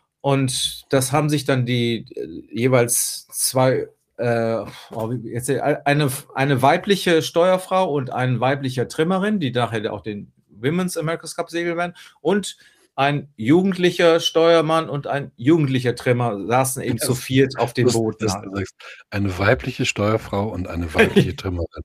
und das haben sich dann die jeweils zwei Äh, oh, jetzt eine, eine weibliche Steuerfrau und ein weiblicher Trimmerin, die nachher auch den Women's America's Cup segeln werden, und ein jugendlicher Steuermann und ein jugendlicher Trimmer saßen eben das, zu viert auf den Booten. Eine weibliche Steuerfrau und eine weibliche Trimmerin.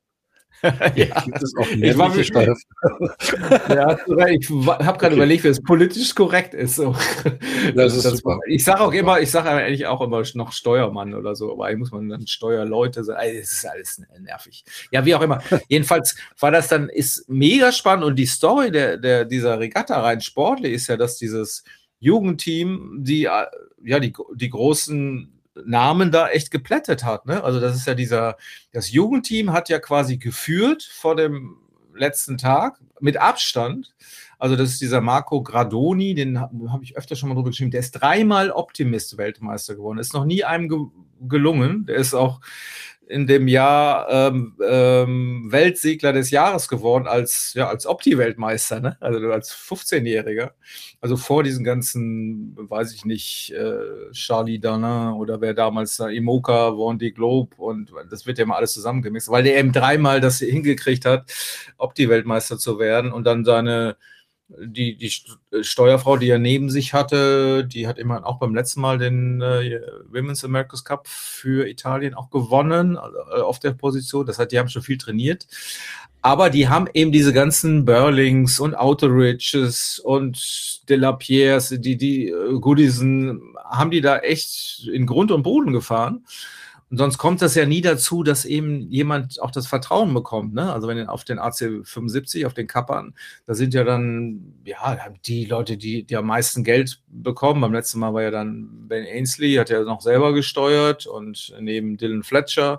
Ja, gibt es auch männliche Steuerfrauen? Ja, ich habe gerade okay. überlegt, wie es politisch korrekt ist. So. Das ist das, super. Ich sage auch immer, ich sage eigentlich auch immer noch Steuermann oder so, aber eigentlich muss man dann Steuerleute sein. Es ist alles nervig. Ja, wie auch immer. Jedenfalls war das dann, ist mega spannend, und die Story der, der, dieser Regatta rein sportlich ist ja, dass dieses Jugendteam, die, ja, die, die großen Namen da echt geplättet hat, ne? Also das ist ja dieser, das Jugendteam hat ja quasi geführt vor dem letzten Tag mit Abstand. Also das ist dieser Marco Gradoni, den habe hab ich öfter schon mal drüber geschrieben, der ist dreimal Optimist-Weltmeister geworden, ist noch nie einem ge gelungen, der ist auch in dem Jahr ähm, ähm, Weltsegler des Jahres geworden als, ja, als Opti-Weltmeister, ne? Also als fünfzehnjähriger. Also vor diesen ganzen, weiß ich nicht, äh, Charlie Danin oder wer damals da, Imoca, Vendée Globe, und das wird ja mal alles zusammengemixt, weil der eben dreimal das hingekriegt hat, Opti-Weltmeister zu werden, und dann seine Die, die Steuerfrau, die er neben sich hatte, die hat immerhin auch beim letzten Mal den äh, Women's America's Cup für Italien auch gewonnen, also, äh, auf der Position. Das heißt, die haben schon viel trainiert. Aber die haben eben diese ganzen Burlings und Autoridges und De La Pierres, die, die äh, Goodison, haben die da echt in Grund und Boden gefahren. Und sonst kommt das ja nie dazu, dass eben jemand auch das Vertrauen bekommt, ne? Also wenn auf den A C fünfundsiebzig, auf den Kappern, da sind ja dann, ja, die Leute, die, die am meisten Geld bekommen. Beim letzten Mal war ja dann Ben Ainsley, hat ja noch selber gesteuert, und neben Dylan Fletcher.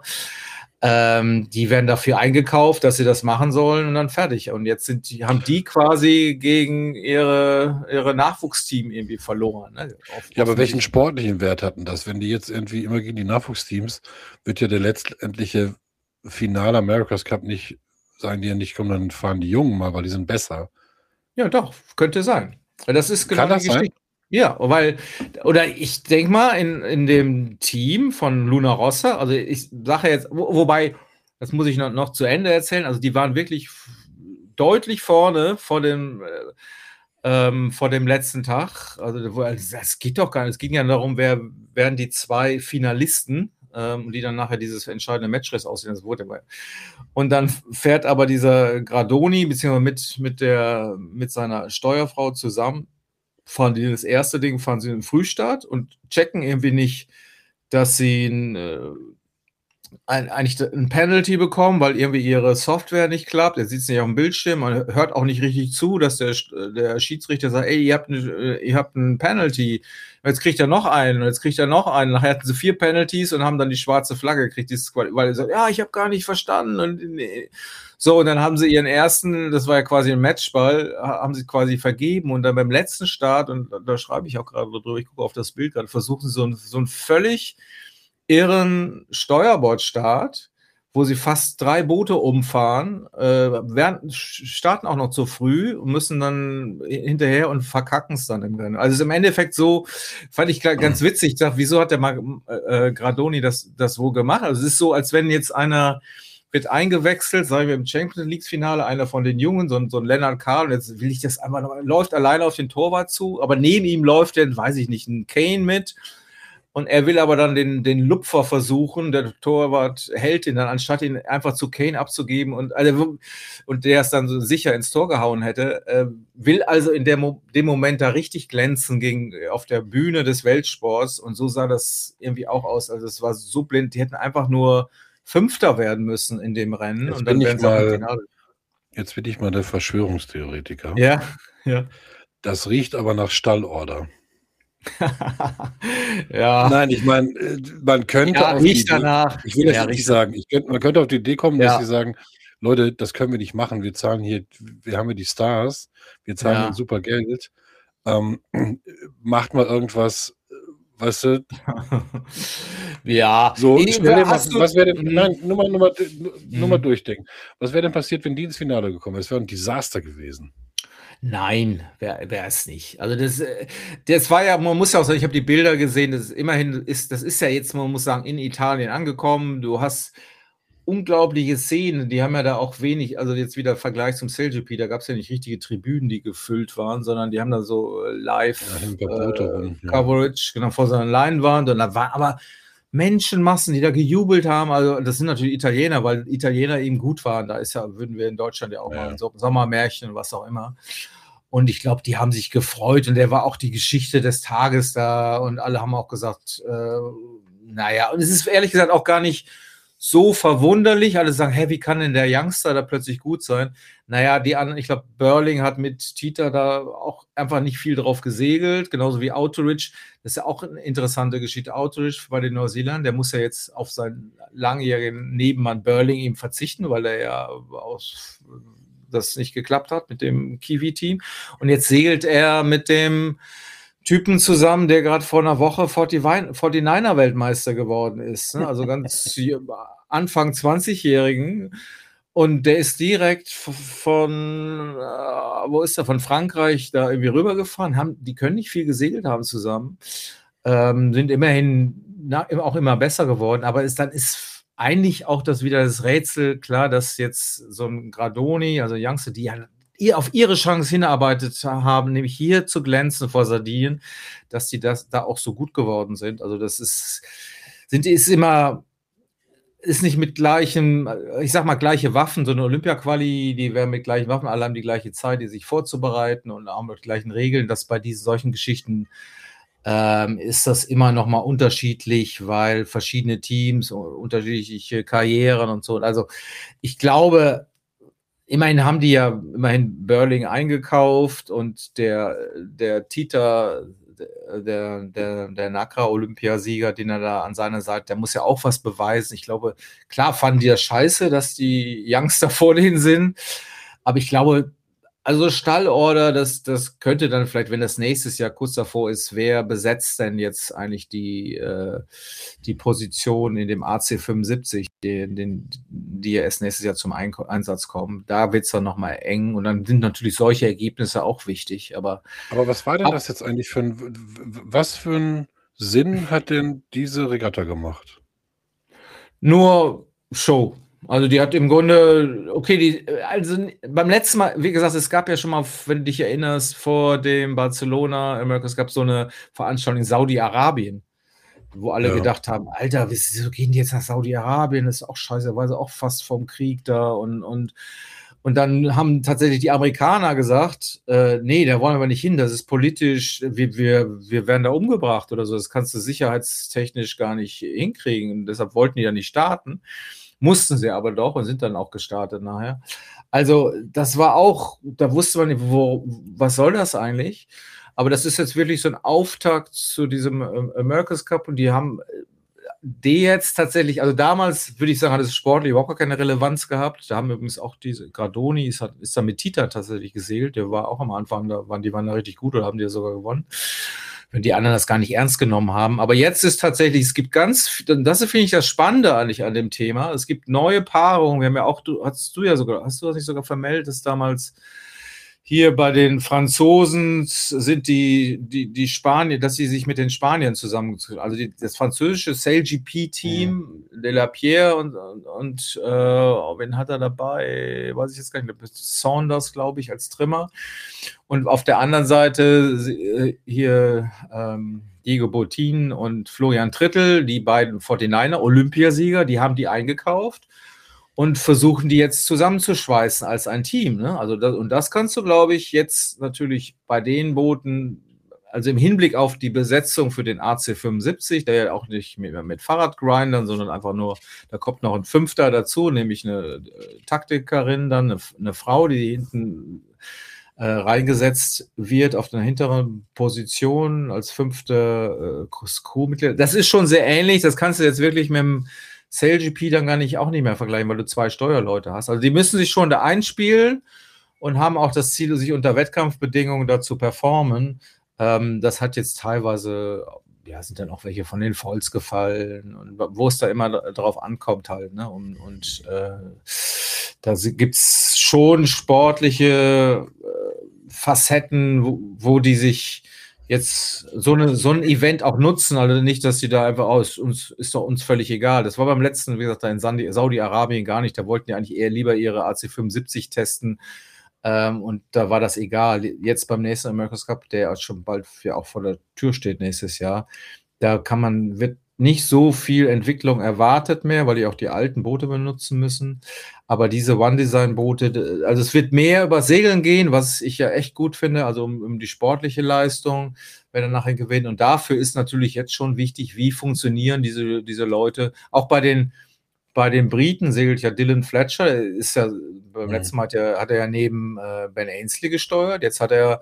Ähm, die werden dafür eingekauft, dass sie das machen sollen, und dann fertig. Und jetzt sind die, haben die quasi gegen ihre, ihre Nachwuchsteam irgendwie verloren. Ne? Auf, ja, aber welchen sportlichen Wert hatten das? Wenn die jetzt irgendwie immer gegen die Nachwuchsteams, wird ja der letztendliche Finale America's Cup nicht, sagen die ja nicht, komm, dann fahren die Jungen mal, weil die sind besser. Ja, doch, könnte sein. Das ist genau Kann das die Geschichte. Sein? Ja, weil, oder ich denke mal, in, in dem Team von Luna Rossa, also ich sage jetzt, wo, wobei, das muss ich noch, noch zu Ende erzählen, also die waren wirklich deutlich vorne vor dem, äh, ähm, vor dem letzten Tag, also das geht doch gar nicht, es ging ja darum, wer wären die zwei Finalisten, ähm, die dann nachher dieses entscheidende Matchrace aussehen, das wurde dabei. Und dann fährt aber dieser Gradoni, beziehungsweise mit, mit, der, mit seiner Steuerfrau zusammen, fahren die das erste Ding, fahren sie in den Frühstart und checken irgendwie nicht, dass sie ein, äh, ein, eigentlich ein Penalty bekommen, weil irgendwie ihre Software nicht klappt. Er sieht es nicht auf dem Bildschirm, man hört auch nicht richtig zu, dass der, der Schiedsrichter sagt, ey, ihr habt, eine, ihr habt ein Penalty. Jetzt kriegt er noch einen, und jetzt kriegt er noch einen. Nachher hatten sie vier Penalties und haben dann die schwarze Flagge gekriegt, weil er sagt, ja, ich habe gar nicht verstanden. Und nee. So, und dann haben sie ihren ersten, das war ja quasi ein Matchball, haben sie quasi vergeben, und dann beim letzten Start, und da schreibe ich auch gerade drüber, ich gucke auf das Bild gerade, versuchen sie so, ein, so einen völlig irren Steuerbordstart, wo sie fast drei Boote umfahren, äh, werden, starten auch noch zu früh und müssen dann hinterher und verkacken es dann im Rennen. Also im Endeffekt so, fand ich ganz witzig, ich dachte, wieso hat der Mar äh, Gradoni das, das wohl gemacht? Also es ist so, als wenn jetzt einer wird eingewechselt, sagen wir im Champions League-Finale, einer von den Jungen, so ein, so ein Lennart Karl, und jetzt will ich das einmal noch, läuft alleine auf den Torwart zu, aber neben ihm läuft dann, weiß ich nicht, ein Kane mit. Und er will aber dann den, den Lupfer versuchen, der Torwart hält ihn dann, anstatt ihn einfach zu Kane abzugeben und, also, und der es dann so sicher ins Tor gehauen hätte, äh, will also in der Mo- dem Moment da richtig glänzen gegen, auf der Bühne des Weltsports, und so sah das irgendwie auch aus. Also es war so blind, die hätten einfach nur Fünfter werden müssen in dem Rennen. Jetzt und dann bin ich wären sie auch im mal- Finale. Jetzt bin ich mal der Verschwörungstheoretiker. Ja, ja. Das riecht aber nach Stallorder. Ja. Nein, ich meine, äh, man könnte Ja, auf die riecht Idee, danach. ich will das Ja, jetzt nicht riecht sagen, ich könnte, man könnte auf die Idee kommen, dass Ja. sie sagen, Leute, das können wir nicht machen, wir zahlen hier, wir haben hier die Stars, wir zahlen Ja. ihnen super Geld, ähm, macht mal irgendwas, äh, weißt du, Ja. so, Ich- stell dir mal, hast du- was wäre denn, Mhm. nein, nur mal, nur mal, nur mal Mhm. durchdenken, was wäre denn passiert, wenn die ins Finale gekommen wären? Es wäre ein Desaster gewesen. Nein, wäre es nicht. Also das, äh, das war ja, man muss ja auch sagen, ich habe die Bilder gesehen, das ist immerhin ist, das ist ja jetzt, man muss sagen, in Italien angekommen. Du hast unglaubliche Szenen, die haben ja da auch wenig, also jetzt wieder Vergleich zum Seljupi, da gab es ja nicht richtige Tribünen, die gefüllt waren, sondern die haben da so äh, live Ja, hängen ein paar Boote äh, rum, ja. Coverage, genau, vor so einer Leinwand, und da waren aber Menschenmassen, die da gejubelt haben. Also das sind natürlich Italiener, weil Italiener eben gut waren. Da ist ja, würden wir in Deutschland ja auch Ja. mal ein So- Sommermärchen, was auch immer. Und ich glaube, die haben sich gefreut, und der war auch die Geschichte des Tages da, und alle haben auch gesagt, äh, naja, und es ist ehrlich gesagt auch gar nicht so verwunderlich. Alle sagen, hey, wie kann denn der Youngster da plötzlich gut sein? Naja, die anderen, ich glaube, Burling hat mit Tita da auch einfach nicht viel drauf gesegelt, genauso wie Autorich. Das ist ja auch eine interessante Geschichte. Autorich bei den Neuseeländern, der muss ja jetzt auf seinen langjährigen Nebenmann Burling ihm verzichten, weil er ja aus das nicht geklappt hat mit dem Kiwi-Team. Und jetzt segelt er mit dem Typen zusammen, der gerade vor einer Woche forty-niner-Weltmeister geworden ist. Ne? Also ganz Anfang zwanzigjährigen. Und der ist direkt von, äh, wo ist er, von Frankreich da irgendwie rübergefahren. Haben, die können nicht viel gesegelt haben zusammen. Ähm, sind immerhin na, auch immer besser geworden. Aber ist, dann ist eigentlich auch das wieder das Rätsel, klar, dass jetzt so ein Gradoni, also Youngster, die ja ihr auf ihre Chance hinarbeitet haben, nämlich hier zu glänzen vor Sardinien, dass die das da auch so gut geworden sind. Also das ist, sind, ist immer, ist nicht mit gleichem, ich sag mal, gleiche Waffen, so eine Olympia-Quali, die werden mit gleichen Waffen, alle haben die gleiche Zeit, die sich vorzubereiten und auch mit gleichen Regeln, dass bei diesen solchen Geschichten ähm, ist das immer noch mal unterschiedlich, weil verschiedene Teams, unterschiedliche Karrieren und so. Also ich glaube, immerhin haben die ja immerhin Burling eingekauft, und der, der Tita, der, der, der Nakra-Olympiasieger, den er da an seiner Seite, der muss ja auch was beweisen. Ich glaube, klar fanden die das scheiße, dass die Youngster vor denen sind, aber ich glaube, also Stallorder, das, das könnte dann vielleicht, wenn das nächstes Jahr kurz davor ist, wer besetzt denn jetzt eigentlich die, äh, die Position in dem A C fünfundsiebzig, den, den, die ja erst nächstes Jahr zum Ein- Einsatz kommen. Da wird es dann nochmal eng, und dann sind natürlich solche Ergebnisse auch wichtig. Aber, Aber was war denn Ab- das jetzt eigentlich für ein, w- w- was für einen Sinn hat denn diese Regatta gemacht? nur Show. Also die hat im Grunde, okay, die, also beim letzten Mal, wie gesagt, es gab ja schon mal, wenn du dich erinnerst, vor dem Barcelona, America, es gab so eine Veranstaltung in Saudi-Arabien, wo alle Ja. gedacht haben, Alter, wieso gehen die jetzt nach Saudi-Arabien? Das ist auch scheiße, weil sie auch fast vom Krieg da, und, und, und dann haben tatsächlich die Amerikaner gesagt, äh, nee, da wollen wir nicht hin, das ist politisch, wir, wir, wir werden da umgebracht oder so, das kannst du sicherheitstechnisch gar nicht hinkriegen, und deshalb wollten die ja nicht starten. Mussten sie aber doch und sind dann auch gestartet nachher. Also das war auch, da wusste man nicht, wo, was soll das eigentlich? Aber das ist jetzt wirklich so ein Auftakt zu diesem ähm, America's Cup, und die haben die jetzt tatsächlich, also damals würde ich sagen, hat es sportlich überhaupt gar keine Relevanz gehabt. Da haben wir übrigens auch diese Gradoni, ist, ist da mit Tita tatsächlich gesegelt, der war auch am Anfang, da waren die waren da richtig gut oder haben die ja sogar gewonnen, wenn die anderen das gar nicht ernst genommen haben. Aber jetzt ist tatsächlich, es gibt ganz, das finde ich das Spannende eigentlich an dem Thema, es gibt neue Paarungen, wir haben ja auch, du, hast du ja sogar, hast du das nicht sogar vermeldet, dass damals, hier bei den Franzosen sind die, die, die Spanier, dass sie sich mit den Spaniern zusammengezogen, also die, das französische Sail G P-Team, ja. De La Pierre und, und, und äh, wen hat er dabei? Weiß ich jetzt gar nicht, Saunders, glaube ich, als Trimmer. Und auf der anderen Seite hier ähm, Diego Botin und Florian Trittel, die beiden forty-niner Olympiasieger, die haben die eingekauft und versuchen die jetzt zusammenzuschweißen als ein Team. Ne? Also das, und das kannst du, glaube ich, jetzt natürlich bei den Booten, also im Hinblick auf die Besetzung für den A C fünfundsiebzig, der ja auch nicht mit, mit Fahrradgrindern, sondern einfach nur, da kommt noch ein Fünfter dazu, nämlich eine Taktikerin, dann eine, eine Frau, die hinten äh, reingesetzt wird auf einer hinteren Position als fünfte äh, Crewmitglied. Das ist schon sehr ähnlich, das kannst du jetzt wirklich mit dem Sail G P dann gar nicht auch nicht mehr vergleichen, weil du zwei Steuerleute hast. Also die müssen sich schon da einspielen und haben auch das Ziel, sich unter Wettkampfbedingungen da zu performen. Ähm, das hat jetzt teilweise, ja, sind dann auch welche von den Foils gefallen und wo es da immer drauf ankommt halt. Ne? Und, und äh, da gibt es schon sportliche äh, Facetten, wo, wo die sich jetzt so, eine, so ein Event auch nutzen, also nicht, dass sie da einfach aus, uns ist doch uns völlig egal. Das war beim letzten, wie gesagt, da in Saudi-Arabien gar nicht, da wollten die eigentlich eher lieber ihre A C fünfundsiebzig testen ähm, und da war das egal. Jetzt beim nächsten America's Cup, der schon bald für, auch vor der Tür steht nächstes Jahr, da kann man, wird nicht so viel Entwicklung erwartet mehr, weil die auch die alten Boote benutzen müssen. Aber diese One-Design-Boote, also es wird mehr über Segeln gehen, was ich ja echt gut finde, also um, um die sportliche Leistung, wenn er nachher gewinnt. Und dafür ist natürlich jetzt schon wichtig, wie funktionieren diese, diese Leute. Auch bei den, bei den Briten segelt ja Dylan Fletcher, ist ja, beim mhm. letzten Mal hat er, hat er ja neben äh, Ben Ainslie gesteuert. Jetzt hat er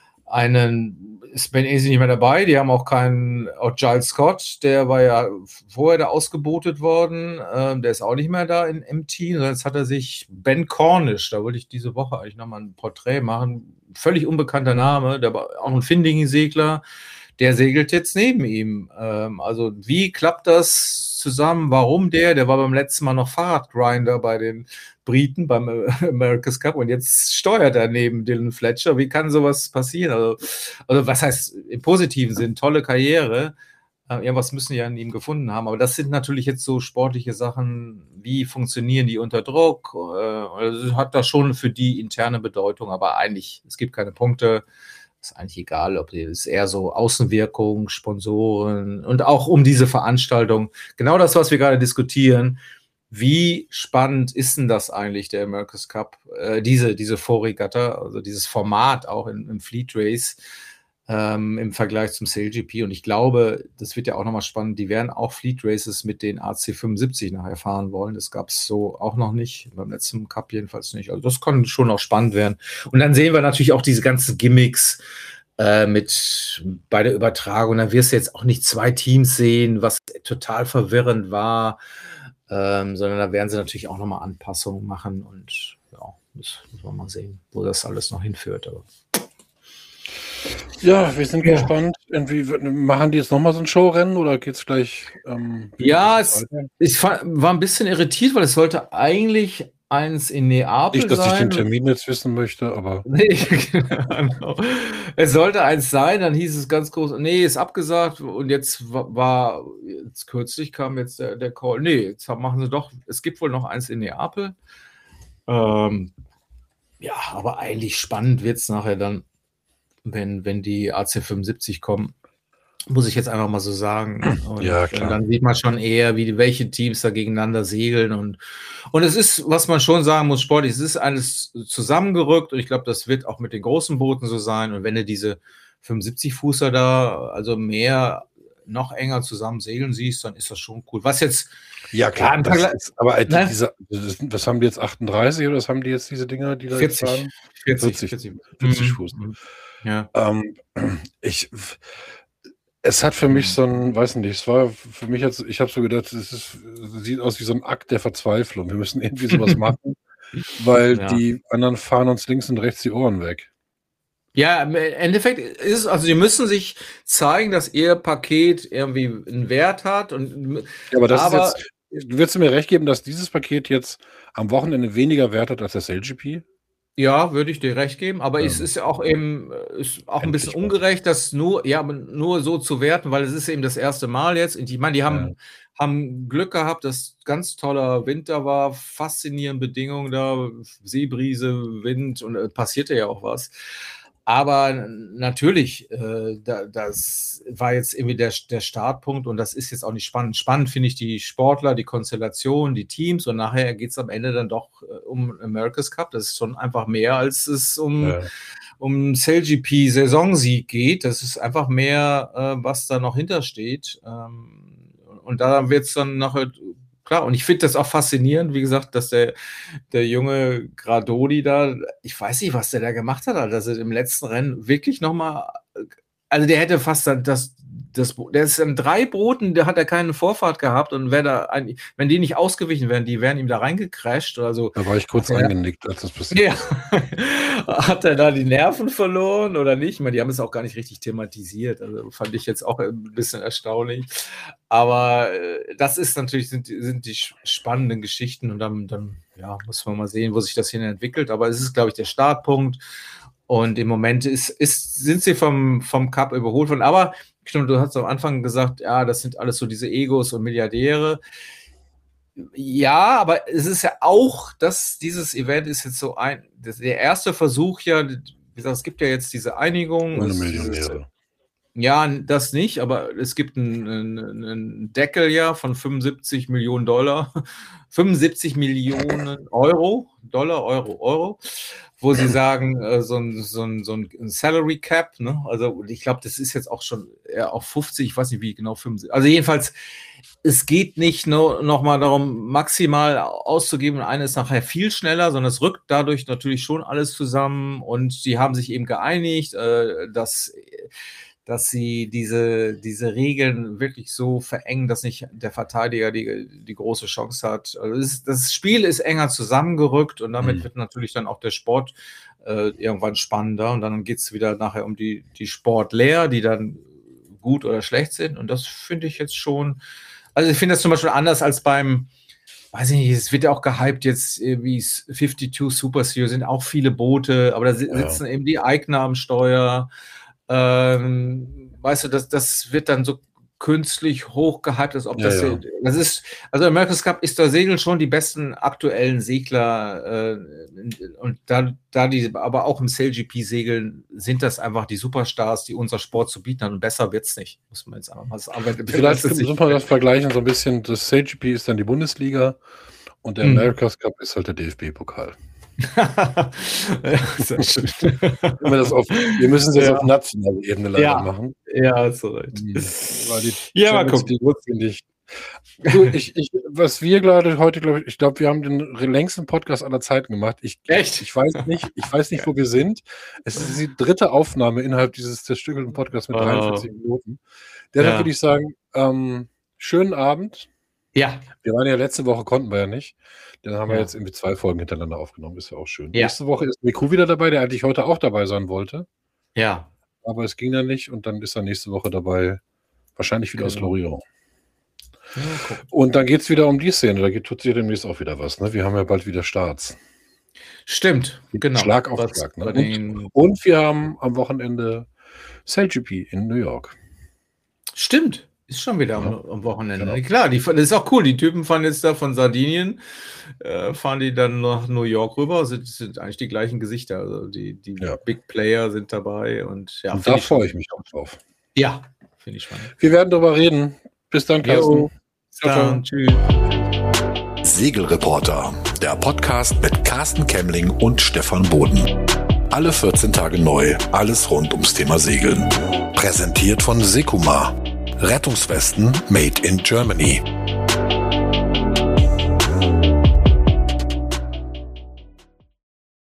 einen, ist Ben Ainslie nicht mehr dabei, die haben auch keinen, auch Giles Scott, der war ja vorher da ausgebotet worden, ähm, der ist auch nicht mehr da in, im Team, sondern jetzt hat er sich Ben Cornish, da wollte ich diese Woche eigentlich nochmal ein Porträt machen, völlig unbekannter Name, der war auch ein Finding-Segler, der segelt jetzt neben ihm. Ähm, also wie klappt das zusammen? Warum der? Der war beim letzten Mal noch Fahrradgrinder bei den Briten beim America's Cup und jetzt steuert er neben Dylan Fletcher. Wie kann sowas passieren? Also, also was heißt im positiven Sinn, tolle Karriere. Äh, irgendwas müssen die ja in ihm gefunden haben. Aber das sind natürlich jetzt so sportliche Sachen, wie funktionieren die unter Druck? Äh, also hat das schon für die interne Bedeutung, aber eigentlich, es gibt keine Punkte. Ist eigentlich egal, ob die ist eher so Außenwirkung, Sponsoren und auch um diese Veranstaltung. Genau das, was wir gerade diskutieren. Wie spannend ist denn das eigentlich, der America's Cup, äh, diese, diese Vorregatta, also dieses Format auch in, im Fleet Race ähm, im Vergleich zum Sail G P. Und ich glaube, das wird ja auch nochmal spannend, die werden auch Fleet Races mit den A C fünfundsiebzig nachher fahren wollen. Das gab es so auch noch nicht, beim letzten Cup jedenfalls nicht. Also das kann schon auch spannend werden. Und dann sehen wir natürlich auch diese ganzen Gimmicks äh, mit bei der Übertragung. Dann wirst du jetzt auch nicht zwei Teams sehen, was total verwirrend war. Ähm, sondern da werden sie natürlich auch nochmal Anpassungen machen und ja, das muss man mal sehen, wo das alles noch hinführt. Aber. Ja, wir sind ja gespannt. Irgendwie, machen die jetzt nochmal so ein Showrennen oder geht es gleich? Ähm, ja, es, ich war ein bisschen irritiert, weil es sollte eigentlich eins in Neapel sein. Nicht, dass sein. ich den Termin jetzt wissen möchte, aber. Nee, genau. Es sollte eins sein, dann hieß es ganz groß, nee, ist abgesagt und jetzt war, jetzt kürzlich kam jetzt der, der Call, nee, jetzt machen sie doch, es gibt wohl noch eins in Neapel. Ähm, ja, aber eigentlich spannend wird es nachher dann, wenn, wenn die A C fünfundsiebzig kommen. Muss ich jetzt einfach mal so sagen. Und ja, klar. Dann sieht man schon eher, wie welche Teams da gegeneinander segeln. Und, und es ist, was man schon sagen muss, sportlich, es ist alles zusammengerückt und ich glaube, das wird auch mit den großen Booten so sein. Und wenn du diese fünfundsiebzig-Fußer da, also mehr, noch enger zusammen segeln siehst, dann ist das schon cool. Was jetzt. Ja, klar. Ja, das ist, aber äh, ne? diese, das, was haben die jetzt, achtunddreißig oder was haben die jetzt, diese Dinger, die da vierzig, jetzt fahren? vierzig, vierzig, vierzig mhm. Fuß. Ja. Ähm, ich. Es hat für mich so ein, weiß nicht, es war für mich jetzt, ich habe so gedacht, es ist, sieht aus wie so ein Akt der Verzweiflung. Wir müssen irgendwie sowas machen, weil ja. die anderen fahren uns links und rechts die Ohren weg. Ja, im Endeffekt ist es, also die müssen sich zeigen, dass ihr Paket irgendwie einen Wert hat. Und, ja, aber das aber, ist jetzt, würdest du mir recht geben, dass dieses Paket jetzt am Wochenende weniger Wert hat als der Sail G P? Ja, würde ich dir recht geben, aber es Ähm, ist ja auch eben ist auch ein bisschen endlich mal. ungerecht, das nur ja, aber nur so zu werten, weil es ist eben das erste Mal jetzt. Und ich meine, die Ja. haben haben Glück gehabt, dass ganz toller Winter war, faszinierende Bedingungen da, Seebrise, Wind und äh, passierte ja auch was. Aber n- natürlich, äh, da, das war jetzt irgendwie der, der Startpunkt und das ist jetzt auch nicht spannend. Spannend finde ich die Sportler, die Konstellation, die Teams und nachher geht es am Ende dann doch äh, um America's Cup. Das ist schon einfach mehr, als es um, Ja. um S A I L G P-Saisonsieg geht. Das ist einfach mehr, äh, was da noch hintersteht. Ähm, und da wird es dann nachher klar. Und ich finde das auch faszinierend, wie gesagt, dass der, der junge Gradoni da, ich weiß nicht, was der da gemacht hat, dass er im letzten Rennen wirklich nochmal, also der hätte fast dann das, das, der ist in drei Booten, der hat er keine Vorfahrt gehabt und wäre da eigentlich, wenn die nicht ausgewichen wären, die wären ihm da reingecrasht oder so. Da war ich kurz Hat er- eingenickt, als das passiert Ja. ist. Hat er da die Nerven verloren oder nicht? Ich meine, die haben es auch gar nicht richtig thematisiert. Also fand ich jetzt auch ein bisschen erstaunlich. Aber äh, das ist natürlich, sind, die- sind die sch- spannenden Geschichten und dann, dann ja, muss man mal sehen, wo sich das hin entwickelt. Aber es ist, glaube ich, der Startpunkt. Und im Moment ist, ist, sind sie vom, vom Cup überholt worden. Aber stimmt, du hast am Anfang gesagt, ja, das sind alles so diese Egos und Milliardäre. Ja, aber es ist ja auch, dass dieses Event ist jetzt so ein, das, der erste Versuch ja, wie gesagt, es gibt ja jetzt diese Einigung. Ohne es, Millionäre. ja, das nicht, aber es gibt einen, einen, einen Deckel ja von fünfundsiebzig Millionen Dollar, fünfundsiebzig Millionen Euro, Dollar, Euro, Euro, wo sie sagen, äh, so, ein, so, ein, so ein Salary Cap, ne? Also ich glaube, das ist jetzt auch schon eher auf fünfzig, ich weiß nicht wie genau, fünfundsiebzig. Also jedenfalls, es geht nicht nur noch mal darum, maximal auszugeben und eine ist nachher viel schneller, sondern es rückt dadurch natürlich schon alles zusammen und die haben sich eben geeinigt, äh, dass dass sie diese, diese Regeln wirklich so verengen, dass nicht der Verteidiger die, die große Chance hat. Also das, ist, das Spiel ist enger zusammengerückt und damit Mhm. wird natürlich dann auch der Sport äh, irgendwann spannender und dann geht es wieder nachher um die, die Sportler, die dann gut oder schlecht sind und das finde ich jetzt schon, also ich finde das zum Beispiel anders als beim, weiß ich nicht, es wird ja auch gehypt jetzt äh, wie zweiundfünfzig Super Series, sind auch viele Boote, aber da si- Ja. sitzen eben die Eigner am Steuer. Ähm, weißt du, das, das wird dann so künstlich hochgehypt, als ob Ja, das, ja. das ist, also America's Cup ist da segeln schon die besten aktuellen Segler äh, und da, da die aber auch im S A I L G P segeln, sind das einfach die Superstars, die unser Sport zu bieten hat und besser wird's nicht, muss man jetzt einfach mal sagen. Vielleicht müssen wir das vergleichen, so ein bisschen. Das S A I L G P ist dann die Bundesliga und der Mhm. America's Cup ist halt der D F B-Pokal. Ja, sehr schön. Wenn wir, das auf, wir müssen es jetzt Ja. auf nationaler Ebene leider Ja. machen. Ja, hast du recht. Weil die Ja, mal Champions gucken. League finde ich. Du, ich, ich, was wir gerade heute, glaube ich, ich glaube, wir haben den längsten Podcast aller Zeiten gemacht. Ich, Echt? Ich weiß nicht, ich weiß nicht, wo wir sind. Es ist die dritte Aufnahme innerhalb dieses zerstückelten Podcasts mit Oh. dreiundvierzig Minuten. Deshalb Ja. würde ich sagen, ähm, schönen Abend. Ja, Wir waren ja letzte Woche, konnten wir ja nicht. Dann haben wir Ja. jetzt irgendwie zwei Folgen hintereinander aufgenommen. Ist ja auch schön. Ja. Nächste Woche ist Miku wieder dabei, der eigentlich heute auch dabei sein wollte. ja. Aber es ging dann nicht und dann ist er nächste Woche dabei. Wahrscheinlich wieder aus Genau. Lorient. Ja, guck. Und dann geht es wieder um die Szene. Da geht, tut sich demnächst auch wieder was. Ne? Wir haben ja bald wieder Starts. Stimmt, genau. Schlag auf Was Schlag. Ne? bei Und, den- und wir haben am Wochenende S A I L G P in New York. Stimmt, ist schon wieder am, Ja. am Wochenende. Genau. Klar, die, das ist auch cool. Die Typen fahren jetzt da von Sardinien, äh, fahren die dann nach New York rüber. Sind, sind eigentlich die gleichen Gesichter. Also die, die Ja. Big Player sind dabei und ja, und find da freue schon- ich mich auch drauf. Ja, finde ich spannend. Wir werden darüber reden. Bis dann, Carsten. Jo, bis Ciao, ciao. dann, tschüss. Segelreporter, der Podcast mit Carsten Kemmling und Stefan Boden. Alle vierzehn Tage neu, alles rund ums Thema Segeln. Präsentiert von Sekuma. Rettungswesten made in Germany.